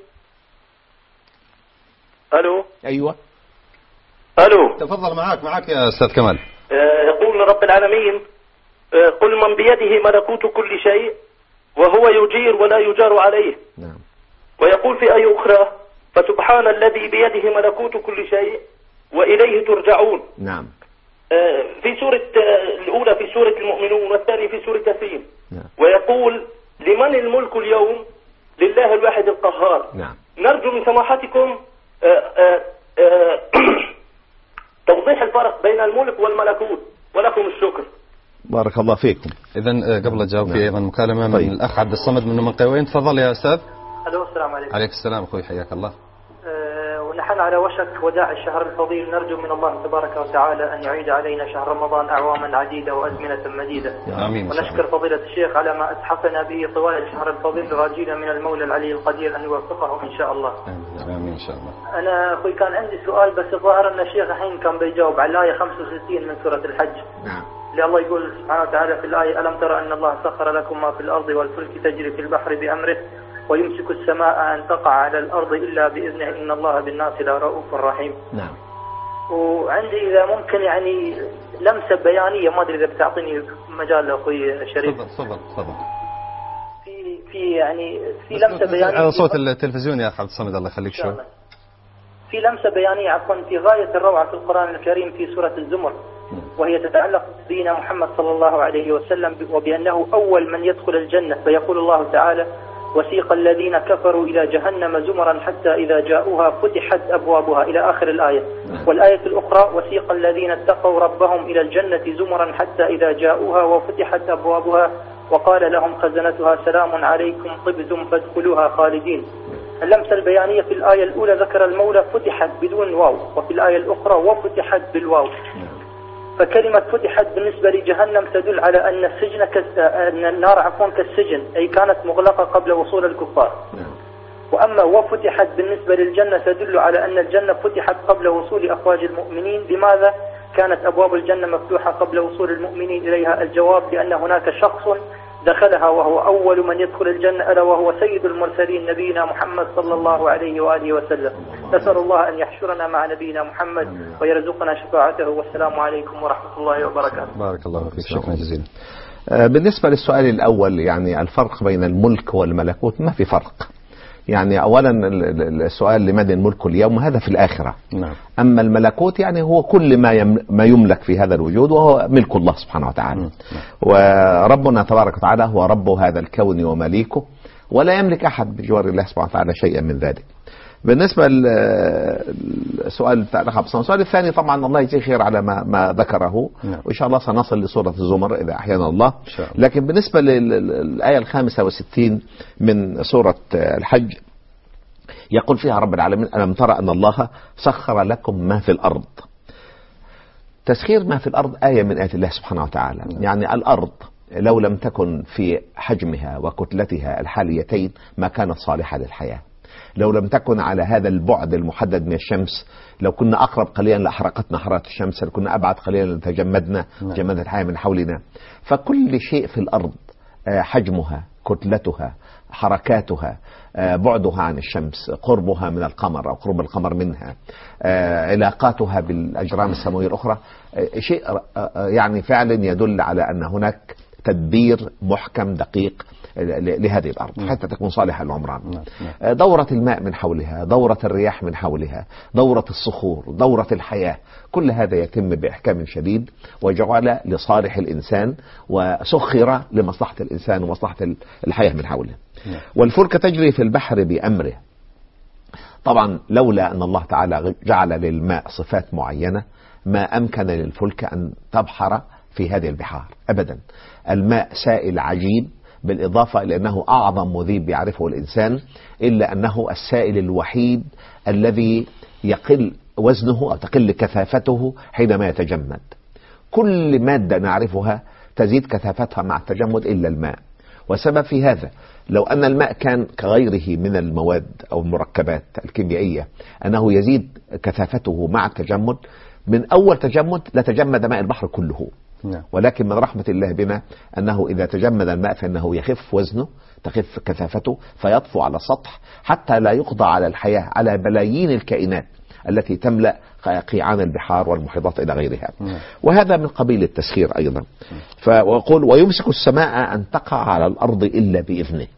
F: ألو.
C: أيوة.
F: ألو.
E: تفضل معك يا أستاذ كمال.
F: يقول رب العالمين قل من بيده ملكوت كل شيء وهو يجير ولا يجار عليه.
C: نعم.
F: ويقول في آية أخرى فسبحان الذي بيده ملكوت كل شيء وإليه ترجعون.
C: نعم.
F: في سورة الأولى في سورة المؤمنون والثانية في سورة ياسين.
C: نعم.
F: ويقول لمن الملك اليوم لله الواحد القهار.
C: نعم.
F: نرجو من سماحتكم توضيح الفرق بين الملك والملكوت ولكم الشكر.
C: بارك الله فيكم.
E: إذن قبل أجاوب في أيضا مكالمة
C: طيب.
E: من الأخ عبد الصمد من منقوين. تفضل يا أستاذ.
F: ألو. السلام عليكم.
E: عليك السلام أخوي حياك الله.
F: ونحن على وشك وداع الشهر الفضيل، نرجو من الله تبارك وتعالى أن يعيد علينا شهر رمضان أعواما عديدة وأزمنة مديدة.
E: آمين.
F: ونشكر فضيلة الشيخ على ما أسحقنا به طوال الشهر الفضيل، راجينا من المولى العلي القدير أن يوفقه إن شاء الله.
E: آمين إن شاء الله.
F: أنا أخوي كان عندي سؤال، بس الظاهر أن الشيخ الحين كان بيجاوب على الآية 65 من سورة الحج.
C: نعم.
F: اللي الله يقول سبحانه وتعالى في الآية ألم ترى أن الله سخر لكم ما في الأرض والفلك تجري في البحر بأمره ويمسك السماء أن تقع على الأرض إلا بإذنه إن الله بالناس لرؤوف رحيم.
C: نعم.
F: وعندي إذا ممكن يعني لمسة بيانية، ما أدري إذا بتعطيني مجال أخوي شريف.
E: تفضل.
F: في لمسة بيانية
E: على صوت التلفزيون يا أخ عبد الصمد الله يخليك شوي.
F: في لمسة بيانية عفوا في غاية الروعة في القرآن الكريم في سورة الزمر، وهي تتعلق بنا محمد صلى الله عليه وسلم وبأنه أول من يدخل الجنة. فيقول الله تعالى وسيق الذين كفروا إلى جهنم زمرا حتى إذا جاءوها فتحت أبوابها إلى آخر الآية. والآية الأخرى وسيق الذين اتقوا ربهم إلى الجنة زمرا حتى إذا جاءوها وفتحت أبوابها وقال لهم خزنتها سلام عليكم طبتم فادخلوها خالدين. اللمسة البيانية في الآية الأولى ذكر المولى فتحت بدون واو، وفي الآية الأخرى وفتحت بالواو. فكلمة فتحت بالنسبة لجهنم تدل على أن السجن أن النار كالسجن، أي كانت مغلقة قبل وصول الكفار. وأما وفتحت بالنسبة للجنة تدل على أن الجنة فتحت قبل وصول أفواج المؤمنين. لماذا كانت أبواب الجنة مفتوحة قبل وصول المؤمنين إليها؟ الجواب لأن هناك شخص دخلها وهو أول من يدخل الجنة، ألا وهو سيد المرسلين نبينا محمد صلى الله عليه وآله وسلم. نسأل الله أن يحشرنا مع نبينا محمد ويرزقنا شفاعته. والسلام عليكم ورحمة الله وبركاته.
E: بارك الله فيك، شكرا جزيلا.
C: بالنسبة للسؤال الأول يعني الفرق بين الملك والملكوت، ما في فرق. يعني أولا السؤال لمن الملك اليوم هذا في الآخرة.
E: نعم.
C: أما الملكوت يعني هو كل ما يملك في هذا الوجود وهو ملك الله سبحانه وتعالى. وربنا تبارك وتعالى هو رب هذا الكون ومليكه، ولا يملك أحد بجوار الله سبحانه وتعالى شيئا من ذلك. بالنسبة للسؤال بتاع السؤال الثاني طبعا الله يجزيه خير على ما ذكره.
E: نعم.
C: وإن شاء الله سنصل لسورة الزمر إذا أحيانا الله. لكن بالنسبة للآية 65 من سورة الحج يقول فيها رب العالمين ألم ترى أن الله سخر لكم ما في الأرض. تسخير ما في الأرض آية من آيات الله سبحانه وتعالى. يعني الأرض لو لم تكن في حجمها وكتلتها الحاليتين ما كانت صالحة للحياة. لو لم تكن على هذا البعد المحدد من الشمس، لو كنا أقرب قليلا لأحرقتنا حرارة الشمس، لو كنا أبعد قليلا لتجمدنا جمد الحياة من حولنا. فكل شيء في الأرض حجمها، كتلتها، حركاتها، بعدها عن الشمس، قربها من القمر أو قرب القمر منها، علاقاتها بالأجرام السماوية الأخرى، شيء يعني فعلا يدل على أن هناك تدبير محكم دقيق لهذه الأرض حتى تكون صالحة للعمران. دورة الماء من حولها، دورة الرياح من حولها، دورة الصخور، دورة الحياة، كل هذا يتم بإحكام شديد وجعل لصالح الإنسان وسخر لمصلحة الإنسان ومصلحة الحياة من حوله. والفلك تجري في البحر بأمره. طبعا لولا أن الله تعالى جعل للماء صفات معينة ما أمكن للفلك أن تبحر في هذه البحار أبدا. الماء سائل عجيب، بالإضافة إلى أنه أعظم مذيب يعرفه الإنسان، إلا أنه السائل الوحيد الذي يقل وزنه أو تقل كثافته حينما يتجمد. كل مادة نعرفها تزيد كثافتها مع التجمد إلا الماء. وسبب في هذا لو أن الماء كان كغيره من المواد أو المركبات الكيميائية أنه يزيد كثافته مع التجمد، من أول تجمد لتجمد ماء البحر كله. ولكن من رحمة الله بنا أنه إذا تجمد الماء فإنه يخف وزنه، تخف كثافته، فيطفو على السطح حتى لا يقضى على الحياة، على بلايين الكائنات التي تملأ قيعان البحار والمحيطات إلى غيرها. وهذا من قبيل التسخير أيضا. فوقول ويمسك السماء أن تقع على الأرض إلا بإذنه.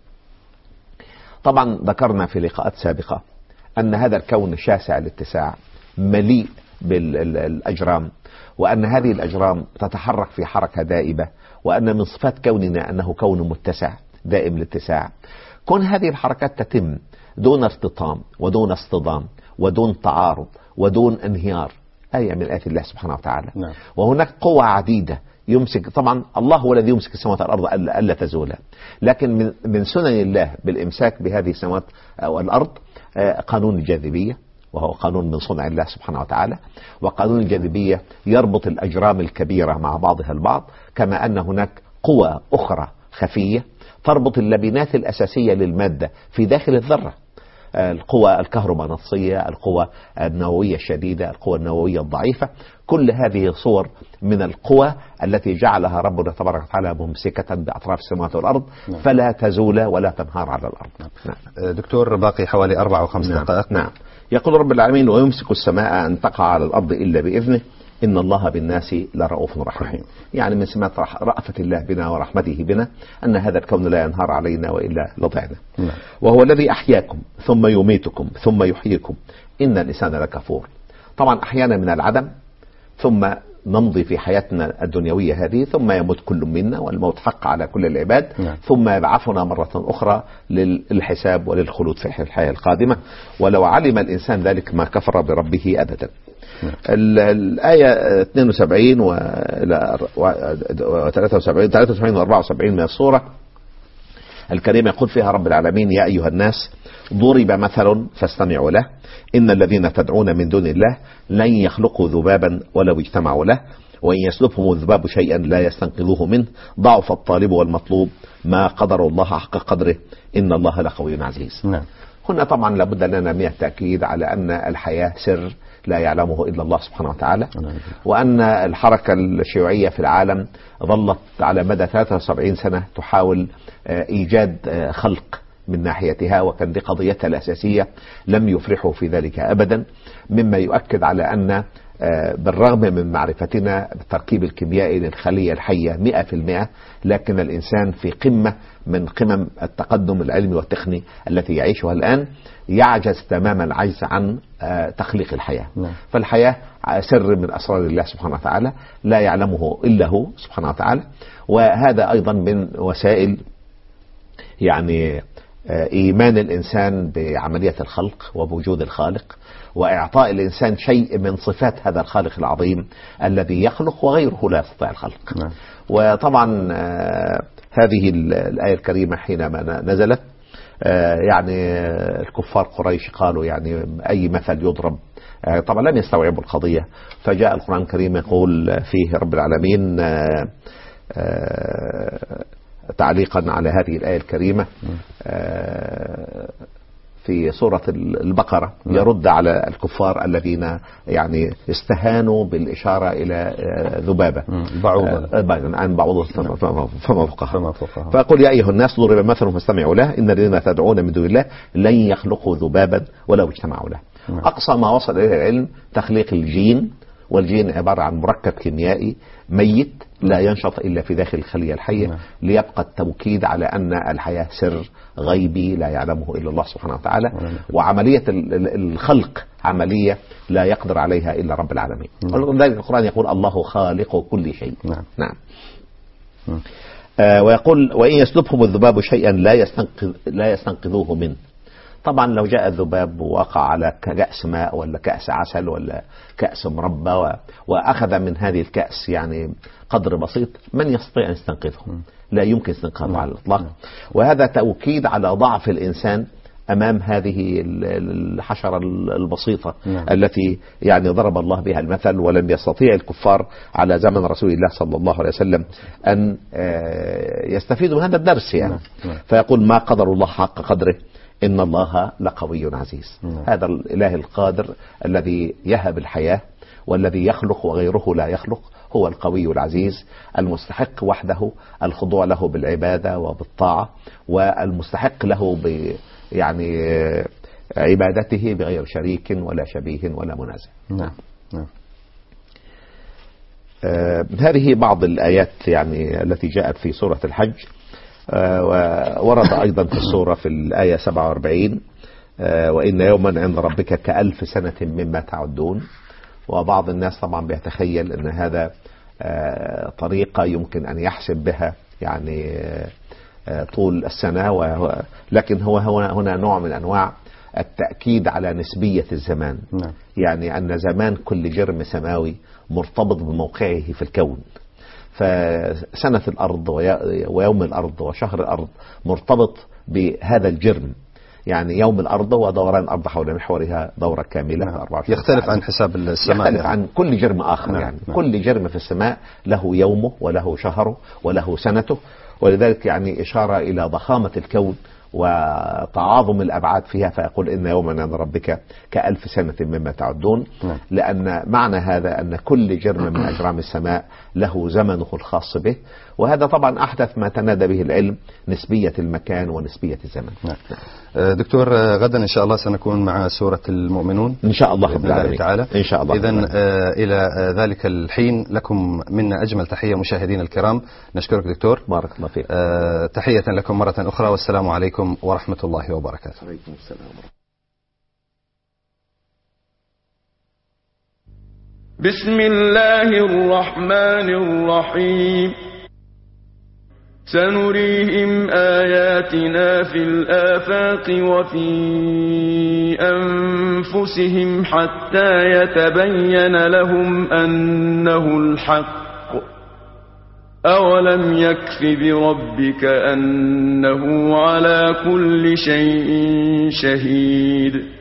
C: طبعا ذكرنا في لقاءات سابقة أن هذا الكون شاسع الاتساع، مليء بالأجرام، وأن هذه الأجرام تتحرك في حركة دائبة، وأن من صفات كوننا أنه كون متسع دائم الاتساع. كون هذه الحركات تتم دون ارتطام ودون اصطدام ودون تعارض ودون انهيار، آية من آيات الله سبحانه وتعالى. وهناك قوى عديدة يمسك. طبعا الله هو الذي يمسك السماوات والأرض ألا تزولا، لكن من سنن الله بالإمساك بهذه السماوات والأرض قانون الجاذبية، وهو قانون من صنع الله سبحانه وتعالى. وقانون الجاذبية يربط الأجرام الكبيرة مع بعضها البعض، كما أن هناك قوى أخرى خفية تربط اللبنات الأساسية للمادة في داخل الذرة، القوى الكهرومغناطيسية، القوى النووية الشديدة، القوى النووية الضعيفة. كل هذه صور من القوى التي جعلها ربنا تبارك وتعالى ممسكة بأطراف السماوات والأرض فلا تزول ولا تنهار على الأرض.
E: دكتور باقي حوالي 4 أو 5 دقائق.
C: نعم. يقول رب العالمين ويمسك السماء أن تقع على الأرض إلا بإذنه إن الله بالناس لرؤوف رحيم. يعني من سمات رأفة الله بنا ورحمته بنا أن هذا الكون لا ينهار علينا وإلا لضعنا. وهو الذي أحياكم ثم يميتكم ثم يحييكم إن الإنسان لكفور. طبعا أحيانا من العدم ثم نمضي في حياتنا الدنيوية هذه، ثم يموت كل منا والموت حق على كل العباد، ثم يبعثنا مرة أخرى للحساب وللخلود في الحياة القادمة. ولو علم الإنسان ذلك ما كفر بربه أبدا. الآية 72 و 73 و 74 من السورة الكريمة يقول فيها رب العالمين يا أيها الناس ضرب مثل فاستمعوا له إن الذين تدعون من دون الله لن يخلقوا ذبابا ولو اجتمعوا له وإن يسلبهم الذباب شيئا لا يستنقذوه منه ضعف الطالب والمطلوب ما قدر الله حق قدره إن الله لقوي عزيز. هنا طبعا لابد لنا من التأكيد على أن الحياة سر لا يعلمه إلا الله سبحانه وتعالى، وأن الحركة الشيوعية في العالم ظلت على مدى 73 سنة تحاول إيجاد خلق من ناحيتها، وكان دي قضيتها الأساسية، لم يفرحوا في ذلك أبدا، مما يؤكد على أن بالرغم من معرفتنا بالتركيب الكيميائي للخلية الحية 100%، لكن الإنسان في قمة من قمم التقدم العلمي والتقني التي يعيشها الآن يعجز تماما العجز عن تخليق الحياة. فالحياة سر من أسرار الله سبحانه وتعالى لا يعلمه إلا هو سبحانه وتعالى. وهذا أيضا من وسائل يعني إيمان الإنسان بعملية الخلق وبوجود الخالق، وإعطاء الإنسان شيء من صفات هذا الخالق العظيم الذي يخلق وغيره لا يستطيع الخلق. وطبعا هذه الآية الكريمة حينما نزلت يعني الكفار قريش قالوا يعني أي مثل يضرب، طبعا لم يستوعبوا القضية، فجاء القرآن الكريم يقول فيه رب العالمين تعليقا على هذه الآية الكريمة في سورة البقرة يرد على الكفار الذين يعني استهانوا بالإشارة إلى ذبابة عن بعوضة فما فوقها. فأقول يا أيها الناس ضرب مثل فاستمعوا له إن الذين تدعون من دون الله لن يخلقوا ذبابا ولو اجتمعوا له. أقصى ما وصل إليه العلم تخليق الجين، والجين عبارة عن مركب كيميائي ميت لا ينشط إلا في داخل الخلية الحية، ليبقى التوكيد على أن الحياة سر غيبي لا يعلمه إلا الله سبحانه وتعالى، وعملية الخلق عملية لا يقدر عليها إلا رب العالمين. ولذلك القرآن يقول الله خالق كل شيء. نعم. ويقول وإن يسلبهم الذباب شيئا لا يستنقذوه منه. طبعا لو جاء الذباب ووقع على كأس ماء ولا كأس عسل ولا كأس مربى وأخذ من هذه الكأس يعني قدر بسيط، من يستطيع أن يستنقذه؟ لا يمكن استنقاذه على الإطلاق. وهذا توكيد على ضعف الإنسان أمام هذه الحشرة البسيطة التي يعني ضرب الله بها المثل، ولم يستطيع الكفار على زمن رسول الله صلى الله عليه وسلم أن يستفيدوا من هذا الدرس يعني. فيقول ما قدر الله حق قدره إن الله لقوي عزيز. هذا الإله القادر الذي يهب الحياة والذي يخلق وغيره لا يخلق هو القوي العزيز المستحق وحده الخضوع له بالعبادة وبالطاعة، والمستحق له يعني عبادته بغير شريك ولا شبيه ولا منازع. هذه بعض الآيات يعني التي جاءت في سورة الحج. وورد أيضا في السورة في الآية 47 وإن يوما عند ربك كألف سنة مما تعدون. وبعض الناس طبعا بيتخيل أن هذا طريقة يمكن أن يحسب بها يعني طول السنة، لكن هو هنا نوع من أنواع التأكيد على نسبية الزمان. يعني أن زمان كل جرم سماوي مرتبط بموقعه في الكون، فسنة الأرض ويوم الأرض وشهر الأرض مرتبط بهذا الجرم. يعني يوم الأرض ودوران الأرض حول محورها دورة كاملة 24
E: يختلف عن حساب السماء،
C: يختلف عن كل جرم آخر. يعني كل جرم في السماء له يومه وله شهره وله سنته، ولذلك يعني إشارة إلى ضخامة الكون وتعاظم الأبعاد فيها. فيقول إن يوما عند ربك كألف سنة مما تعدون، لأن معنى هذا أن كل جرم من أجرام السماء له زمنه الخاص به. وهذا طبعا أحدث ما تنادى به العلم نسبية المكان ونسبية الزمن.
E: دكتور غدا إن شاء الله سنكون مع سورة المؤمنون
C: إن شاء الله رب العالمين
E: تعالى
C: إن شاء الله.
E: إذن إلى ذلك الحين لكم منا أجمل تحية مشاهدين الكرام. نشكرك دكتور،
C: بارك الله فيك.
E: تحية لكم مرة أخرى، والسلام عليكم ورحمة الله وبركاته.
C: عليكم السلام ورحمة الله.
A: بسم الله الرحمن الرحيم. سنريهم آياتنا في الآفاق وفي أنفسهم حتى يتبين لهم أنه الحق. أولم يكف بربك أنه على كل شيء شهيد.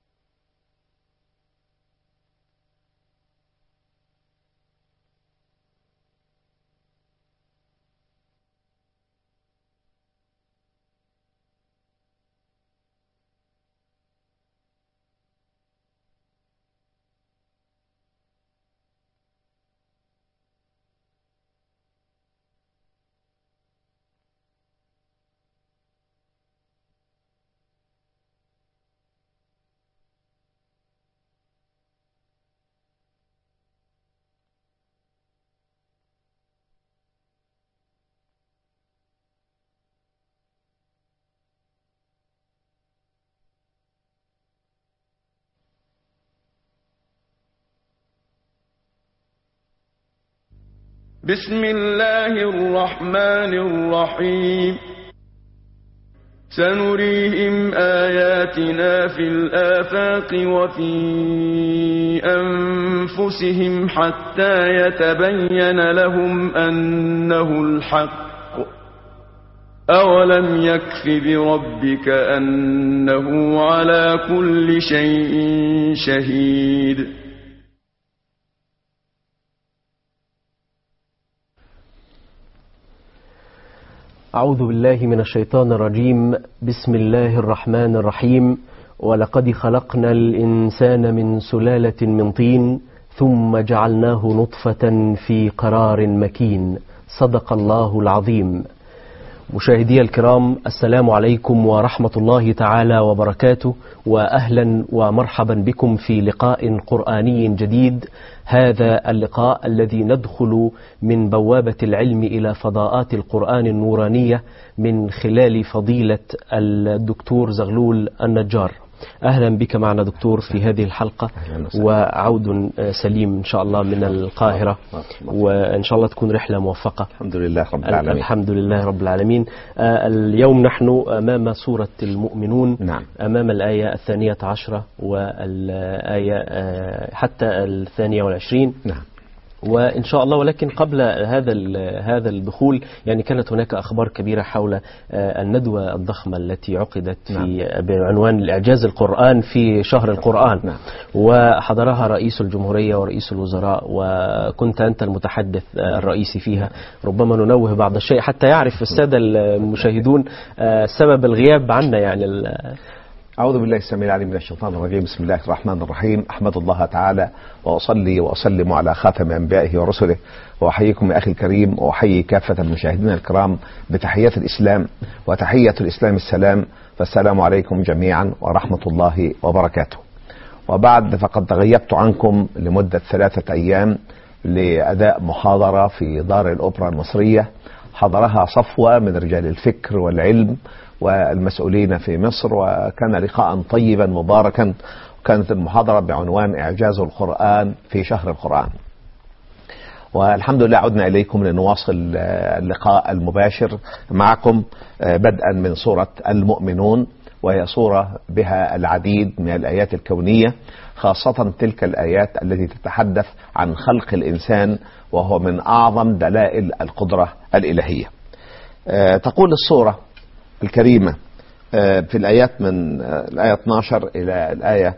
A: بسم الله الرحمن الرحيم. سنريهم آياتنا في الآفاق وفي أنفسهم حتى يتبين لهم أنه الحق. أولم يكف بربك أنه على كل شيء شهيد.
G: أعوذ بالله من الشيطان الرجيم. بسم الله الرحمن الرحيم. ولقد خلقنا الإنسان من سلالة من طين ثم جعلناه نطفة في قرار مكين. صدق الله العظيم. مشاهدي الكرام، السلام عليكم ورحمة الله تعالى وبركاته، وأهلا ومرحبا بكم في لقاء قرآني جديد. هذا اللقاء الذي ندخل من بوابة العلم إلى فضاءات القرآن النورانية من خلال فضيلة الدكتور زغلول النجار. أهلا بك معنا دكتور في هذه الحلقة، وعود سليم إن شاء الله من القاهرة، وإن شاء الله تكون رحلة موفقة.
C: الحمد لله رب العالمين.
G: الحمد لله رب العالمين. اليوم نحن أمام سورة المؤمنون.
C: نعم.
G: أمام الآية 12 والآية حتى 22.
C: نعم.
G: وإن شاء الله، ولكن قبل هذا الدخول يعني كانت هناك أخبار كبيرة حول الندوة الضخمة التي عقدت في بعنوان الإعجاز القرآن في شهر القرآن.
C: نعم.
G: وحضرها رئيس الجمهورية ورئيس الوزراء، وكنت أنت المتحدث الرئيسي فيها. ربما ننوه بعض الشيء حتى يعرف السادة المشاهدون سبب الغياب عنا يعني.
C: أعوذ بالله السميع العليم من الشيطان الرجيم. بسم الله الرحمن الرحيم. أحمد الله تعالى وأصلي وأسلم على خاتم أنبيائه ورسله، وأحييكم يا أخي الكريم، وأحيي كافة المشاهدين الكرام بتحية الإسلام، وتحية الإسلام السلام، فالسلام عليكم جميعا ورحمة الله وبركاته. وبعد، فقد تغيبت عنكم لمدة 3 أيام لأداء محاضرة في دار الأوبرا المصرية، حضرها صفوة من رجال الفكر والعلم والمسؤولين في مصر، وكان لقاء طيبا مباركا. وكانت المحاضرة بعنوان إعجاز القرآن في شهر القرآن. والحمد لله عدنا إليكم لنواصل اللقاء المباشر معكم بدءا من سورة المؤمنون، وهي سورة بها العديد من الآيات الكونية، خاصة تلك الآيات التي تتحدث عن خلق الإنسان، وهو من أعظم دلائل القدرة الإلهية. تقول السورة الكريمة في الآيات من الآية 12 إلى الآية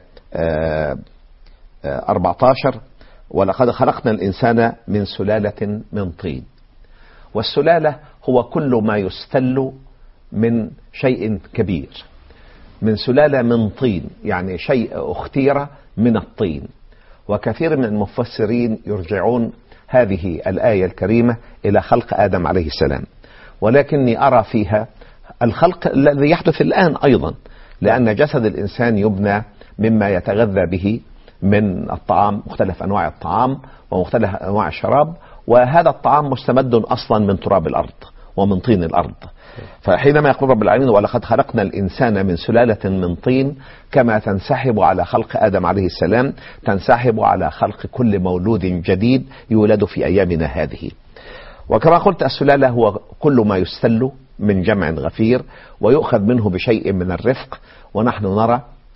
C: 14: ولقد خلقنا الإنسان من سلالة من طين. والسلالة هو كل ما يستل من شيء كبير، من سلالة من طين، يعني شيء اختير من الطين. وكثير من المفسرين يرجعون هذه الآية الكريمة إلى خلق آدم عليه السلام، ولكني أرى فيها الخلق الذي يحدث الآن أيضا، لأن جسد الإنسان يبنى مما يتغذى به من الطعام، مختلف أنواع الطعام ومختلف أنواع الشراب، وهذا الطعام مستمد أصلا من تراب الأرض ومن طين الأرض. فحينما يقول رب العالمين ولقد خلقنا الإنسان من سلالة من طين، كما تنسحب على خلق آدم عليه السلام تنسحب على خلق كل مولود جديد يولد في أيامنا هذه. وكما قلت، السلالة هو كل ما يستل من جمع غفير ويؤخذ منه بشيء من الرفق. ونحن نرى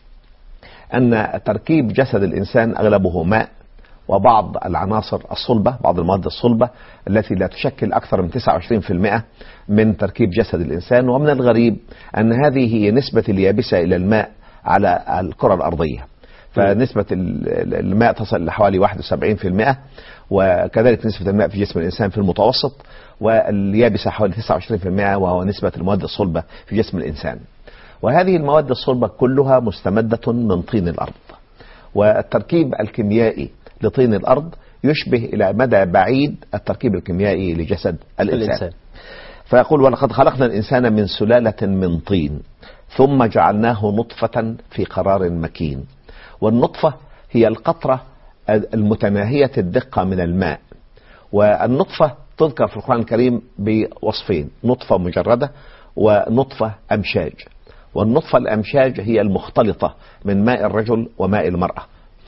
C: أن تركيب جسد الإنسان أغلبه ماء، وبعض العناصر الصلبة، بعض المواد الصلبة التي لا تشكل أكثر من 29% من تركيب جسد الإنسان. ومن الغريب أن هذه هي نسبة اليابسة إلى الماء على الكرة الأرضية، فنسبة الماء تصل لحوالي 71%، وكذلك نسبة الماء في جسم الإنسان في المتوسط، واليابسة حوالي 29%، وهو نسبة المواد الصلبة في جسم الإنسان. وهذه المواد الصلبة كلها مستمدة من طين الأرض، والتركيب الكيميائي لطين الأرض يشبه إلى مدى بعيد التركيب الكيميائي لجسد الإنسان. فيقول ولقد خلقنا الإنسان من سلالة من طين ثم جعلناه نطفة في قرار مكين. والنطفة هي القطرة المتناهية الدقة من الماء. والنطفة تذكر في القرآن الكريم بوصفين: نطفة مجردة ونطفة أمشاج. والنطفة الأمشاج هي المختلطة من ماء الرجل وماء المرأة.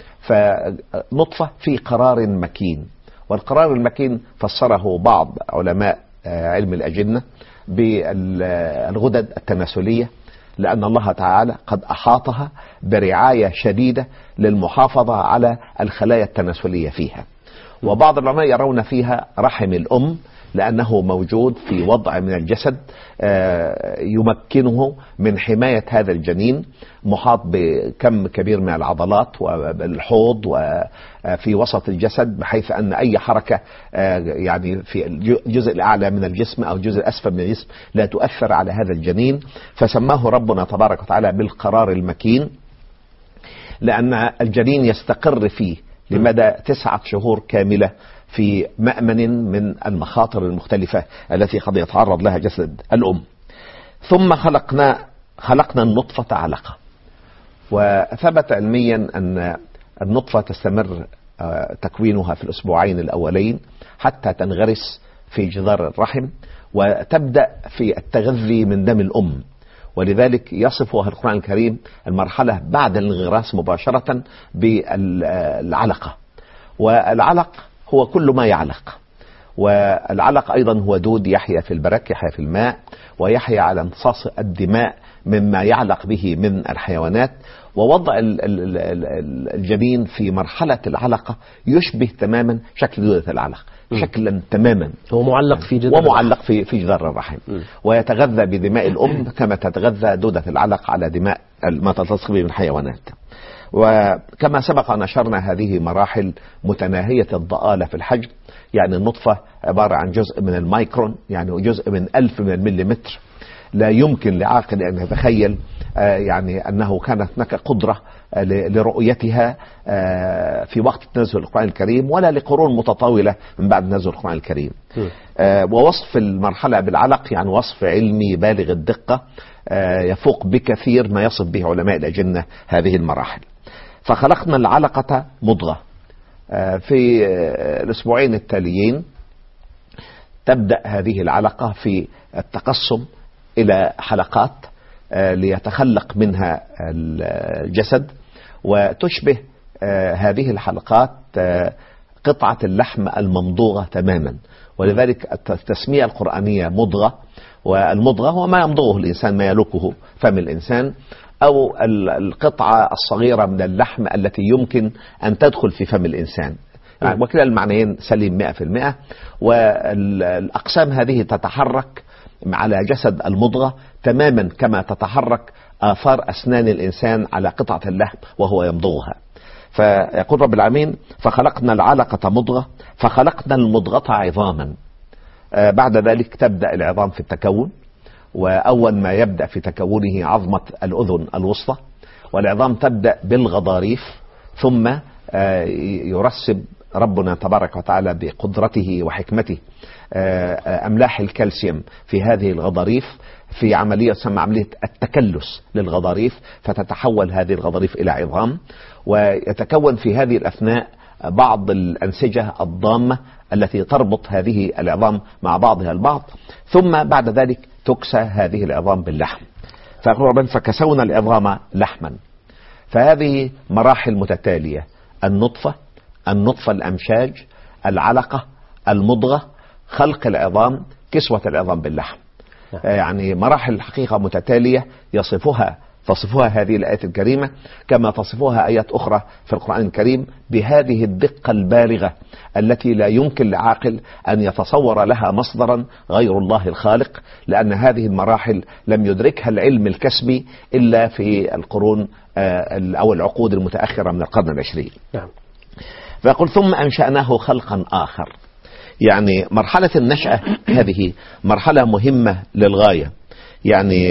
C: فنطفة في قرار مكين. والقرار المكين فسره بعض علماء علم الأجنة بالغدد التناسلية، لأن الله تعالى قد أحاطها برعاية شديدة للمحافظة على الخلايا التناسلية فيها. وبعض العلماء يرون فيها رحم الأم لأنه موجود في وضع من الجسد يمكنه من حماية هذا الجنين، محاط بكم كبير من العضلات والحوض وفي وسط الجسد، بحيث أن أي حركة يعني في الجزء الأعلى من الجسم أو الجزء الأسفل من الجسم لا تؤثر على هذا الجنين. فسماه ربنا تبارك وتعالى بالقرار المكين، لأن الجنين يستقر فيه لمدى 9 شهور كاملة في مأمن من المخاطر المختلفة التي قد يتعرض لها جسد الأم. ثم خلقنا النطفة علقة، وثبت علميا أن النطفة تستمر تكوينها في الأسبوعين الأولين حتى تنغرس في جدار الرحم وتبدأ في التغذي من دم الأم، ولذلك يصفها القرآن الكريم المرحلة بعد الانغراس مباشرة بالعلقة. والعلق هو كل ما يعلق، والعلق أيضا هو دود يحيا في البرك، يحيا في الماء، ويحيا على امتصاص الدماء مما يعلق به من الحيوانات. ووضع الجنين في مرحلة العلقة يشبه تماما شكل دودة العلق، شكلا تماما.
G: هو معلق في جدار
C: ومعلق في جدار الرحم، ويتغذى بدماء الأم كما تتغذى دودة العلق على دماء ما تلتصق به من الحيوانات. وكما سبق نشرنا هذه مراحل متناهية الضآلة في الحجم، يعني النطفة عبارة عن جزء من الميكرون، يعني جزء من 1000 من المليمتر. لا يمكن لعاقل أن يتخيل يعني أنه كانت هناك قدرة لرؤيتها في وقت تنزل القرآن الكريم ولا لقرون متطاولة من بعد نزول القرآن الكريم. ووصف المرحلة بالعلق يعني وصف علمي بالغ الدقة، يفوق بكثير ما يصف به علماء الأجنة هذه المراحل. فخلقنا العلقة مضغة. في الأسبوعين التاليين تبدأ هذه العلقة في التقسم إلى حلقات ليتخلق منها الجسد، وتشبه هذه الحلقات قطعة اللحم الممضوغة تماما، ولذلك التسمية القرآنية مضغة. والمضغة هو ما يمضغه الإنسان، ما يلوكه فم الإنسان، أو القطعة الصغيرة من اللحم التي يمكن أن تدخل في فم الإنسان، يعني وكلا المعنيين سليم 100%. والأقسام هذه تتحرك على جسد المضغة تماما كما تتحرك آثار أسنان الإنسان على قطعة اللحم وهو يمضغها. فيقول رب العالمين: فخلقنا العلقة مضغة فخلقنا المضغة عظاما. بعد ذلك تبدأ العظام في التكون، وأول ما يبدأ في تكونه عظمة الأذن الوسطى، والعظام تبدأ بالغضاريف، ثم يرسب ربنا تبارك وتعالى بقدرته وحكمته أملاح الكالسيوم في هذه الغضاريف في عملية تسمى عملية التكلس للغضاريف، فتتحول هذه الغضاريف إلى عظام، ويتكون في هذه الأثناء بعض الأنسجة الضامة التي تربط هذه العظام مع بعضها البعض، ثم بعد ذلك تكسى هذه العظام باللحم. فيقول ربنا: فكسونا العظام لحما. فهذه مراحل متتالية: النطفة الأمشاج، العلقة، المضغة، خلق العظام، كسوة العظام باللحم. يعني مراحل الحقيقة متتالية تصفها هذه الآية الكريمة كما تصفها آيات أخرى في القرآن الكريم بهذه الدقة البالغة التي لا يمكن لعاقل أن يتصور لها مصدرا غير الله الخالق، لأن هذه المراحل لم يدركها العلم الكسبي إلا في القرون أو العقود المتأخرة من القرن العشرين. فيقول: ثم أنشأناه خلقا آخر. يعني مرحلة النشأة هذه مرحلة مهمة للغاية. يعني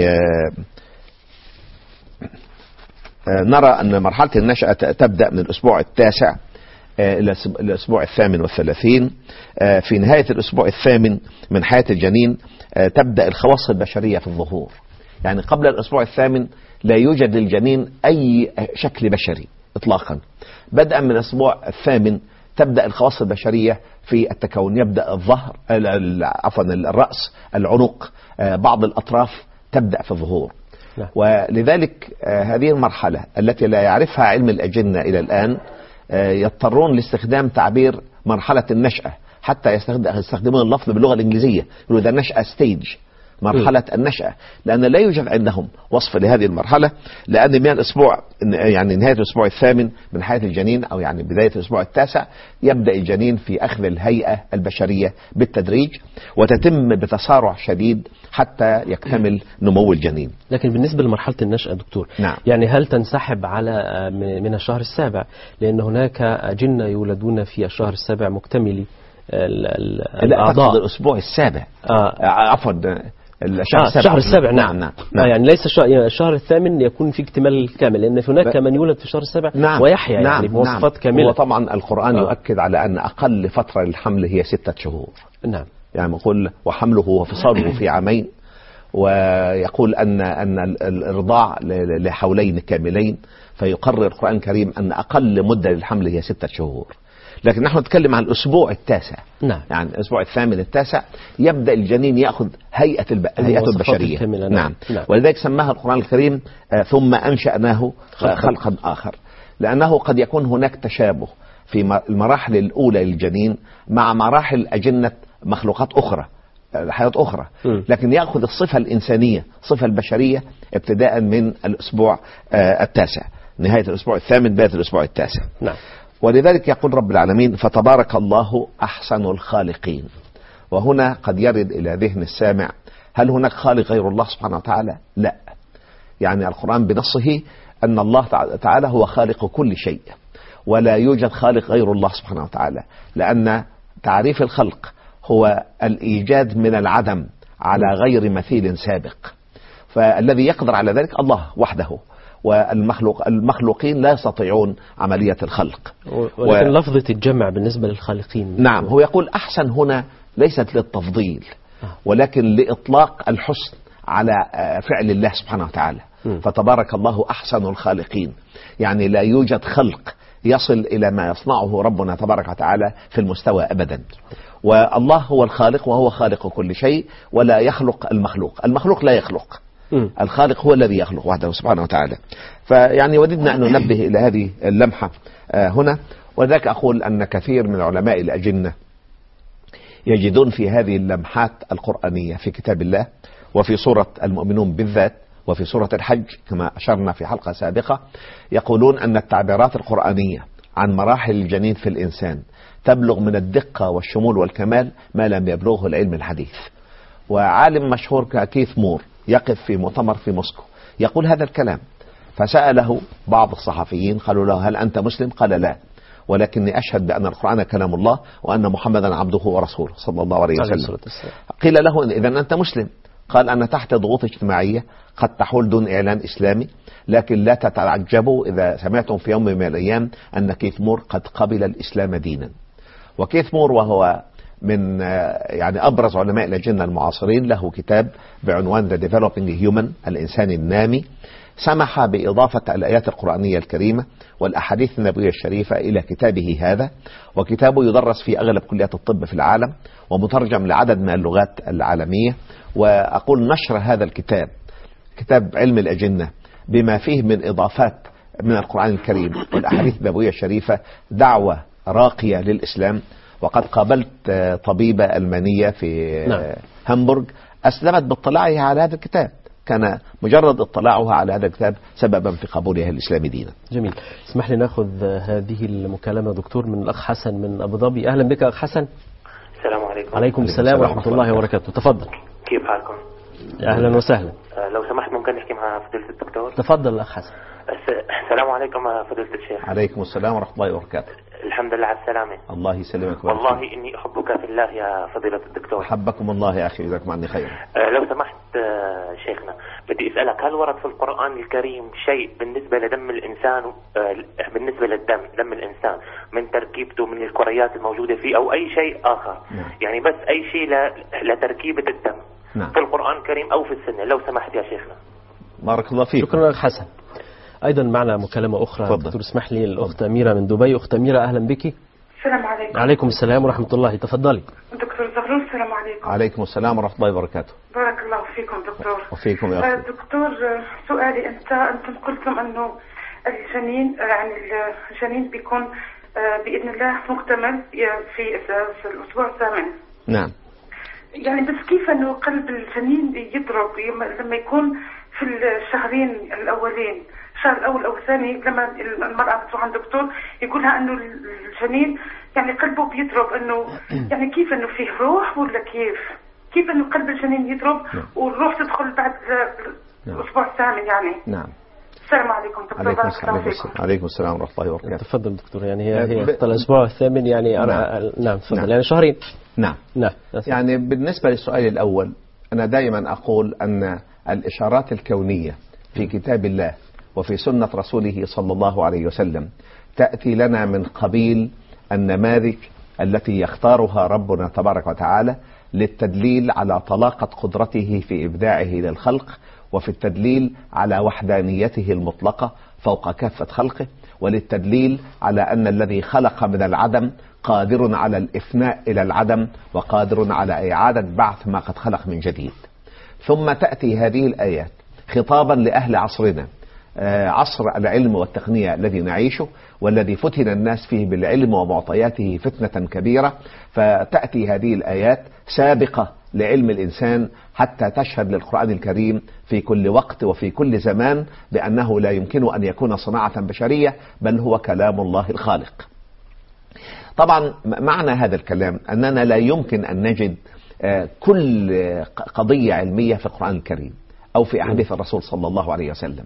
C: نرى أن مرحلة النشأة تبدأ من الأسبوع 9 إلى الأسبوع 38. في نهاية الأسبوع 8 من حياة الجنين تبدأ الخواص البشرية في الظهور. يعني قبل الأسبوع 8 لا يوجد للجنين أي شكل بشري إطلاقا. بدءا من الأسبوع 8 تبدأ الخواص البشرية في التكون. يبدأ الظهر، الرأس، العنق، بعض الأطراف تبدأ في الظهور. ولذلك هذه المرحلة التي لا يعرفها علم الأجنة إلى الآن يضطرون لاستخدام تعبير مرحلة النشأة، حتى يستخدمون اللفظ باللغة الإنجليزية، يقولوا ده نشأة ستيج، مرحلة النشأة، لأن لا يوجد عندهم وصف لهذه المرحلة، لأن من الأسبوع يعني نهاية الأسبوع الثامن من حياة الجنين أو يعني بداية الأسبوع التاسع يبدأ الجنين في أخذ الهيئة البشرية بالتدريج، وتتم بتسارع شديد حتى يكتمل نمو الجنين.
G: لكن بالنسبة لمرحلة النشأة دكتور،
C: نعم.
G: يعني هل تنسحب على من الشهر السابع؟ لأن هناك أجنة يولدون في الشهر السابع مكتملي الأعضاء.
C: لا، الأسبوع السابع عفوا
G: الشهر السابع. نعم. يعني ليس الشهر الثامن يكون في اكتمال كامل، لأن هناك من يولد في الشهر السابع ويحيا يعني بمواصفات كاملة.
C: وطبعا القرآن يؤكد على أن أقل فترة للحمل هي 6 شهور.
G: نعم.
C: يعني يقول وحمله وفصاله في عامين، ويقول أن الرضاع لحولين كاملين، فيقرر القرآن الكريم أن أقل مدة للحمل هي 6 شهور. لكن نحن نتكلم عن الأسبوع التاسع.
G: نعم.
C: يعني الأسبوع الثامن التاسع يبدأ الجنين يأخذ هيئته البشرية. نعم. ولذلك سماها القرآن الكريم ثم أنشأناه خلقا آخر، لأنه قد يكون هناك تشابه في المراحل الأولى للجنين مع مراحل أجنة مخلوقات أخرى، حياة أخرى، لكن يأخذ الصفة الإنسانية، الصفة البشرية ابتداء من الأسبوع التاسع، نهاية الأسبوع الثامن بداية الأسبوع التاسع.
G: نعم.
C: ولذلك يقول رب العالمين فتبارك الله أحسن الخالقين. وهنا قد يرد إلى ذهن السامع هل هناك خالق غير الله سبحانه وتعالى؟ لا، يعني القرآن بنصه أن الله تعالى هو خالق كل شيء، ولا يوجد خالق غير الله سبحانه وتعالى، لأن تعريف الخلق هو الإيجاد من العدم على غير مثيل سابق، فالذي يقدر على ذلك الله وحده، والمخلوقين لا يستطيعون عملية الخلق.
G: ولكن لفظة الجمع بالنسبة للخالقين.
C: نعم، هو يقول أحسن هنا ليست للتفضيل ولكن لإطلاق الحسن على فعل الله سبحانه وتعالى. فتبارك الله أحسن الخالقين، يعني لا يوجد خلق يصل إلى ما يصنعه ربنا تبارك وتعالى في المستوى أبدا. والله هو الخالق وهو خالق كل شيء، ولا يخلق المخلوق، المخلوق لا يخلق، الخالق هو الذي يخلق وحده سبحانه وتعالى. فيعني وددنا أن ننبه إلى هذه اللمحة هنا. وذلك أقول أن كثير من علماء الأجنة يجدون في هذه اللمحات القرآنية في كتاب الله، وفي سورة المؤمنون بالذات، وفي سورة الحج كما أشرنا في حلقة سابقة، يقولون أن التعبيرات القرآنية عن مراحل الجنين في الإنسان تبلغ من الدقة والشمول والكمال ما لم يبلغه العلم الحديث. وعالم مشهور ككيث مور يقف في مؤتمر في موسكو يقول هذا الكلام، فسأله بعض الصحفيين قالوا له هل أنت مسلم؟ قال لا، ولكني أشهد بأن القرآن كلام الله وأن محمدا عبده ورسوله صلى الله عليه وسلم. قيل له إذن أنت مسلم؟ قال أنا تحت ضغوط اجتماعية قد تحول دون إعلان إسلامي، لكن لا تتعجبوا إذا سمعتم في يوم من الأيام أن كيث مور قد قبل الإسلام دينا. وكيث مور وهو من يعني أبرز علماء الأجنة المعاصرين له كتاب بعنوان The Developing Human، الإنسان النامي، سمح بإضافة الآيات القرآنية الكريمة والأحاديث النبوية الشريفة إلى كتابه هذا، وكتابه يدرس في أغلب كليات الطب في العالم ومترجم لعدد من اللغات العالمية. وأقول نشر هذا الكتاب، كتاب علم الأجنة، بما فيه من إضافات من القرآن الكريم والأحاديث النبوية الشريفة دعوة راقية للإسلام. وقد قابلت طبيبة ألمانية في هامبورغ أسلمت باطلاعها على هذا الكتاب، كان مجرد اطلاعها على هذا الكتاب سببا في قبولها الإسلام دينا.
G: جميل. اسمح لي ناخذ هذه المكالمة دكتور من الأخ حسن من أبو ظبي. أهلا بك أخ حسن.
H: السلام عليكم.
G: عليكم السلام ورحمة الله وبركاته. تفضل.
H: كيف حالكم؟
G: أهلا وسهلا.
H: لو سمحت ممكن نحكي مع فضيلة الدكتور؟
G: تفضل الأخ حسن.
H: السلام عليكم فضيلة الشيخ.
C: عليكم السلام ورحمة الله وبركاته.
H: الحمد لله على السلامة.
C: الله يسلمك.
H: والله إني أحبك في الله يا فضيلة الدكتور.
C: حبكم الله يا أخي، جزاكم عني خير.
H: لو سمحت شيخنا بدي أسألك، هل ورد في القرآن الكريم شيء بالنسبة لدم الإنسان، بالنسبة دم الإنسان من تركيبته من الكريات الموجودة فيه أو أي شيء آخر؟ يعني بس أي شيء لتركيبة الدم في القرآن الكريم أو في السنة، لو سمحت يا شيخنا.
C: بارك الله فيك.
G: شكرا أخ حسن. أيضا معنا مكالمة أخرى. دكتور اسمح لي الأخت أميرة من دبي. أخت أميرة أهلا بك.
I: السلام عليكم.
G: عليكم السلام ورحمة الله. تفضلي.
I: دكتور زغلول السلام عليكم.
C: عليكم السلام ورحمة الله وبركاته.
I: بارك الله فيكم دكتور.
C: وفيكم يا أخي.
I: دكتور سؤالي، أنتم قلتم أنه الجنين يعني الجنين بيكون بإذن الله مكتمل في الأسبوع الثامن.
C: نعم.
I: يعني بس كيف انه قلب الجنين يضرب لما يكون في الشهرين الاولين، الشهر الاول او الثاني، لما المراه بتروح عند الدكتور يقولها انه الجنين يعني قلبه بيضرب، انه يعني كيف انه فيه روح ولا كيف انه قلب الجنين يضرب والروح تدخل بعد الاسبوع الثامن يعني.
C: نعم.
I: السلام عليكم دكتور.
C: عليكم السلام ورحمة الله وبركاته.
G: تفضل دكتور. يعني هي الأسبوع الثامن يعني نعم تفضل. نعم. يعني شهرين.
C: نعم. يعني بالنسبة للسؤال الأول، أنا دائما أقول أن الإشارات الكونية في كتاب الله وفي سنة رسوله صلى الله عليه وسلم تأتي لنا من قبيل النماذج التي يختارها ربنا تبارك وتعالى للتدليل على طلاقة قدرته في إبداعه للخلق، وفي التدليل على وحدانيته المطلقة فوق كافة خلقه، وللتدليل على أن الذي خلق من العدم قادر على الإفناء إلى العدم، وقادر على إعادة بعث ما قد خلق من جديد. ثم تأتي هذه الآيات خطابا لأهل عصرنا، عصر العلم والتقنية الذي نعيشه، والذي فتن الناس فيه بالعلم ومعطياته فتنة كبيرة، فتأتي هذه الآيات سابقة لعلم الإنسان حتى تشهد للقرآن الكريم في كل وقت وفي كل زمان بأنه لا يمكن أن يكون صناعة بشرية، بل هو كلام الله الخالق. طبعا معنى هذا الكلام أننا لا يمكن أن نجد كل قضية علمية في القرآن الكريم أو في أحاديث الرسول صلى الله عليه وسلم.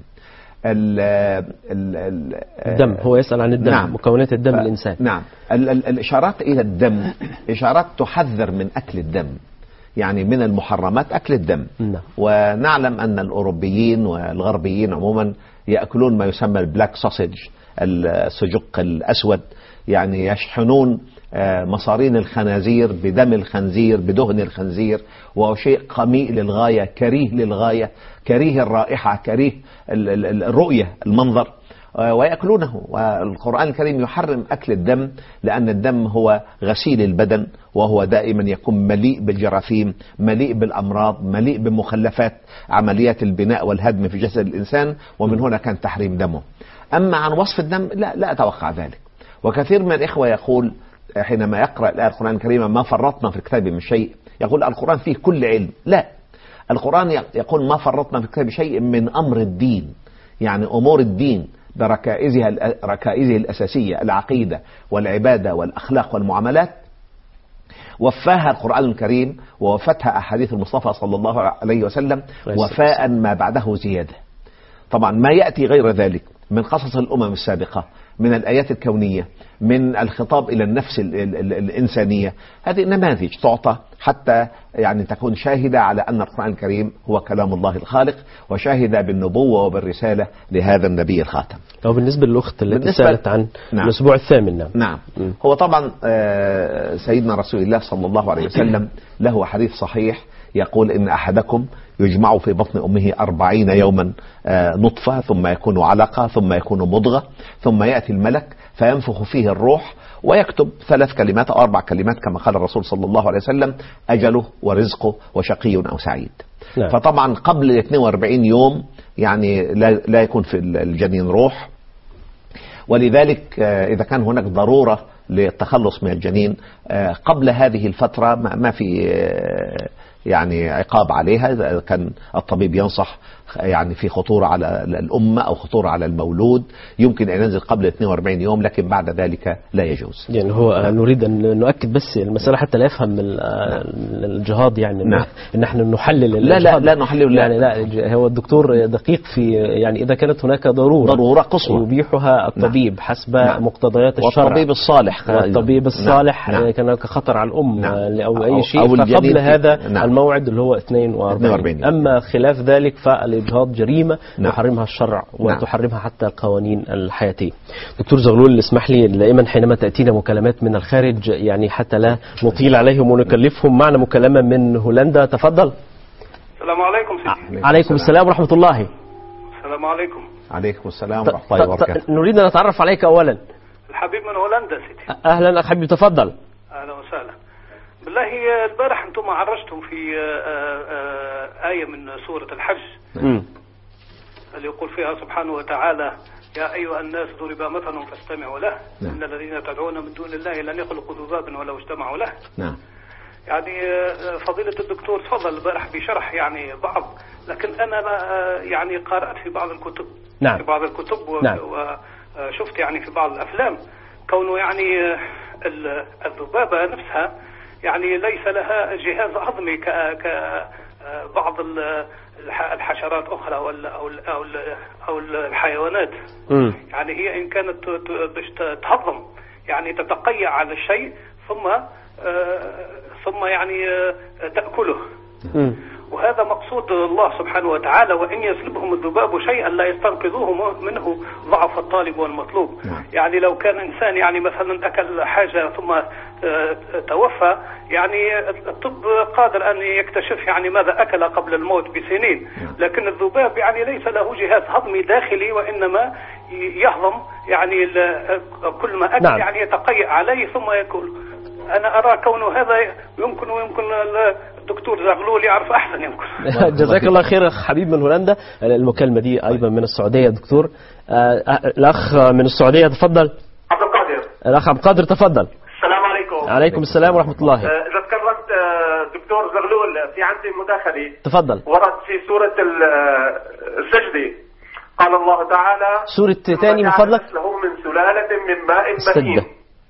G: الدم، هو يسأل عن الدم. نعم. مكونات الدم الإنسان.
C: نعم. الإشارات إلى الدم إشارات تحذر من أكل الدم، يعني من المحرمات أكل الدم.
G: نعم.
C: ونعلم أن الأوروبيين والغربيين عموما يأكلون ما يسمى البلاك سوسيج، السجق الأسود، يعني يشحنون مصارين الخنازير بدم الخنزير بدهن الخنزير، وهو شيء قميء للغاية، كريه للغاية، كريه الرائحة، كريه الرؤية، المنظر، ويأكلونه. والقرآن الكريم يحرم أكل الدم، لأن الدم هو غسيل البدن، وهو دائما يكون مليء بالجراثيم، مليء بالأمراض، مليء بمخلفات عمليات البناء والهدم في جسد الإنسان، ومن هنا كان تحريم دمه. أما عن وصف الدم لا أتوقع ذلك. وكثير من الإخوة يقول حينما يقرأ الآية القرآن الكريم ما فرطنا في الكتاب من شيء، يقول القرآن فيه كل علم. لا، القرآن يقول ما فرطنا في الكتاب شيء من أمر الدين، يعني أمور الدين بركائزه الأساسية، العقيدة والعبادة والأخلاق والمعاملات، وفاها القرآن الكريم ووفتها أحاديث المصطفى صلى الله عليه وسلم وفاء ما بعده زيادة. طبعا ما يأتي غير ذلك من قصص الأمم السابقة، من الآيات الكونية، من الخطاب إلى النفس الإنسانية، هذه نماذج تعطى حتى يعني تكون شاهدة على أن القرآن الكريم هو كلام الله الخالق، وشاهدة بالنبوة وبالرسالة لهذا النبي الخاتم.
G: أو بالنسبة للأخت التي سألت عن الأسبوع الثامن.
C: نعم. هو طبعا سيدنا رسول الله صلى الله عليه وسلم له حديث صحيح يقول إن أحدكم يجمع في بطن أمه 40 يوما نطفة، ثم يكون علقة، ثم يكون مضغة، ثم يأتي الملك فينفخ فيه الروح ويكتب 3 كلمات أو 4 كلمات كما قال الرسول صلى الله عليه وسلم: أجله ورزقه وشقي أو سعيد.
G: نعم.
C: فطبعا قبل 42 يوم يعني لا يكون في الجنين روح، ولذلك إذا كان هناك ضرورة للتخلص من الجنين قبل هذه الفترة ما في يعني عقاب عليها، إذا كان الطبيب ينصح يعني في خطورة على الأمة أو خطورة على المولود يمكن أن ينزل قبل 42 يوم، لكن بعد ذلك لا يجوز.
G: يعني هو نريد أن نؤكد بس المسألة حتى لا يفهم الجهاد يعني إن احنا نحلل.
C: لا نحلل،
G: يعني لا، هو الدكتور دقيق في يعني إذا كانت هناك ضرورة
C: قصوى
G: يبيحها الطبيب حسب مقتضيات الشرع،
C: والطبيب الصالح
G: والطبيب الصالح كان هناك خطر على الأم أو أي شيء فقبل هذا الموعد اللي هو 42. أما خلاف ذلك فالإجهاض جريمة يحرمها الشرع وتحرمها حتى القوانين الحياتية. دكتور زغلول، اسمح لي دائما حينما تأتينا مكالمات من الخارج يعني حتى لا نطيل عليهم ونكلفهم، معنا مكالمة من هولندا. تفضل.
J: السلام عليكم سيدي.
G: عليكم السلام ورحمة الله.
J: السلام عليكم.
C: عليكم السلام ورحمة الله وبركاته.
G: نريد أن نتعرف عليك أولا.
J: الحبيب من هولندا سيدي.
G: أهلا أخ حبيبي، تفضل.
J: أهلا وسهلا. بالله البارح أنتم عرجتم في آية من سورة الحج اللي يقول فيها سبحانه وتعالى: يا أيها الناس ضرب مثل فاستمعوا له إن الذين تدعون من دون الله لن يخلقوا ذبابا ولو اجتمعوا له. يعني فضيلة الدكتور تفضل البارح بشرح يعني بعض، لكن أنا يعني قرأت في بعض الكتب.
G: نعم.
J: في بعض الكتب
G: نعم.
J: وشفت يعني في بعض الأفلام كونه يعني الذبابة نفسها يعني ليس لها جهاز هضمي كبعض الحشرات أخرى أو الحيوانات. يعني هي إن كانت تهضم يعني تتقيأ على الشيء ثم يعني تأكله. وهذا مقصود الله سبحانه وتعالى، وإن يسلبهم الذباب شيئا لا يستنقذوه منه ضعف الطالب والمطلوب. يعني لو كان إنسان يعني مثلا أكل حاجة ثم توفى، يعني الطب قادر أن يكتشف يعني ماذا أكل قبل الموت بسنين، لكن الذباب يعني ليس له جهاز هضمي داخلي، وإنما يهضم يعني كل ما أكل. يعني يتقيأ عليه ثم يأكل. أنا أرى كونه هذا يمكن الدكتور زغلول يعرف أحسن يمكن.
G: جزاك الله خير أخ حبيب من هولندا. المكالمة دي أيضا من السعودية دكتور. الأخ من السعودية تفضل.
K: عبد القادر.
G: الأخ عبد القادر تفضل.
K: السلام عليكم.
G: عليكم السلام ورحمة الله.
K: إذا تكرمت دكتور زغلول، في عندي مداخلة.
G: تفضل.
K: ورد في سورة السجدة قال الله تعالى
G: سورة تاني من فضلك.
K: له من سلالة من ماء مهين.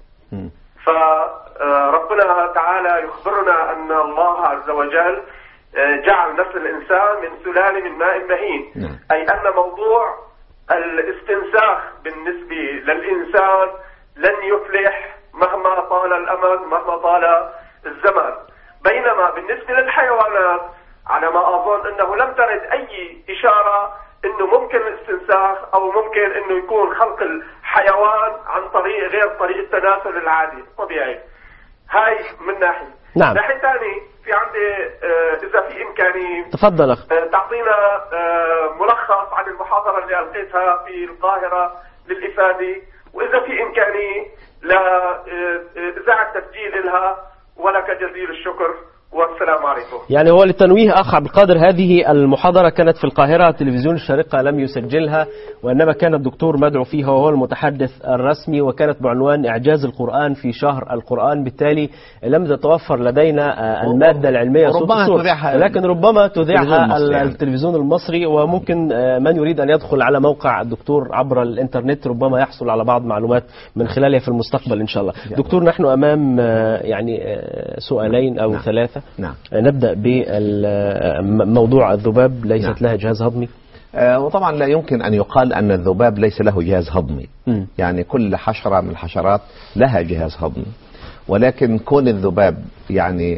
K: فربنا تعالى يخبرنا أن الله عز وجل جعل نسل الإنسان من سلالة من ماء مهين. أي أن موضوع الاستنساخ بالنسبة للإنسان لن يفلح مهما طال الأمد، مهما طال الزمن. بينما بالنسبة للحيوانات على ما أظن أنه لم ترد أي إشارة انه ممكن الاستنساخ او ممكن انه يكون خلق الحيوان عن طريق غير طريق التناسل العادي الطبيعي. هاي من ناحية.
G: نعم.
K: ناحية ثانية في عندي اذا في امكانية
G: تفضل اخ. تعطينا
K: ملخص عن المحاضرة اللي القيتها في القاهرة للافادة، واذا في امكانية لاذاعة تسجيل لها، ولك جزيل الشكر والسلام عليكم.
G: يعني هو للتنويه أخ عبد القادر، هذه المحاضرة كانت في القاهرة، تلفزيون الشارقة لم يسجلها، وإنما كان الدكتور مدعو فيها وهو المتحدث الرسمي، وكانت بعنوان إعجاز القرآن في شهر القرآن. بالتالي لم تتوفر لدينا المادة العلمية صوت الصورة، لكن ربما تذيعها التلفزيون المصري، وممكن من يريد أن يدخل على موقع الدكتور عبر الإنترنت ربما يحصل على بعض معلومات من خلالها في المستقبل إن شاء الله. دكتور، نحن أمام يعني سؤالين أو ثلاثة.
C: نعم.
G: نبدأ بموضوع الذباب، ليست لها جهاز هضمي.
C: وطبعا لا يمكن أن يقال أن الذباب ليس له جهاز هضمي. يعني كل حشرة من الحشرات لها جهاز هضمي، ولكن كون الذباب يعني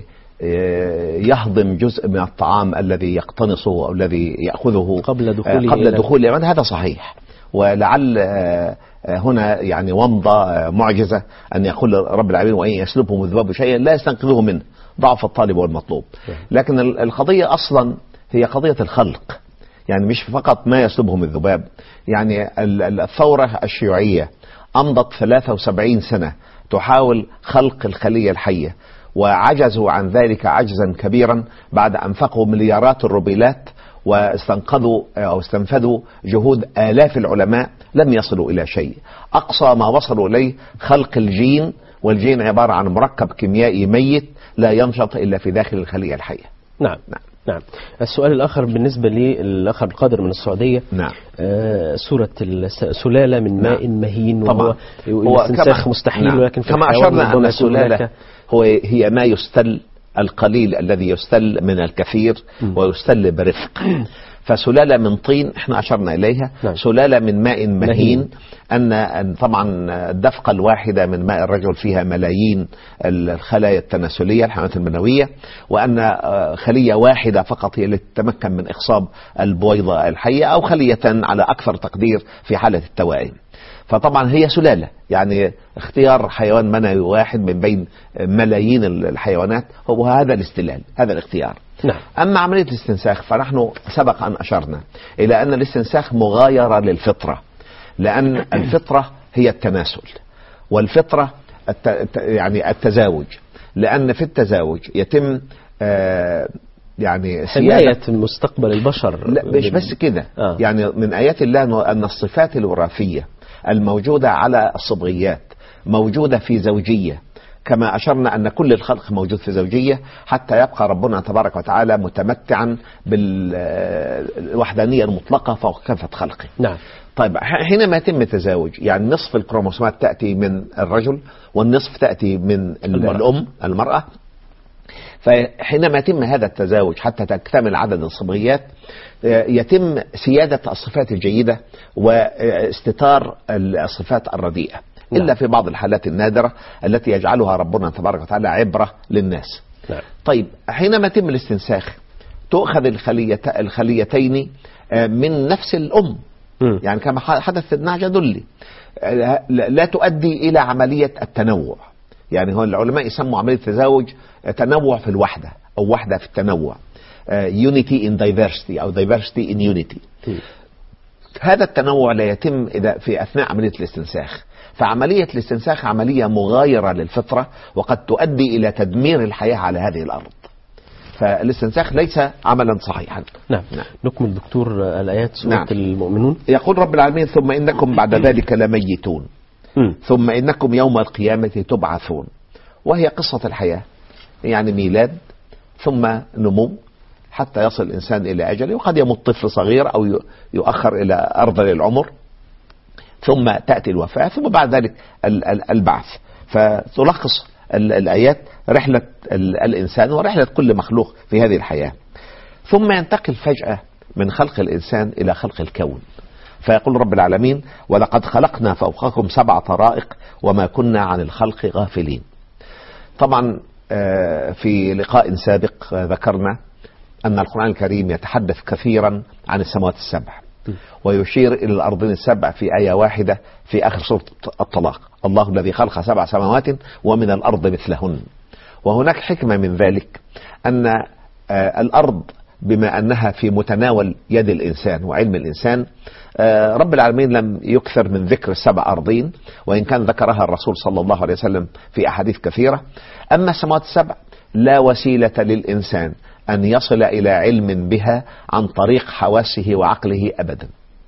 C: يهضم جزء من الطعام الذي يقتنصه أو الذي يأخذه قبل دخوله هذا صحيح. ولعل هنا يعني ومضة معجزة أن يقول رب العالمين وإن يسلبهم الذباب شيئا لا يستنقذوه منه ضعف الطالب والمطلوب. لكن القضية أصلا هي قضية الخلق، يعني مش فقط ما يسلبهم الذباب. يعني الثورة الشيوعية أمضت 73 سنة تحاول خلق الخلية الحية، وعجزوا عن ذلك عجزا كبيرا بعد أن أنفقوا مليارات الروبيلات واستنقذوا أو استنفذوا جهود آلاف العلماء، لم يصلوا إلى شيء. أقصى ما وصلوا إليه خلق الجين، والجين عبارة عن مركب كيميائي ميت لا ينشط إلا في داخل الخلية الحية.
G: نعم. نعم. السؤال الآخر بالنسبة للأخ عبد القادر من السعودية.
C: نعم.
G: سورة سلالة من ماء مهين، وهو الاستنساخ مستحيل.
C: نعم.
G: ولكن
C: كما أشرنا أن السلالة هي ما يستل القليل الذي يستل من الكثير ويستل برفق. فسلالة من طين احنا أشرنا إليها.
G: نعم.
C: سلالة من ماء مهين أن طبعا الدفقة الواحدة من ماء الرجل فيها ملايين الخلايا التناسلية الحيوانات المنوية، وأن خلية واحدة فقط هي التي تتمكن من إخصاب البويضة الحية، أو خلية على أكثر تقدير في حالة التوائم. فطبعا هي سلالة، يعني اختيار حيوان منوي واحد من بين ملايين الحيوانات هو هذا الاستلال، هذا الاختيار.
G: نعم.
C: أما عملية الاستنساخ فنحن سبق أن أشرنا إلى أن الاستنساخ مغايرة للفطرة، لأن الفطرة هي التناسل، والفطرة يعني التزاوج، لأن في التزاوج يتم يعني
G: حماية مستقبل البشر.
C: لا مش بس كده. يعني من آيات الله أن الصفات الوراثية الموجودة على الصبغيات موجودة في زوجية كما أشرنا أن كل الخلق موجود في زوجية حتى يبقى ربنا تبارك وتعالى متمتعا بالوحدانية المطلقة فوق كافة خلقه.
G: نعم.
C: طيب حينما يتم التزاوج يعني نصف الكروموسومات تأتي من الرجل والنصف تأتي من المرأة. فحينما يتم هذا التزاوج حتى تكتمل عدد الصبغيات يتم سيادة الصفات الجيدة واستتار الصفات الرديئة إلا في بعض الحالات النادرة التي يجعلها ربنا تبارك وتعالى عبرة للناس. طيب حينما يتم الاستنساخ تؤخذ الخليتين من نفس الأم، يعني كما حدث في النعجة دلي، لا تؤدي إلى عملية التنوع. يعني هو العلماء يسموا عملية التزاوج تنوع في الوحدة أو وحدة في التنوع، unity in diversity أو diversity in unity. هذا التنوع لا يتم في أثناء عملية الاستنساخ، فعملية الاستنساخ عملية مغايرة للفطرة وقد تؤدي إلى تدمير الحياة على هذه الأرض. فالاستنساخ ليس عملا صحيحا.
G: نعم. نكمل دكتور الآيات سورة المؤمنون.
C: يقول رب العالمين: ثم إنكم بعد ذلك لميتون ثم إنكم يوم القيامة تبعثون. وهي قصة الحياة، يعني ميلاد ثم نمو حتى يصل الإنسان إلى أجله، وقد يموت طفل صغير أو يؤخر إلى أرذل العمر، ثم تأتي الوفاة، ثم بعد ذلك البعث. فتلخص الآيات رحلة الإنسان ورحلة كل مخلوق في هذه الحياة. ثم ينتقل فجأة من خلق الإنسان إلى خلق الكون، فيقول رب العالمين: ولقد خلقنا فوقكم 7 طرائق وما كنا عن الخلق غافلين. طبعا في لقاء سابق ذكرنا أن القرآن الكريم يتحدث كثيرا عن السماوات السبع ويشير إلى الأرضين السبع في آية واحدة في آخر سورة الطلاق: الله الذي خلق 7 سماوات ومن الأرض مثلهن. وهناك حكمة من ذلك أن الأرض بما أنها في متناول يد الإنسان وعلم الإنسان، رب العالمين لم يكثر من ذكر 7 أرضين، وإن كان ذكرها الرسول صلى الله عليه وسلم في أحاديث كثيرة. أما السماوات السبع لا وسيلة للإنسان أن يصل إلى علم بها عن طريق حواسه وعقله أبدا.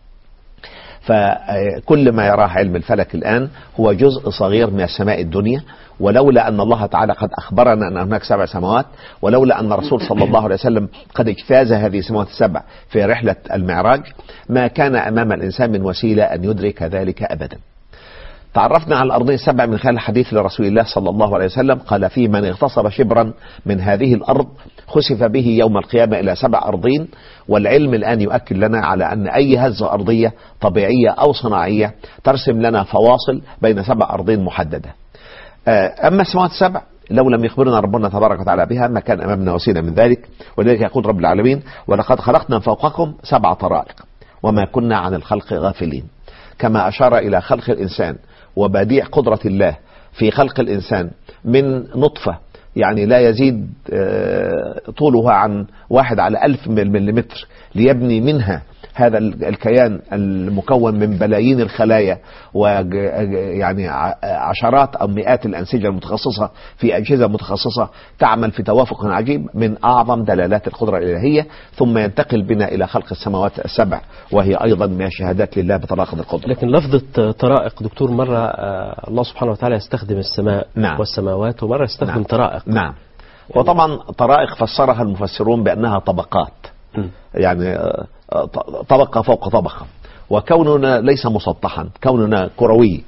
C: فكل ما يراه علم الفلك الآن هو جزء صغير من السماء الدنيا، ولولا أن الله تعالى قد أخبرنا أن هناك 7 سماوات، ولولا أن الرسول صلى الله عليه وسلم قد اجتاز هذه السماوات السبع في رحلة المعراج، ما كان أمام الإنسان من وسيلة أن يدرك ذلك أبدا. تعرفنا على الأرضين السبع من خلال الحديث لرسول الله صلى الله عليه وسلم، قال فيه: من اغتصب شبرا من هذه الأرض خسف به يوم القيامة إلى 7 أرضين. والعلم الآن يؤكد لنا على أن أي هزة أرضية طبيعية أو صناعية ترسم لنا فواصل بين 7 أرضين محددة. أما السماوات السبع لو لم يخبرنا ربنا تبارك وتعالى بها ما كان أمامنا وسيلة من ذلك. ولذلك يقول رب العالمين: ولقد خلقنا فوقكم 7 طرائق وما كنا عن الخلق غافلين. كما أشار إلى خلق الإنسان وبديع قدرة الله في خلق الإنسان من نطفة يعني لا يزيد طولها عن 1/1000 مليمتر ليبني منها هذا الكيان المكون من بلايين الخلايا ويعني عشرات أو مئات الأنسجة المتخصصة في أجهزة متخصصة تعمل في توافق عجيب، من أعظم دلالات القدرة الإلهية. ثم ينتقل بنا إلى خلق السماوات السبع، وهي أيضا من الشهادات لله بطلاقة القدرة.
G: لكن لفظة طرائق دكتور، مرة الله سبحانه وتعالى يستخدم السماء والسماوات، ومرة يستخدم طرائق.
C: نعم. وطبعا طرائق فسرها المفسرون بأنها طبقات، يعني طبقة فوق طبقة، وكوننا ليس مسطحا، كوننا كروي.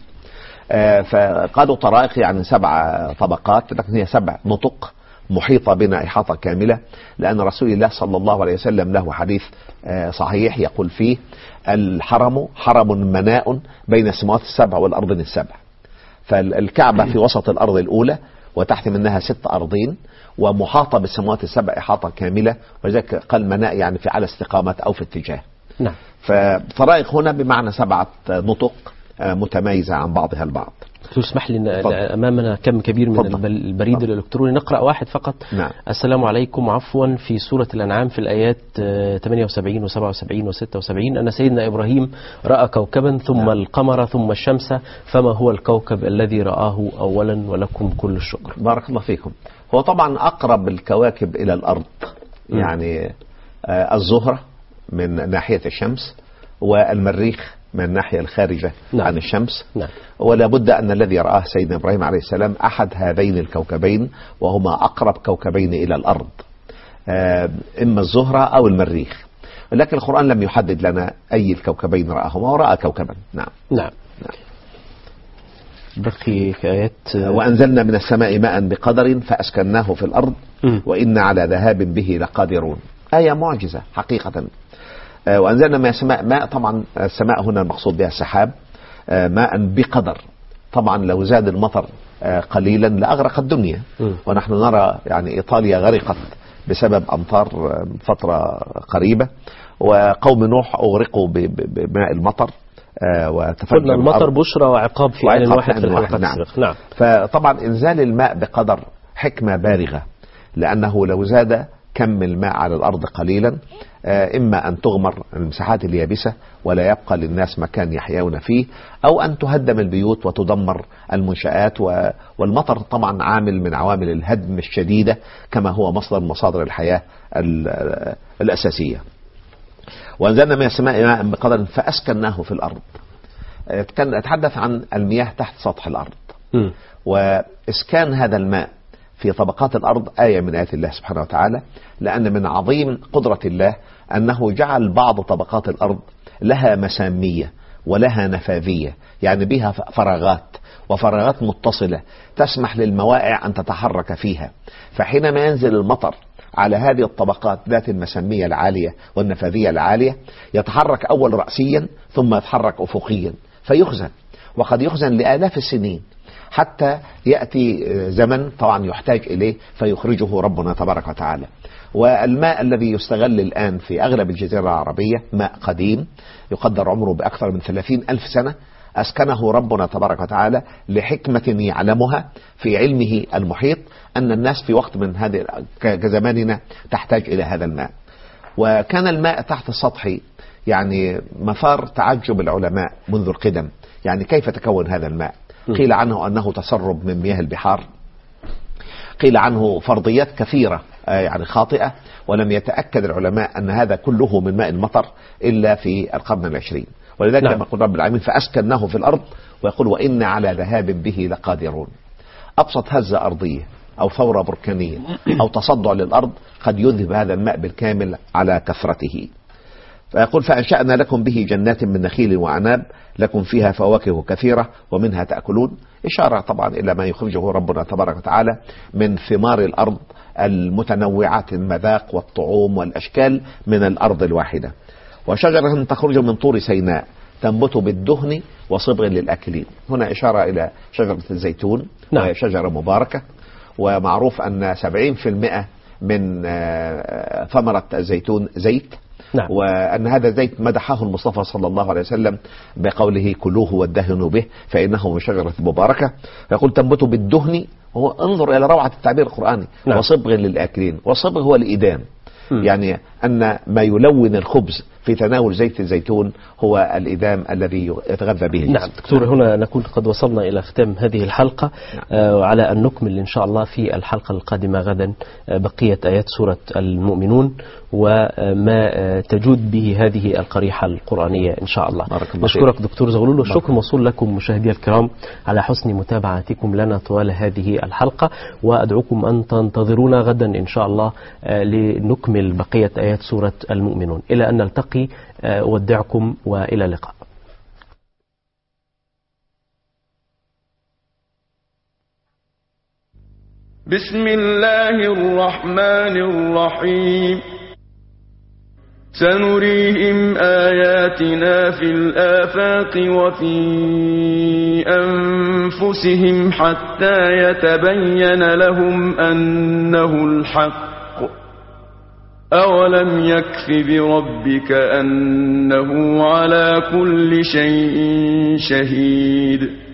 C: فقالوا طرائق يعني 7 طبقات، لكن هي 7 نطق محيطة بنا إحاطة كاملة، لأن رسول الله صلى الله عليه وسلم له حديث صحيح يقول فيه: الحرم حرم مناء بين السماوات السبع والأرضين السبع. فالكعبة في وسط الأرض الأولى، وتحت منها 6 أرضين، ومحاطة بالسماوات السبع إحاطة كاملة، ولذلك قال مناء يعني في على استقامة أو في اتجاه.
G: نعم.
C: فطرائق هنا بمعنى 7 نطق متميزة عن بعضها البعض.
G: تسمح لي أمامنا كم كبير من البريد الإلكتروني، نقرأ واحد فقط.
C: نعم.
G: السلام عليكم، عفوا، في سورة الأنعام في الآيات 78 و77 و76 أن سيدنا إبراهيم رأى كوكبا ثم القمر ثم الشمس، فما هو الكوكب الذي رآه أولا؟ ولكم كل الشكر.
C: بارك الله فيكم. هو طبعا أقرب الكواكب إلى الأرض يعني الزهرة من ناحية الشمس، والمريخ من الناحية الخارجة عن الشمس.
G: نعم.
C: ولا بد أن الذي رآه سيدنا إبراهيم عليه السلام أحد هذين الكوكبين، وهما أقرب كوكبين إلى الأرض، إما الزهرة أو المريخ. لكن القرآن لم يحدد لنا أي الكوكبين رآهما، ورأى كوكبا. نعم.
G: نعم. بقي آيات
C: وأنزلنا من السماء ماء بقدر فأسكناه في الأرض وإن على ذهاب به لقادرون. آية معجزة حقيقة. وأنزلنا من السماء ماء، طبعا السماء هنا المقصود بها السحاب، ماء بقدر. طبعا لو زاد المطر قليلا لأغرق الدنيا، ونحن نرى يعني إيطاليا غرقت بسبب أمطار فترة قريبة، وقوم نوح أغرقوا بماء المطر
G: قلنا المطر بشرى وعقاب في آن واحد في الحلقة.
C: نعم. فطبعا إنزال الماء بقدر حكمة بالغة، لأنه لو زاد كم الماء على الأرض قليلا إما أن تغمر المساحات اليابسة ولا يبقى للناس مكان يحيون فيه، أو أن تهدم البيوت وتدمر المنشآت. والمطر طبعا عامل من عوامل الهدم الشديدة، كما هو مصدر الحياة الأساسية. وأنزلنا من السماء ماء بقدر فأسكناه في الأرض. كان أتحدث عن المياه تحت سطح الأرض، وإسكان هذا الماء في طبقات الأرض آية من آيات الله سبحانه وتعالى، لأن من عظيم قدرة الله أنه جعل بعض طبقات الأرض لها مسامية ولها نفاذية، يعني بها فراغات متصلة تسمح للموائع أن تتحرك فيها. فحينما ينزل المطر على هذه الطبقات ذات المسامية العالية والنفاذية العالية، يتحرك أول رأسيا ثم يتحرك أفقيا فيخزن، وقد يخزن لآلاف السنين، حتى يأتي زمن طبعا يحتاج إليه فيخرجه ربنا تبارك وتعالى. والماء الذي يستغل الآن في أغلب الجزيرة العربية ماء قديم يقدر عمره بأكثر من 30,000 سنة، أسكنه ربنا تبارك وتعالى لحكمة يعلمها في علمه المحيط، أن الناس في وقت من هذه كزماننا تحتاج إلى هذا الماء. وكان الماء تحت السطح يعني مثار تعجب العلماء منذ القدم، يعني كيف تكون هذا الماء؟ قيل عنه أنه تسرب من مياه البحار، قيل عنه فرضيات كثيرة يعني خاطئة، ولم يتأكد العلماء أن هذا كله من ماء المطر إلا في القرن العشرين. ولذلك لما يقول رب العالمين فأسكناه في الأرض، ويقول وإن على ذهاب به لقادرون. أبسط هزة أرضية أو ثورة بركانية أو تصدع للأرض قد يذهب هذا الماء بالكامل على كثرته. فيقول فأنشأنا لكم به جنات من نخيل وعناب لكم فيها فواكه كثيرة ومنها تأكلون، إشارة طبعا إلى ما يخرجه ربنا تبارك وتعالى من ثمار الأرض المتنوعة المذاق والطعوم والأشكال من الأرض الواحدة. وشجرة تخرج من طور سيناء تنبت بالدهن وصبغ للآكلين. هنا إشارة إلى شجرة الزيتون، وهي شجرة مباركة، ومعروف أن 70% من ثمرة الزيتون زيت. وأن هذا زيت مدحه المصطفى صلى الله عليه وسلم بقوله كلوه وادهنوا به فإنه من شجرة مباركة. يقول تنبت بالدهن، وهو انظر إلى روعة التعبير القرآني، وصبغ للآكلين. والصبغ هو الإدام، يعني أن ما يلون الخبز في تناول زيت الزيتون هو الإدام الذي يتغذى به.
G: نعم دكتور، هنا نكون قد وصلنا إلى ختام هذه الحلقة. وعلى أن نكمل إن شاء الله في الحلقة القادمة غدا بقية آيات سورة المؤمنون وما تجود به هذه القريحة القرآنية إن شاء الله. نشكرك دكتور زغلول، والشكر موصول لكم مشاهدي الكرام على حسن متابعتكم لنا طوال هذه الحلقة، وأدعوكم أن تنتظرونا غدا إن شاء الله لنكمل بقية آيات سورة المؤمنون. إلى أن نلتقي أودعكم وإلى اللقاء.
A: بسم الله الرحمن الرحيم. سنريهم آياتنا في الآفاق وفي أنفسهم حتى يتبين لهم أنه الحق. أولم يكف بربك أنه على كل شيء شهيد.